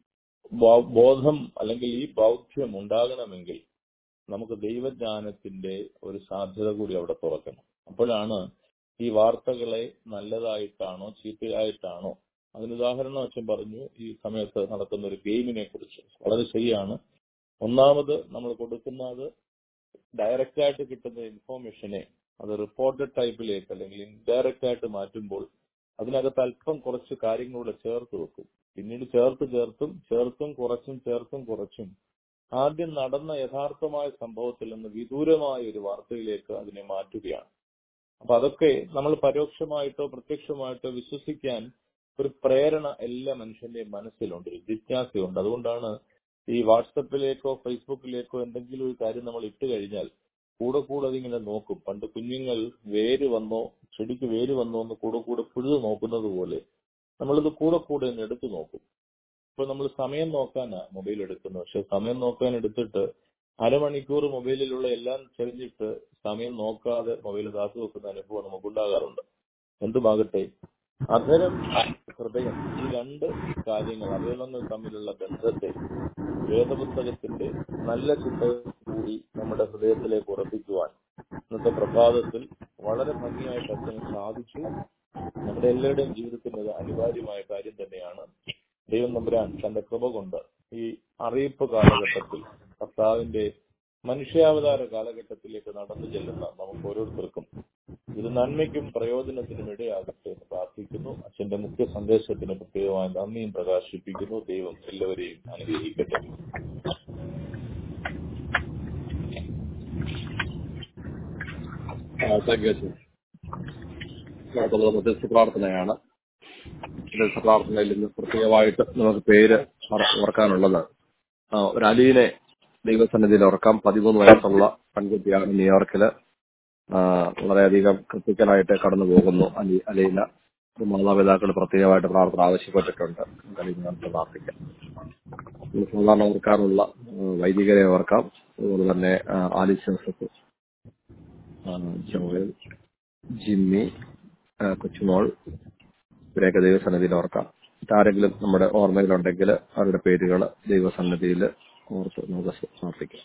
ബോധം അല്ലെങ്കിൽ ഈ ബൗദ്ധ്യം ഉണ്ടാകണമെങ്കിൽ നമുക്ക് ദൈവജ്ഞാനത്തിന്റെ ഒരു സാധ്യത കൂടി അവിടെ തുറക്കണം. അപ്പോഴാണ് ഈ വാർത്തകളെ നല്ലതായിട്ടാണോ ചീത്തയായിട്ടാണോ, അതിനുദാഹരണം അച്ഛൻ പറഞ്ഞു ഈ സമയത്ത് നടക്കുന്ന ഒരു ഗെയിമിനെ കുറിച്ച്. വളരെ ശരിയാണ്. ഒന്നാമത് നമ്മൾ കൊടുക്കുന്നത് ഡയറക്റ്റ് ആയിട്ട് കിട്ടുന്ന ഇൻഫോർമേഷനെ അത് റിപ്പോർട്ടഡ് ടൈപ്പിലേക്ക് അല്ലെങ്കിൽ ഇൻഡയറക്റ്റ് ആയിട്ട് മാറ്റുമ്പോൾ അതിനകത്ത് അല്പം കുറച്ച് കാര്യങ്ങളൂടെ ചേർത്ത് വെക്കും. പിന്നീട് ചേർത്ത് ചേർത്തും ചേർത്തും കുറച്ചും ചേർത്തും കുറച്ചും ആദ്യം നടന്ന യഥാർത്ഥമായ സംഭവത്തിൽ നിന്ന് വിദൂരമായ ഒരു വാർത്തയിലേക്ക് അതിനെ മാറ്റുകയാണ്. അപ്പൊ അതൊക്കെ നമ്മൾ പരോക്ഷമായിട്ടോ പ്രത്യക്ഷമായിട്ടോ വിശ്വസിക്കാൻ ഒരു പ്രേരണ എല്ലാ മനുഷ്യന്റെയും മനസ്സിലുണ്ട്, ഒരു ജിജ്ഞാസയുണ്ട്. അതുകൊണ്ടാണ് ഈ വാട്സപ്പിലേക്കോ ഫേസ്ബുക്കിലേക്കോ എന്തെങ്കിലും ഒരു കാര്യം നമ്മൾ ഇട്ട് കഴിഞ്ഞാൽ കൂടെ കൂടെ അതിങ്ങനെ നോക്കും. പണ്ട് കുഞ്ഞുങ്ങൾ വേര് വന്നോ ചെടിക്ക് വേര് വന്നോ എന്ന് കൂടെ കൂടെ പുഴുതു നോക്കുന്നത് പോലെ നമ്മളിത് കൂടെ കൂടെ ഒന്ന് എടുത്തു നോക്കും. ഇപ്പൊ നമ്മൾ സമയം നോക്കാനാ മൊബൈൽ എടുക്കുന്നത്. പക്ഷെ സമയം നോക്കാൻ എടുത്തിട്ട് അരമണിക്കൂർ മൊബൈലിലുള്ള എല്ലാം ചെറിഞ്ഞിട്ട് സമയം നോക്കാതെ മൊബൈൽ കാത്തു വെക്കുന്ന അനുഭവം നമുക്കുണ്ടാകാറുണ്ട്. എന്തുമാകട്ടെ, അധരം ഹൃദയം ഈ രണ്ട് കാര്യങ്ങൾ അവയവങ്ങൾ തമ്മിലുള്ള ബന്ധത്തെ വേദപുസ്തകത്തിന്റെ നല്ല ചിന്ത കൂടി നമ്മുടെ ഹൃദയത്തിലേക്ക് ഉറപ്പിക്കുവാൻ ഇന്നത്തെ പ്രഭാതത്തിൽ വളരെ ഭംഗിയായിട്ട് അച്ഛന് സാധിച്ചു. നമ്മുടെ എല്ലാവരുടെയും ജീവിതത്തിന് അത് അനിവാര്യമായ കാര്യം തന്നെയാണ്. ദൈവം നമ്പുരാൻ തന്റെ കൃപ കൊണ്ട് ഈ അറിയിപ്പ് കാലഘട്ടത്തിൽ കർത്താവിന്റെ മനുഷ്യാവതാര കാലഘട്ടത്തിലേക്ക് നടന്നു ചെല്ലുന്ന നമുക്ക് ഓരോരുത്തർക്കും ഇത് നന്മയ്ക്കും പ്രയോജനത്തിനും ഇടയാകട്ടെ എന്ന് പ്രാർത്ഥിക്കുന്നു. അച്ഛന്റെ മുഖ്യ സന്ദേശത്തിന് പ്രത്യേകമായ നന്ദിയും പ്രകാശിപ്പിക്കുന്നു. ദൈവം എല്ലാവരെയും അനുഗ്രഹിക്കട്ടെ. മധ്യസ്ഥ പ്രാർത്ഥനയാണ്. മധ്യസ്ഥ പ്രാർത്ഥനയിൽ ഇന്ന് പ്രത്യേകമായിട്ട് നമുക്ക് പേര് ഓർക്കാനുള്ളത് ഒരു അലീനെ ദൈവസന്നിധിയിൽ ഓർക്കാം. പതിമൂന്ന് വയസ്സുള്ള പെൺകുട്ടിയാണ് ന്യൂയോർക്കില്. വളരെയധികം ക്രിട്ടിക്കലായിട്ട് കടന്നു പോകുന്നു അലി അലീന. മാതാപിതാക്കൾ പ്രത്യേകമായിട്ട് പ്രാർത്ഥന ആവശ്യപ്പെട്ടിട്ടുണ്ട്. നമുക്ക് പ്രാർത്ഥിക്കാം. സാധാരണ ഓർക്കാനുള്ള വൈദികരെ ഓർക്കാം. അതുപോലെ തന്നെ Alice Joseph, Joel, Jimmy, Kochumol, ഇവരെയൊക്കെ ദൈവസന്നിധിയിൽ ഓർക്കാം. ആരെങ്കിലും നമ്മുടെ ഓർമ്മയിലുണ്ടെങ്കിൽ അവരുടെ പേരുകൾ ദൈവസന്നിധിയിൽ ഓർത്ത് നമുക്ക് പ്രാർത്ഥിക്കാം.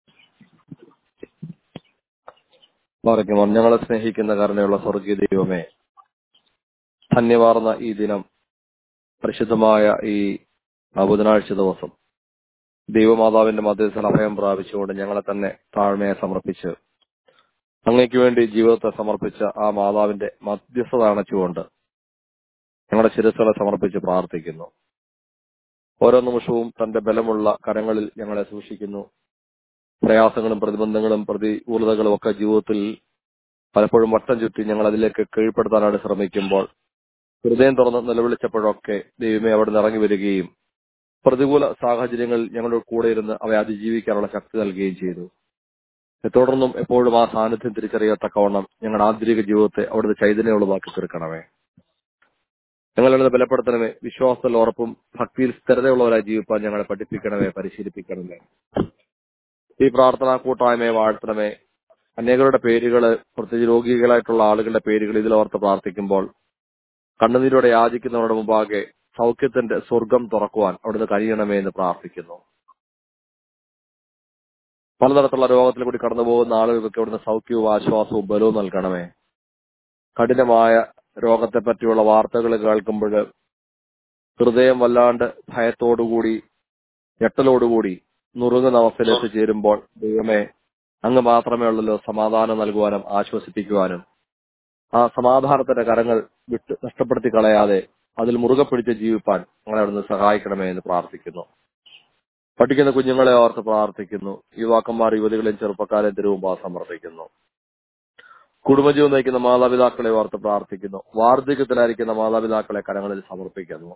ഓർക്കുമോ, ഞങ്ങളെ സ്നേഹിക്കുന്ന കരുണയുള്ള സ്വർഗീയ ദൈവമേ, ധന്യമാർന്ന ഈ ദിനം, പരിശുദ്ധമായ ഈ ബുധനാഴ്ച ദിവസം ദൈവമാതാവിന്റെ മധ്യസ്ഥൽ അഭയം പ്രാപിച്ചുകൊണ്ട് ഞങ്ങളെ തന്നെ താഴ്മയെ സമർപ്പിച്ച് അങ്ങയ്ക്ക് വേണ്ടി ജീവിതത്തെ സമർപ്പിച്ച ആ മാതാവിന്റെ മധ്യസ്ഥത അണച്ചുകൊണ്ട് ഞങ്ങളുടെ ശിരസ്സുകളെ സമർപ്പിച്ച് പ്രാർത്ഥിക്കുന്നു. ഓരോ നിമിഷവും തന്റെ ബലമുള്ള കരങ്ങളിൽ ഞങ്ങളെ സൂക്ഷിക്കുന്നു. പ്രയാസങ്ങളും പ്രതിബന്ധങ്ങളും പ്രതികൂലതകളും ഒക്കെ ജീവിതത്തിൽ പലപ്പോഴും വട്ടം ചുറ്റി ഞങ്ങൾ അതിലേക്ക് കീഴ്പ്പെടുത്താനായിട്ട് ശ്രമിക്കുമ്പോൾ ഹൃദയം തുറന്ന് നിലവിളിച്ചപ്പോഴൊക്കെ ദൈവമേ അവിടെ ഇറങ്ങി വരികയും പ്രതികൂല സാഹചര്യങ്ങളിൽ ഞങ്ങളുടെ കൂടെ ഇരുന്ന് അവയെ അതിജീവിക്കാനുള്ള ശക്തി നൽകുകയും ചെയ്തു. തുടർന്നും എപ്പോഴും ആ സാന്നിധ്യം തിരിച്ചറിയത്തക്കവണ്ണം ഞങ്ങളുടെ ആന്തരിക ജീവിതത്തെ അവിടുത്തെ ചൈതന്യമുള്ളതാക്കി തീർക്കണമേ. ഞങ്ങളുടെ ബലപ്പെടുത്തണമേ. വിശ്വാസത്തിൽ ഉറപ്പും ഭക്തിയിൽ സ്ഥിരതയുള്ളവരായി ജീവിപ്പാൻ ഞങ്ങളെ പഠിപ്പിക്കണമേ, പരിശീലിപ്പിക്കണമേ. ഈ പ്രാർത്ഥനാ കൂട്ടായ്മയെ വാഴ്ത്തണമേ. അനേകരുടെ പേരുകള്, പ്രത്യേകിച്ച് രോഗികളായിട്ടുള്ള ആളുകളുടെ പേരുകൾ ഇതിലോർത്ത് പ്രാർത്ഥിക്കുമ്പോൾ കണ്ണുനീരോടെ യാചിക്കുന്നവരുടെ മുമ്പാകെ സൗഖ്യത്തിന്റെ സ്വർഗം തുറക്കുവാൻ അവിടുന്ന് കഴിയണമേ എന്ന് പ്രാർത്ഥിക്കുന്നു. പലതരത്തിലുള്ള രോഗത്തിൽ കൂടി കടന്നു പോകുന്ന ആളുകൾക്ക് അവിടുന്ന് സൗഖ്യവും ആശ്വാസവും ബലവും നൽകണമേ. കഠിനമായ രോഗത്തെ പറ്റിയുള്ള വാർത്തകൾ കേൾക്കുമ്പോൾ ഹൃദയം വല്ലാണ്ട് ഭയത്തോടുകൂടി ഞെട്ടലോടുകൂടി നുറുങ്ങുന്ന അവസ്ഥയിൽ എത്തിച്ചേരുമ്പോൾ ദൈവമേ, അങ്ങ് മാത്രമേ ഉള്ളല്ലോ സമാധാനം നൽകുവാനും ആശ്വസിപ്പിക്കുവാനും. ആ സമാധാനത്തിന്റെ കരങ്ങൾ വിട്ട് നഷ്ടപ്പെടുത്തി കളയാതെ അതിൽ മുറുകെ പിടിച്ച് ജീവിപ്പാൻ ഞങ്ങളെ അവിടുന്ന് സഹായിക്കണമേ എന്ന് പ്രാർത്ഥിക്കുന്നു. പഠിക്കുന്ന കുഞ്ഞുങ്ങളെ ഓർത്ത് പ്രാർത്ഥിക്കുന്നു. യുവാക്കന്മാർ, യുവതികളെയും ചെറുപ്പക്കാരെയും തിരുവുമ്പാ സമർപ്പിക്കുന്നു. കുടുംബജീവൻ നയിക്കുന്ന മാതാപിതാക്കളെ ഓർത്ത് പ്രാർത്ഥിക്കുന്നു. വാർദ്ധക്യത്തിലായിരിക്കുന്ന മാതാപിതാക്കളെ കരങ്ങളിൽ സമർപ്പിക്കുന്നു.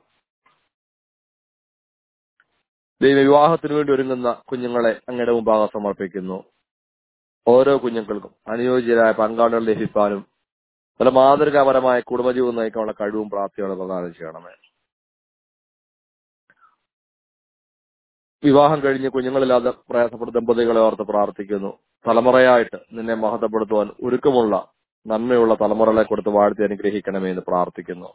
ദൈവ വിവാഹത്തിനു വേണ്ടി ഒരുങ്ങുന്ന കുഞ്ഞുങ്ങളെ അങ്ങയുടെ മുമ്പാകെ സമർപ്പിക്കുന്നു. ഓരോ കുഞ്ഞുങ്ങൾക്കും അനുയോജ്യരായ പങ്കാളികൾ ലഭിക്കാനും പല മാതൃകാപരമായ കുടുംബജീവൻ നയിക്കാനുള്ള കഴിവും പ്രാപ്തിയോടെ പ്രദാനം ചെയ്യണമേ. വിവാഹം കഴിഞ്ഞ് കുഞ്ഞുങ്ങളില്ലാതെ പ്രയാസപ്പെടുന്ന ദമ്പതികളെ ഓർത്ത് പ്രാർത്ഥിക്കുന്നു. തലമുറയായിട്ട് നിന്നെ മഹത്വപ്പെടുത്തുവാൻ ഒരുക്കമുള്ള നന്മയുള്ള തലമുറകളെ കൊടുത്ത് വാഴ്ത്തി അനുഗ്രഹിക്കണമേ എന്ന് പ്രാർത്ഥിക്കുന്നു.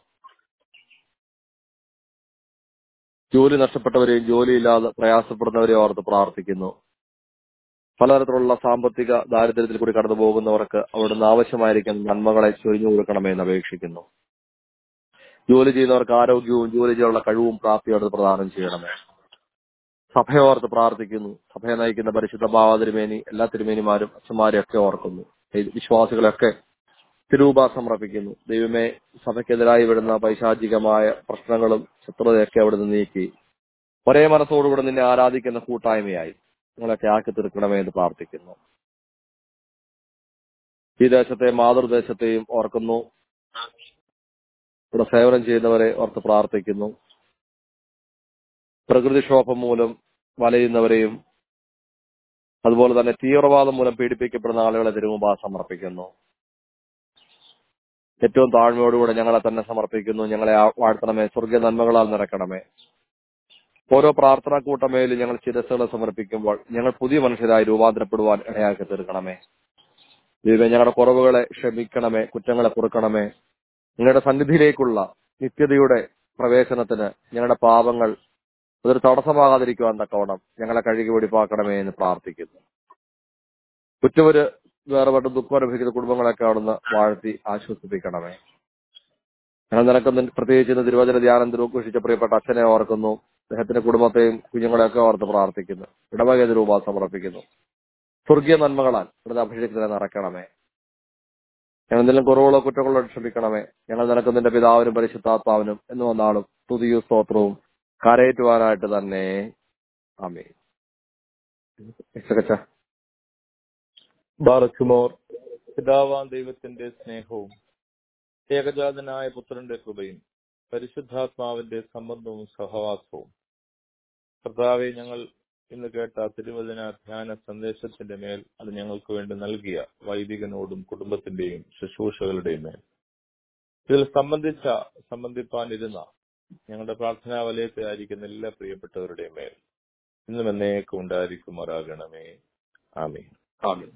ജോലി നഷ്ടപ്പെട്ടവരെയും ജോലിയില്ലാതെ പ്രയാസപ്പെടുന്നവരെയും ഓർത്ത് പ്രാർത്ഥിക്കുന്നു. പലതരത്തിലുള്ള സാമ്പത്തിക ദാരിദ്ര്യത്തിൽ കൂടി കടന്നു പോകുന്നവർക്ക് അവിടുന്ന് ആവശ്യമായിരിക്കുന്ന നന്മകളെ ചൊരിഞ്ഞു കൊടുക്കണമേ എന്ന് അപേക്ഷിക്കുന്നു. ജോലി ചെയ്യുന്നവർക്ക് ആരോഗ്യവും ജോലി ചെയ്യാനുള്ള കഴിവും പ്രാപ്തിയോട് പ്രദാനം ചെയ്യണമേ. സഭയോർത്ത് പ്രാർത്ഥിക്കുന്നു. സഭയെ നയിക്കുന്ന പരിശുദ്ധ ബാവ തിരുമേനി, എല്ലാ തിരുമേനിമാരും അച്ഛന്മാരും ഒക്കെ ഓർക്കുന്നു. വിശ്വാസികളെയൊക്കെ തിരുവുമ്പ സമർപ്പിക്കുന്നു. ദൈവമേ, സഭയ്ക്കെതിരായി വിടുന്ന പൈശാചികമായ പ്രശ്നങ്ങളും ശത്രുതയൊക്കെ അവിടുന്ന് നീക്കി ഒരേ മനസ്സോടുകൂടെ നിന്നെ ആരാധിക്കുന്ന കൂട്ടായ്മയായി നിങ്ങളൊക്കെ ആക്കി തീർക്കണമേ എന്ന് പ്രാർത്ഥിക്കുന്നു. ഈ ദേശത്തെ മാതൃദേശത്തെയും ഓർക്കുന്നു. ഇവിടെ സേവനം ചെയ്യുന്നവരെ ഓർത്ത് പ്രാർത്ഥിക്കുന്നു. പ്രകൃതിക്ഷോഭം മൂലം വലയുന്നവരെയും അതുപോലെ തന്നെ തീവ്രവാദം മൂലം പീഡിപ്പിക്കപ്പെടുന്ന ആളുകളെ തിരുമുമ്പാ സമർപ്പിക്കുന്നു. ഏറ്റവും താഴ്മയോടുകൂടെ ഞങ്ങളെ തന്നെ സമർപ്പിക്കുന്നു. ഞങ്ങളെ വാഴ്ത്തണമേ, സ്വർഗീയ നന്മകളാൽ നിറയ്ക്കണമേ. ഓരോ പ്രാർത്ഥനാ കൂട്ടമേലും ഞങ്ങൾ ശിരസ്സുകളെ സമർപ്പിക്കുമ്പോൾ ഞങ്ങൾ പുതിയ മനുഷ്യരായി രൂപാന്തരപ്പെടുവാൻ ഇടയാക്കി തീർക്കണമേ. ദൈവമേ, ഞങ്ങളുടെ കുറവുകളെ ക്ഷമിക്കണമേ, കുറ്റങ്ങളെ പൊറുക്കണമേ. നിങ്ങളുടെ സന്നിധിയിലേക്കുള്ള നിത്യതയുടെ പ്രവേശനത്തിന് ഞങ്ങളുടെ പാപങ്ങൾ അതൊരു തടസ്സമാകാതിരിക്കുവാൻ തക്കവണ്ണം ഞങ്ങളെ കഴുകി വെടിപ്പാക്കണമേ എന്ന് പ്രാർത്ഥിക്കുന്നു. കുറ്റവര് വേർപെട്ട് ദുഃഖം അനുഭവിക്കുന്ന കുടുംബങ്ങളൊക്കെ അവിടുന്ന് വാഴ്ത്തി ആശ്വസിപ്പിക്കണമേ. ഞങ്ങൾ നിനക്ക് പ്രത്യേകിച്ച് ഇന്ന് തിരുവചന ധ്യാനം തിരുഘോഷിച്ച പ്രിയപ്പെട്ട അച്ഛനെ ഓർക്കുന്നു. അദ്ദേഹത്തിന്റെ കുടുംബത്തെയും കുഞ്ഞുങ്ങളെയൊക്കെ ഓർത്ത് പ്രാർത്ഥിക്കുന്നു. ഇടവക രൂപ സമർപ്പിക്കുന്നു. സ്വർഗീയ നന്മകളാൽ ഇവിടുത്തെ അഭിഷേകത്തിനെ നിറയ്ക്കണമേ. ഞങ്ങൾ എന്തെങ്കിലും കുറവുകളോ കുറ്റങ്ങളോ ക്ഷമിക്കണമേ. ഞങ്ങൾ നിനക്ക് നിന്റെ പിതാവിനും പരിശുദ്ധാത്മാവിനും എന്ന് വന്നാളും സ്തുതിയും സ്തോത്രവും കരയേറ്റുവാനായിട്ട് തന്നെ. ആമേൻ. ബാറക്കുമോർ. പിതാവാം ദൈവത്തിന്റെ സ്നേഹവും ഏകജാതനായ പുത്രന്റെ കൃപയും പരിശുദ്ധാത്മാവിന്റെ സംബന്ധവും സഹവാസവും കർത്താവെ, ഞങ്ങൾ ഇന്ന് കേട്ട തിരുവചന ധ്യാന സന്ദേശത്തിന്റെ മേൽ അത് ഞങ്ങൾക്ക് വേണ്ടി നൽകിയ വൈദികനോടും കുടുംബത്തിന്റെയും ശുശ്രൂഷകളുടെയും മേൽ ഇതിൽ സംബന്ധിച്ച സംബന്ധിപ്പാനിരുന്ന ഞങ്ങളുടെ പ്രാർത്ഥനാ വലയത്തെ ആയിരിക്കുന്ന എല്ലാ പ്രിയപ്പെട്ടവരുടെയും മേൽ ഇന്നും എന്നേക്കും ഉണ്ടായിരിക്കുമാറാകണമേ. ആമേൻ. ആമേൻ.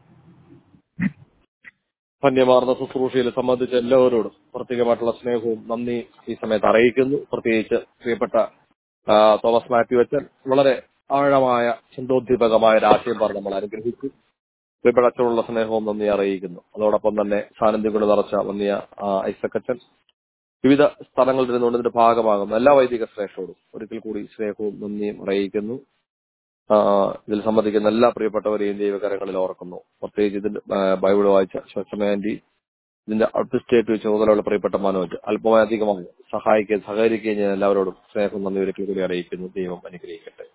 ധന്യമാർന്ന ശുശ്രൂഷയിൽ സംബന്ധിച്ച എല്ലാവരോടും പ്രത്യേകമായിട്ടുള്ള സ്നേഹവും നന്ദി ഈ സമയത്ത് അറിയിക്കുന്നു. പ്രത്യേകിച്ച് പ്രിയപ്പെട്ട തോമസ് മാത്യു അച്ഛൻ വളരെ ആഴമായ ചിന്തോദ്ദീപകമായ ഒരു ആശയം പറഞ്ഞ് നമ്മൾ അനുഗ്രഹിച്ചു. പ്രിയപ്പെട്ട അച്ഛനുള്ള സ്നേഹവും നന്ദി അറിയിക്കുന്നു. അതോടൊപ്പം തന്നെ സാന്നിധ്യം കൊണ്ട് നിറച്ച വന്നിയ ഐസക് അച്ഛൻ വിവിധ സ്ഥലങ്ങളിൽ ഇരുന്നുകൊണ്ട് ഇതിന്റെ ഭാഗമാകുന്ന എല്ലാ വൈദിക ശ്രേഷ്ഠരോടും ഒരിക്കൽ കൂടി സ്നേഹവും നന്ദിയും അറിയിക്കുന്നു. ഇതിൽ സംബന്ധിക്കുന്ന എല്ലാ പ്രിയപ്പെട്ടവരെയും ദൈവകരങ്ങളിൽ ഓർക്കുന്നു. പ്രത്യേകിച്ച് ഇതിന്റെ ബൈബിൾ വായിച്ച ശോശമയാന്റി, ഇതിന്റെ അഡ്മിനിസ്ട്രേറ്റീവ് ചുമതലയുള്ള പ്രിയപ്പെട്ട മനോജ് അല്പമധികമായി സഹായിക്കുകയും സഹകരിക്കുകയും ചെയ്യുന്ന എല്ലാവരോടും സ്നേഹം നന്ദി ഒരിക്കൽ കൂടി അറിയിക്കുന്നു. ദൈവം അനുഗ്രഹിക്കട്ടെ.